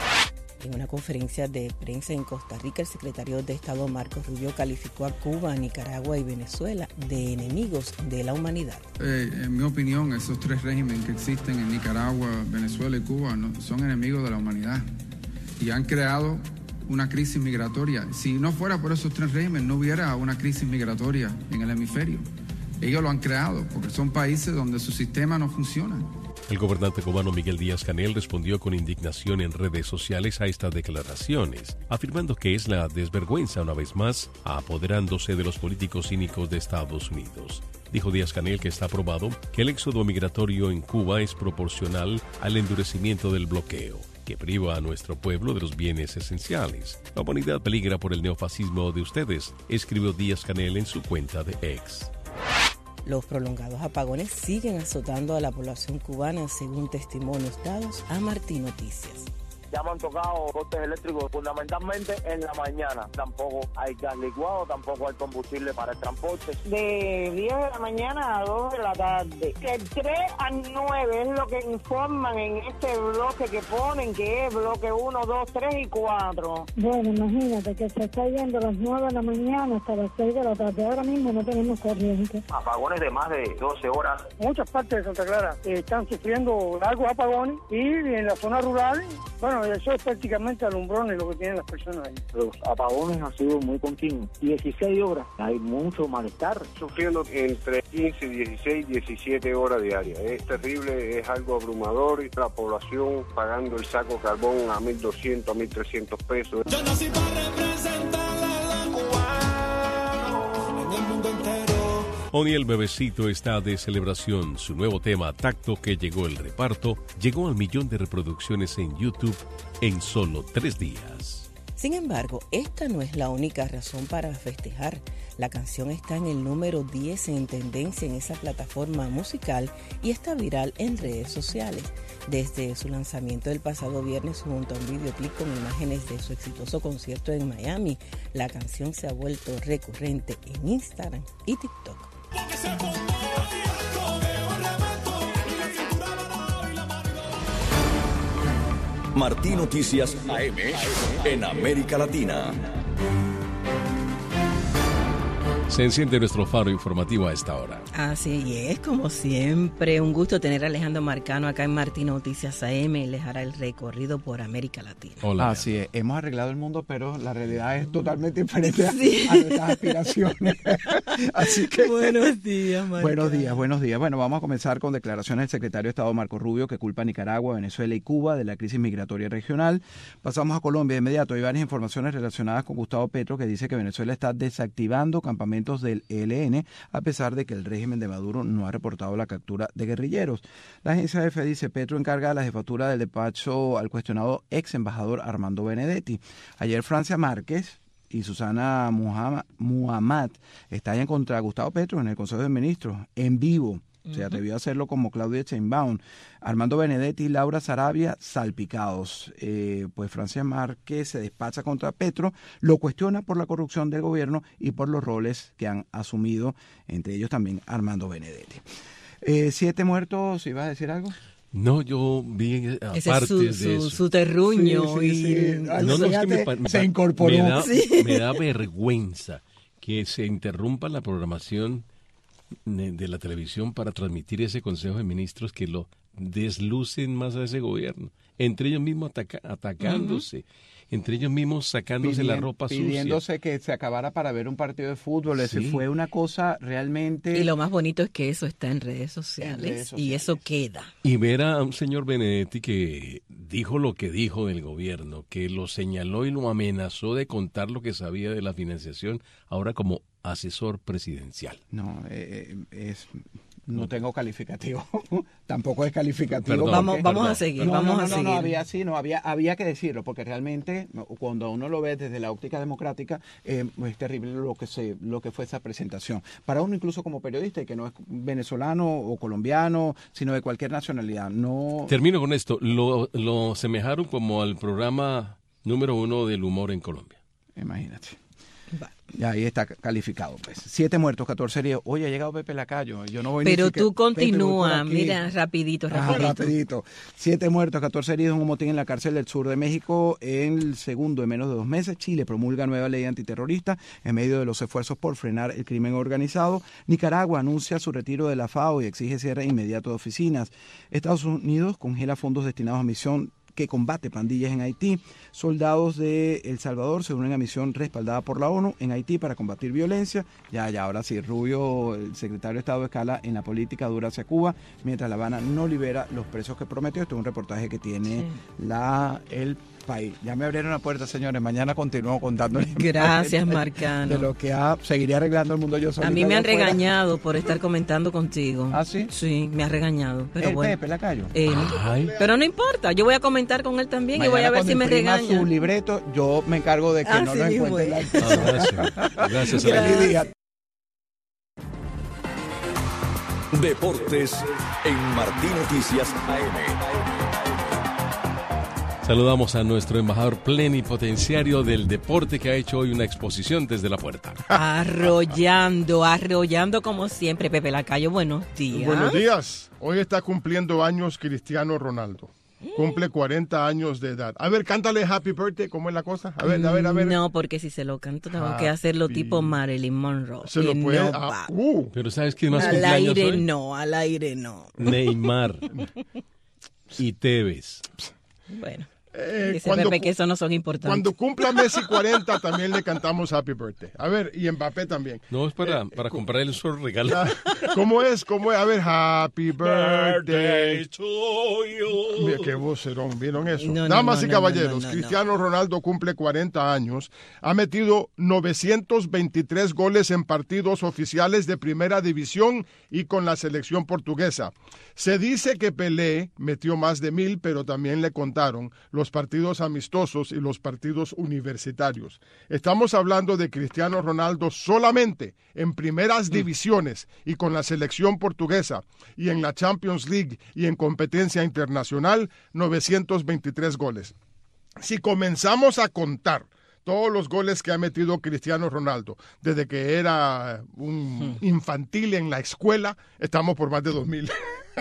En una conferencia de prensa en Costa Rica, el secretario de Estado Marcos Rubio calificó a Cuba, Nicaragua y Venezuela de enemigos de la humanidad. Eh, en mi opinión, esos tres regímenes que existen en Nicaragua, Venezuela y Cuba no, son enemigos de la humanidad y han creado una crisis migratoria. Si no fuera por esos tres regímenes, no hubiera una crisis migratoria en el hemisferio. Ellos lo han creado porque son países donde su sistema no funciona. El gobernante cubano Miguel Díaz-Canel respondió con indignación en redes sociales a estas declaraciones, afirmando que es la desvergüenza una vez más apoderándose de los políticos cínicos de Estados Unidos. Dijo Díaz-Canel que está probado que el éxodo migratorio en Cuba es proporcional al endurecimiento del bloqueo, que priva a nuestro pueblo de los bienes esenciales. La humanidad peligra por el neofascismo de ustedes, escribió Díaz-Canel en su cuenta de X. Los prolongados apagones siguen azotando a la población cubana, según testimonios dados a Martín Noticias. Ya me han tocado cortes eléctricos fundamentalmente en la mañana. Tampoco hay gas licuado, tampoco hay combustible para el transporte. De diez de la mañana a dos de la tarde. De tres a nueve es lo que informan en este bloque que ponen, que es bloque uno, dos, tres y cuatro. Bueno, imagínate que se está yendo a las nueve de la mañana hasta las seis de la tarde. Ahora mismo no tenemos corriente. Apagones de más de doce horas. Muchas partes de Santa Clara eh, están sufriendo largos apagones y en la zona rural, bueno, eso es prácticamente alumbrones lo que tienen las personas ahí. Los apagones han sido muy continuos. dieciséis horas. Hay mucho malestar. Sufriendo entre quince, dieciséis, diecisiete horas diarias. Es terrible, es algo abrumador y la población pagando el saco de carbón a mil doscientos, a mil trescientos pesos. Yo nací para representar a los cubanos en el mundo entero. Hoy el bebecito está de celebración. Su nuevo tema, Tacto, que llegó el reparto, llegó al millón de reproducciones en YouTube en solo tres días. Sin embargo, esta no es la única razón para festejar. La canción está en el número diez en tendencia en esa plataforma musical y está viral en redes sociales. Desde su lanzamiento el pasado viernes junto a un videoclip con imágenes de su exitoso concierto en Miami, la canción se ha vuelto recurrente en Instagram y TikTok. Martín Noticias A M en América Latina. Se enciende nuestro faro informativo a esta hora. Así es, como siempre, un gusto tener a Alejandro Marcano acá en Martín Noticias A M. Les hará el recorrido por América Latina. Hola. Así es, hemos arreglado el mundo, pero la realidad es totalmente diferente sí. a nuestras aspiraciones. Así que buenos días, Marcano. Buenos días, buenos días. Bueno, vamos a comenzar con declaraciones del secretario de Estado Marco Rubio, que culpa a Nicaragua, Venezuela y Cuba de la crisis migratoria regional. Pasamos a Colombia de inmediato. Hay varias informaciones relacionadas con Gustavo Petro, que dice que Venezuela está desactivando campamentos del E L N, a pesar de que el régimen de Maduro no ha reportado la captura de guerrilleros. La agencia F dice Petro encarga la jefatura del despacho al cuestionado ex embajador Armando Benedetti. Ayer Francia Márquez y Susana Muhammad estallan contra Gustavo Petro en el Consejo de Ministros, en vivo. Se atrevió a hacerlo como Claudia Sheinbaum, Armando Benedetti y Laura Sarabia salpicados. Eh, pues Francia Márquez se despacha contra Petro, lo cuestiona por la corrupción del gobierno y por los roles que han asumido, entre ellos también Armando Benedetti. Eh, siete muertos, ¿ibas a decir algo? No, yo vi aparte es su, de su, eso. Su terruño. Sí, sí, y... sí. No, no, es que me, me, se incorporó. Me da, sí. me da vergüenza que se interrumpa la programación de la televisión para transmitir ese Consejo de Ministros que lo deslucen más a ese gobierno. entre ellos mismos ataca, atacándose. Uh-huh. Entre ellos mismos sacándose Pidien, la ropa sucia. Pidiéndose que se acabara para ver un partido de fútbol. Sí. Ese fue una cosa realmente... Y lo más bonito es que eso está en redes sociales, en redes sociales. Y eso queda. Y ver a un señor Benedetti que dijo lo que dijo del gobierno, que lo señaló y lo amenazó de contar lo que sabía de la financiación, ahora como asesor presidencial. No, eh, es... No tengo calificativo, tampoco es calificativo. Perdón, vamos, vamos a seguir, no, vamos no, no, a seguir. No, no, había, sí, no, había, había que decirlo, porque realmente cuando uno lo ve desde la óptica democrática, eh, es terrible lo que se, lo que fue esa presentación. Para uno incluso como periodista, y que no es venezolano o colombiano, sino de cualquier nacionalidad, no... Termino con esto, lo, lo semejaron como al programa número uno del humor en Colombia. Imagínate. Vale. Ya ahí está calificado, pues. Siete muertos, catorce heridos. Oye, ha llegado Pepe Lacayo. Yo no voy Pero ni tú continúa, mira, rapidito, rapidito. Ah, rapidito. Siete muertos, catorce heridos en un motín en la cárcel del sur de México en el segundo en menos de dos meses. Chile promulga nueva ley antiterrorista en medio de los esfuerzos por frenar el crimen organizado. Nicaragua anuncia su retiro de la FAO y exige cierre inmediato de oficinas. Estados Unidos congela fondos destinados a misión que combate pandillas en Haití. Soldados de El Salvador se unen a misión respaldada por la ONU en Haití para combatir violencia. Ya, ya, ahora sí, Rubio, el secretario de Estado, escala en la política dura hacia Cuba, mientras La Habana no libera los presos que prometió. Esto es un reportaje que tiene sí. la el país. Ya me abrieron la puerta, señores. Mañana continúo contándoles. Gracias, Marcano. De lo que ha, seguiría arreglando el mundo yo solita. A mí me han afuera. regañado por estar comentando contigo. ¿Ah, sí? Sí, me ha regañado. Pero el bueno. Pepe Lacayo. Eh, pero no importa, yo voy a comentar con él también Mañana y voy a ver si me regaña. Su libreto, yo me encargo de que ah, no sí, lo encuentre la ah, Gracias. Gracias. Feliz día. Deportes en Martín Noticias A M. Saludamos a nuestro embajador plenipotenciario del deporte que ha hecho hoy una exposición desde la puerta. Arrollando, arrollando como siempre, Pepe Lacayo. Buenos días. Buenos días. Hoy está cumpliendo años Cristiano Ronaldo. Cumple cuarenta años de edad. A ver, cántale Happy Birthday, ¿cómo es la cosa? A ver, a ver, a ver. No, porque si se lo canto tengo Happy. que hacerlo tipo Marilyn Monroe. Se lo puede. No ah, uh. Pero ¿sabes quién más al cumpleaños aire hoy? no, al aire no. Neymar y Tevez. Bueno. Eh, Dice cuando, Pepe que eso no son importantes. Cuando cumpla Messi cuarenta también le cantamos Happy Birthday. A ver, y Mbappé también. No, es para, eh, para comprarle su regalo. ¿Cómo es? ¿Cómo es? A ver, Happy Birthday, birthday to you. Mira, qué vocerón, ¿vieron eso? No, no, Damas no, y no, caballeros, no, no, no, Cristiano no. Ronaldo cumple cuarenta años, ha metido novecientos veintitrés goles en partidos oficiales de primera división y con la selección portuguesa. Se dice que Pelé metió más de mil, pero también le contaron los partidos amistosos y los partidos universitarios. Estamos hablando de Cristiano Ronaldo solamente en primeras divisiones y con la selección portuguesa y en la Champions League y en competencia internacional, novecientos veintitrés goles. Si comenzamos a contar todos los goles que ha metido Cristiano Ronaldo desde que era un infantil en la escuela, estamos por más de dos mil.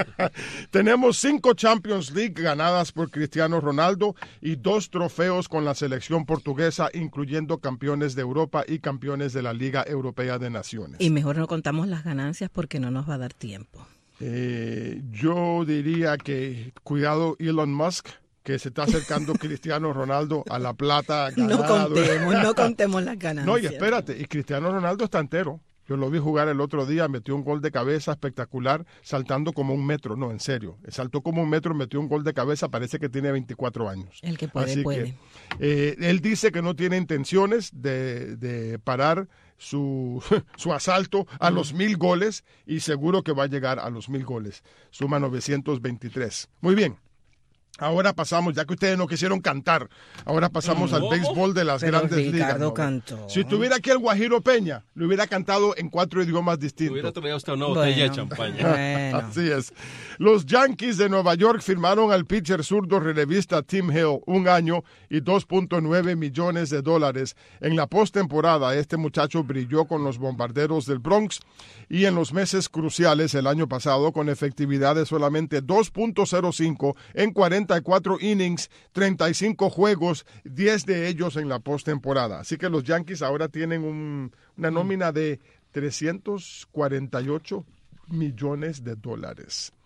Tenemos cinco Champions League ganadas por Cristiano Ronaldo y dos trofeos con la selección portuguesa, incluyendo campeones de Europa y campeones de la Liga Europea de Naciones. Y mejor no contamos las ganancias porque no nos va a dar tiempo. Eh, yo diría que cuidado Elon Musk, que se está acercando Cristiano Ronaldo a la plata ganada. No contemos, no contemos las ganancias. No, y espérate, y Cristiano Ronaldo está entero. Yo lo vi jugar el otro día, metió un gol de cabeza espectacular, saltando como un metro. No, en serio, saltó como un metro, metió un gol de cabeza, parece que tiene veinticuatro años. El que puede, Así puede. Que, eh, él dice que no tiene intenciones de, de parar su, su asalto a mm. los mil goles y seguro que va a llegar a los mil goles. Suma novecientos veintitrés. Muy bien. Ahora pasamos, ya que ustedes no quisieron cantar, ahora pasamos no, al béisbol de las pero grandes Ricardo ligas. ¿No? Cantó. Si tuviera aquí el Guajiro Peña, lo hubiera cantado en cuatro idiomas distintos. Hubiera traído hasta una botella bueno, de champaña. Bueno. Así es. Los Yankees de Nueva York firmaron al pitcher zurdo relevista Tim Hill un año y dos punto nueve millones de dólares. En la postemporada, este muchacho brilló con los Bombarderos del Bronx y en los meses cruciales el año pasado con efectividad de solamente dos punto cero cinco en cuarenta y cuatro innings, treinta y cinco juegos, diez de ellos en la postemporada. Así que los Yankees ahora tienen un, una nómina de trescientos cuarenta y ocho millones de dólares.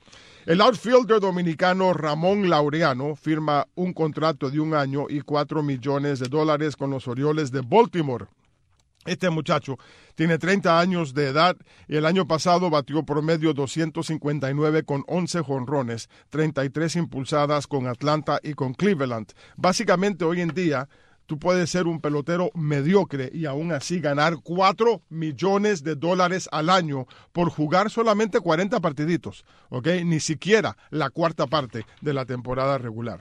El outfielder dominicano Ramón Laureano firma un contrato de un año y cuatro millones de dólares con los Orioles de Baltimore. Este muchacho tiene treinta años de edad y el año pasado batió promedio doscientos cincuenta y nueve con once jonrones, treinta y tres impulsadas con Atlanta y con Cleveland. Básicamente hoy en día tú puedes ser un pelotero mediocre y aún así ganar cuatro millones de dólares al año por jugar solamente cuarenta partiditos, ¿ok? Ni siquiera la cuarta parte de la temporada regular.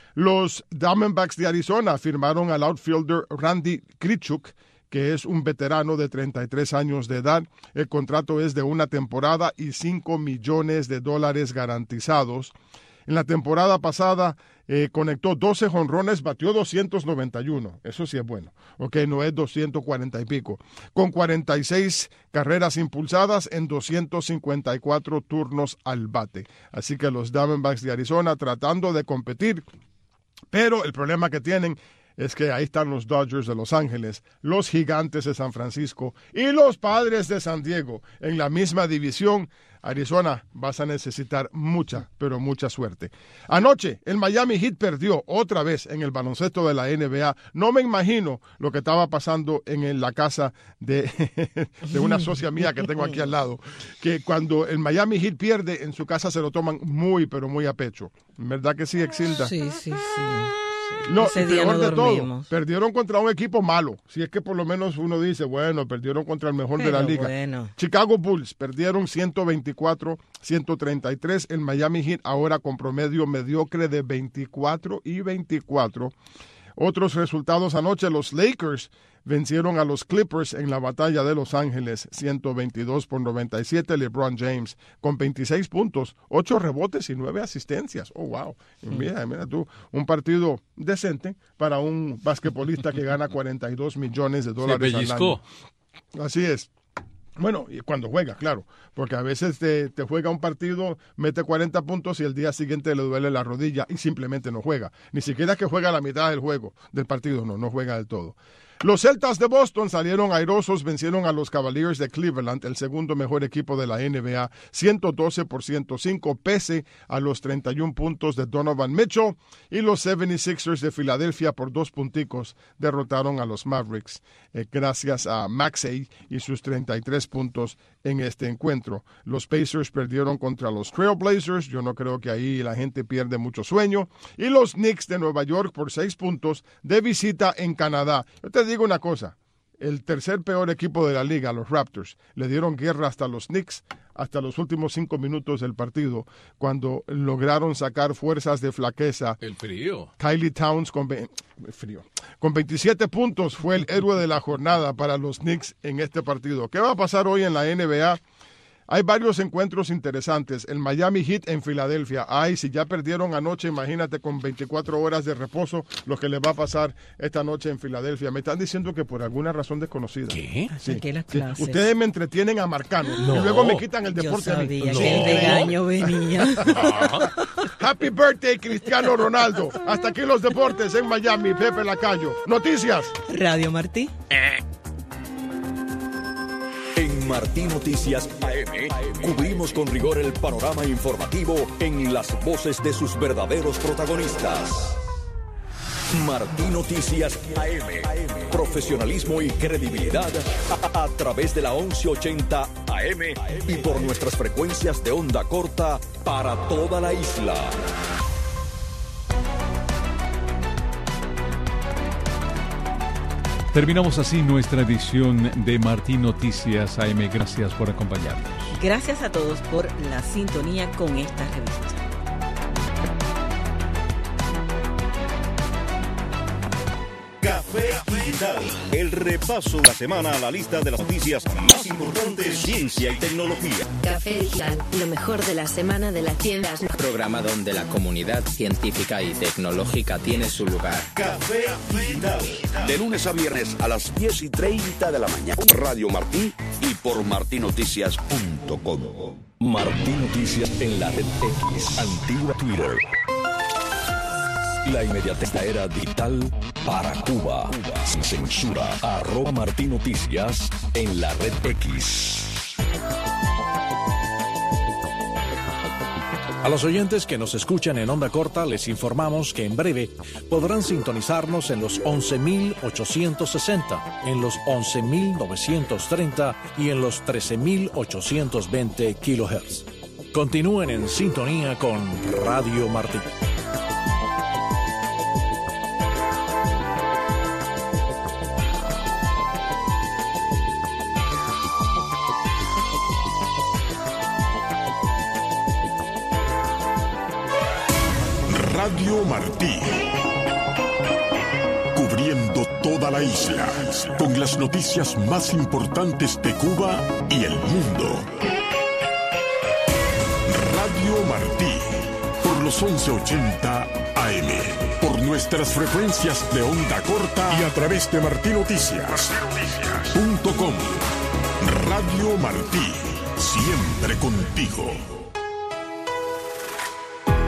Los Diamondbacks de Arizona firmaron al outfielder Randy Grichuk, que es un veterano de treinta y tres años de edad. El contrato es de una temporada y cinco millones de dólares garantizados. En la temporada pasada eh, conectó doce jonrones, batió doscientos noventa y uno. Eso sí es bueno. Ok, no es doscientos cuarenta y pico. Con cuarenta y seis carreras impulsadas en doscientos cincuenta y cuatro turnos al bate. Así que los Diamondbacks de Arizona tratando de competir, pero el problema que tienen es que ahí están los Dodgers de Los Ángeles, los Gigantes de San Francisco y los Padres de San Diego en la misma división. Arizona, vas a necesitar mucha, pero mucha suerte. Anoche, el Miami Heat perdió otra vez en el baloncesto de la N B A. No me imagino lo que estaba pasando en la casa de, de una socia mía que tengo aquí al lado, que cuando el Miami Heat pierde, en su casa se lo toman muy, pero muy a pecho. ¿Verdad que sí, Exilda? Sí, sí, sí. No, Ese peor día no de dormimos. todo, perdieron contra un equipo malo. Si es que por lo menos uno dice, bueno, perdieron contra el mejor Pero de la liga. bueno. Chicago Bulls perdieron ciento veinticuatro a ciento treinta y tres. El Miami Heat ahora con promedio mediocre de veinticuatro y veinticuatro. Otros resultados anoche, los Lakers vencieron a los Clippers en la batalla de Los Ángeles, ciento veintidós por noventa y siete. LeBron James con veintiséis puntos, ocho rebotes y nueve asistencias. Oh, wow. Mira, mira tú, un partido decente para un basquetbolista que gana cuarenta y dos millones de dólares al año. Así es. Bueno, y cuando juega, claro, porque a veces te, te juega un partido, mete cuarenta puntos y el día siguiente le duele la rodilla y simplemente no juega. Ni siquiera que juega la mitad del juego, del partido, no, no juega del todo. Los Celtas de Boston salieron airosos, vencieron a los Cavaliers de Cleveland, el segundo mejor equipo de la N B A, ciento doce por ciento cinco, pese a los treinta y un puntos de Donovan Mitchell. Y los setenta y seis ers de Filadelfia por dos punticos derrotaron a los Mavericks, eh, gracias a Maxey y sus treinta y tres puntos en este encuentro. Los Pacers perdieron contra los Trailblazers, yo no creo que ahí la gente pierde mucho sueño. Y los Knicks de Nueva York por seis puntos de visita en Canadá. Yo te digo una cosa, el tercer peor equipo de la liga, los Raptors, le dieron guerra hasta los Knicks hasta los últimos cinco minutos del partido, cuando lograron sacar fuerzas de flaqueza. El frío. Kylie Towns con, ve- frío. con veintisiete puntos fue el héroe de la jornada para los Knicks en este partido. ¿Qué va a pasar hoy en la N B A? Hay varios encuentros interesantes. El Miami Heat en Filadelfia. Ay, si ya perdieron anoche, imagínate con veinticuatro horas de reposo lo que les va a pasar esta noche en Filadelfia. Me están diciendo que por alguna razón desconocida. ¿Qué? Sí, Aquí las sí. clases. Ustedes me entretienen a Marcano No. y luego me quitan el Yo deporte a mí. sabía No. que el regaño venía. Happy birthday, Cristiano Ronaldo. Hasta aquí los deportes en Miami. Pepe Lacayo. Noticias. Radio Martí. En Martí Noticias A M cubrimos con rigor el panorama informativo en las voces de sus verdaderos protagonistas. Martí Noticias A M, profesionalismo y credibilidad a, a, a través de la once ochenta A M y por nuestras frecuencias de onda corta para toda la isla. Terminamos así nuestra edición de Martí Noticias A M. Gracias por acompañarnos. Gracias a todos por la sintonía con esta revista. Café Digital. El repaso de la semana a la lista de las noticias más importantes, ciencia y tecnología. Café Digital, lo mejor de la semana de las tiendas. Programa donde la comunidad científica y tecnológica tiene su lugar. Café Digital. De lunes a viernes a las diez y treinta de la mañana. Radio Martí y por martinoticias punto com. Martí Noticias en la red X, antigua Twitter. La inmediatez era digital para Cuba. Sin censura. Arroba Martí Noticias en la red X. A los oyentes que nos escuchan en onda corta les informamos que en breve podrán sintonizarnos en los once mil ochocientos sesenta, en los once mil novecientos treinta y en los trece mil ochocientos veinte kilohertz. Continúen en sintonía con Radio Martí. Radio Martí, cubriendo toda la isla, con las noticias más importantes de Cuba y el mundo. Radio Martí, por los once ochenta A M, por nuestras frecuencias de onda corta y a través de martí noticias punto com. Radio Martí, siempre contigo.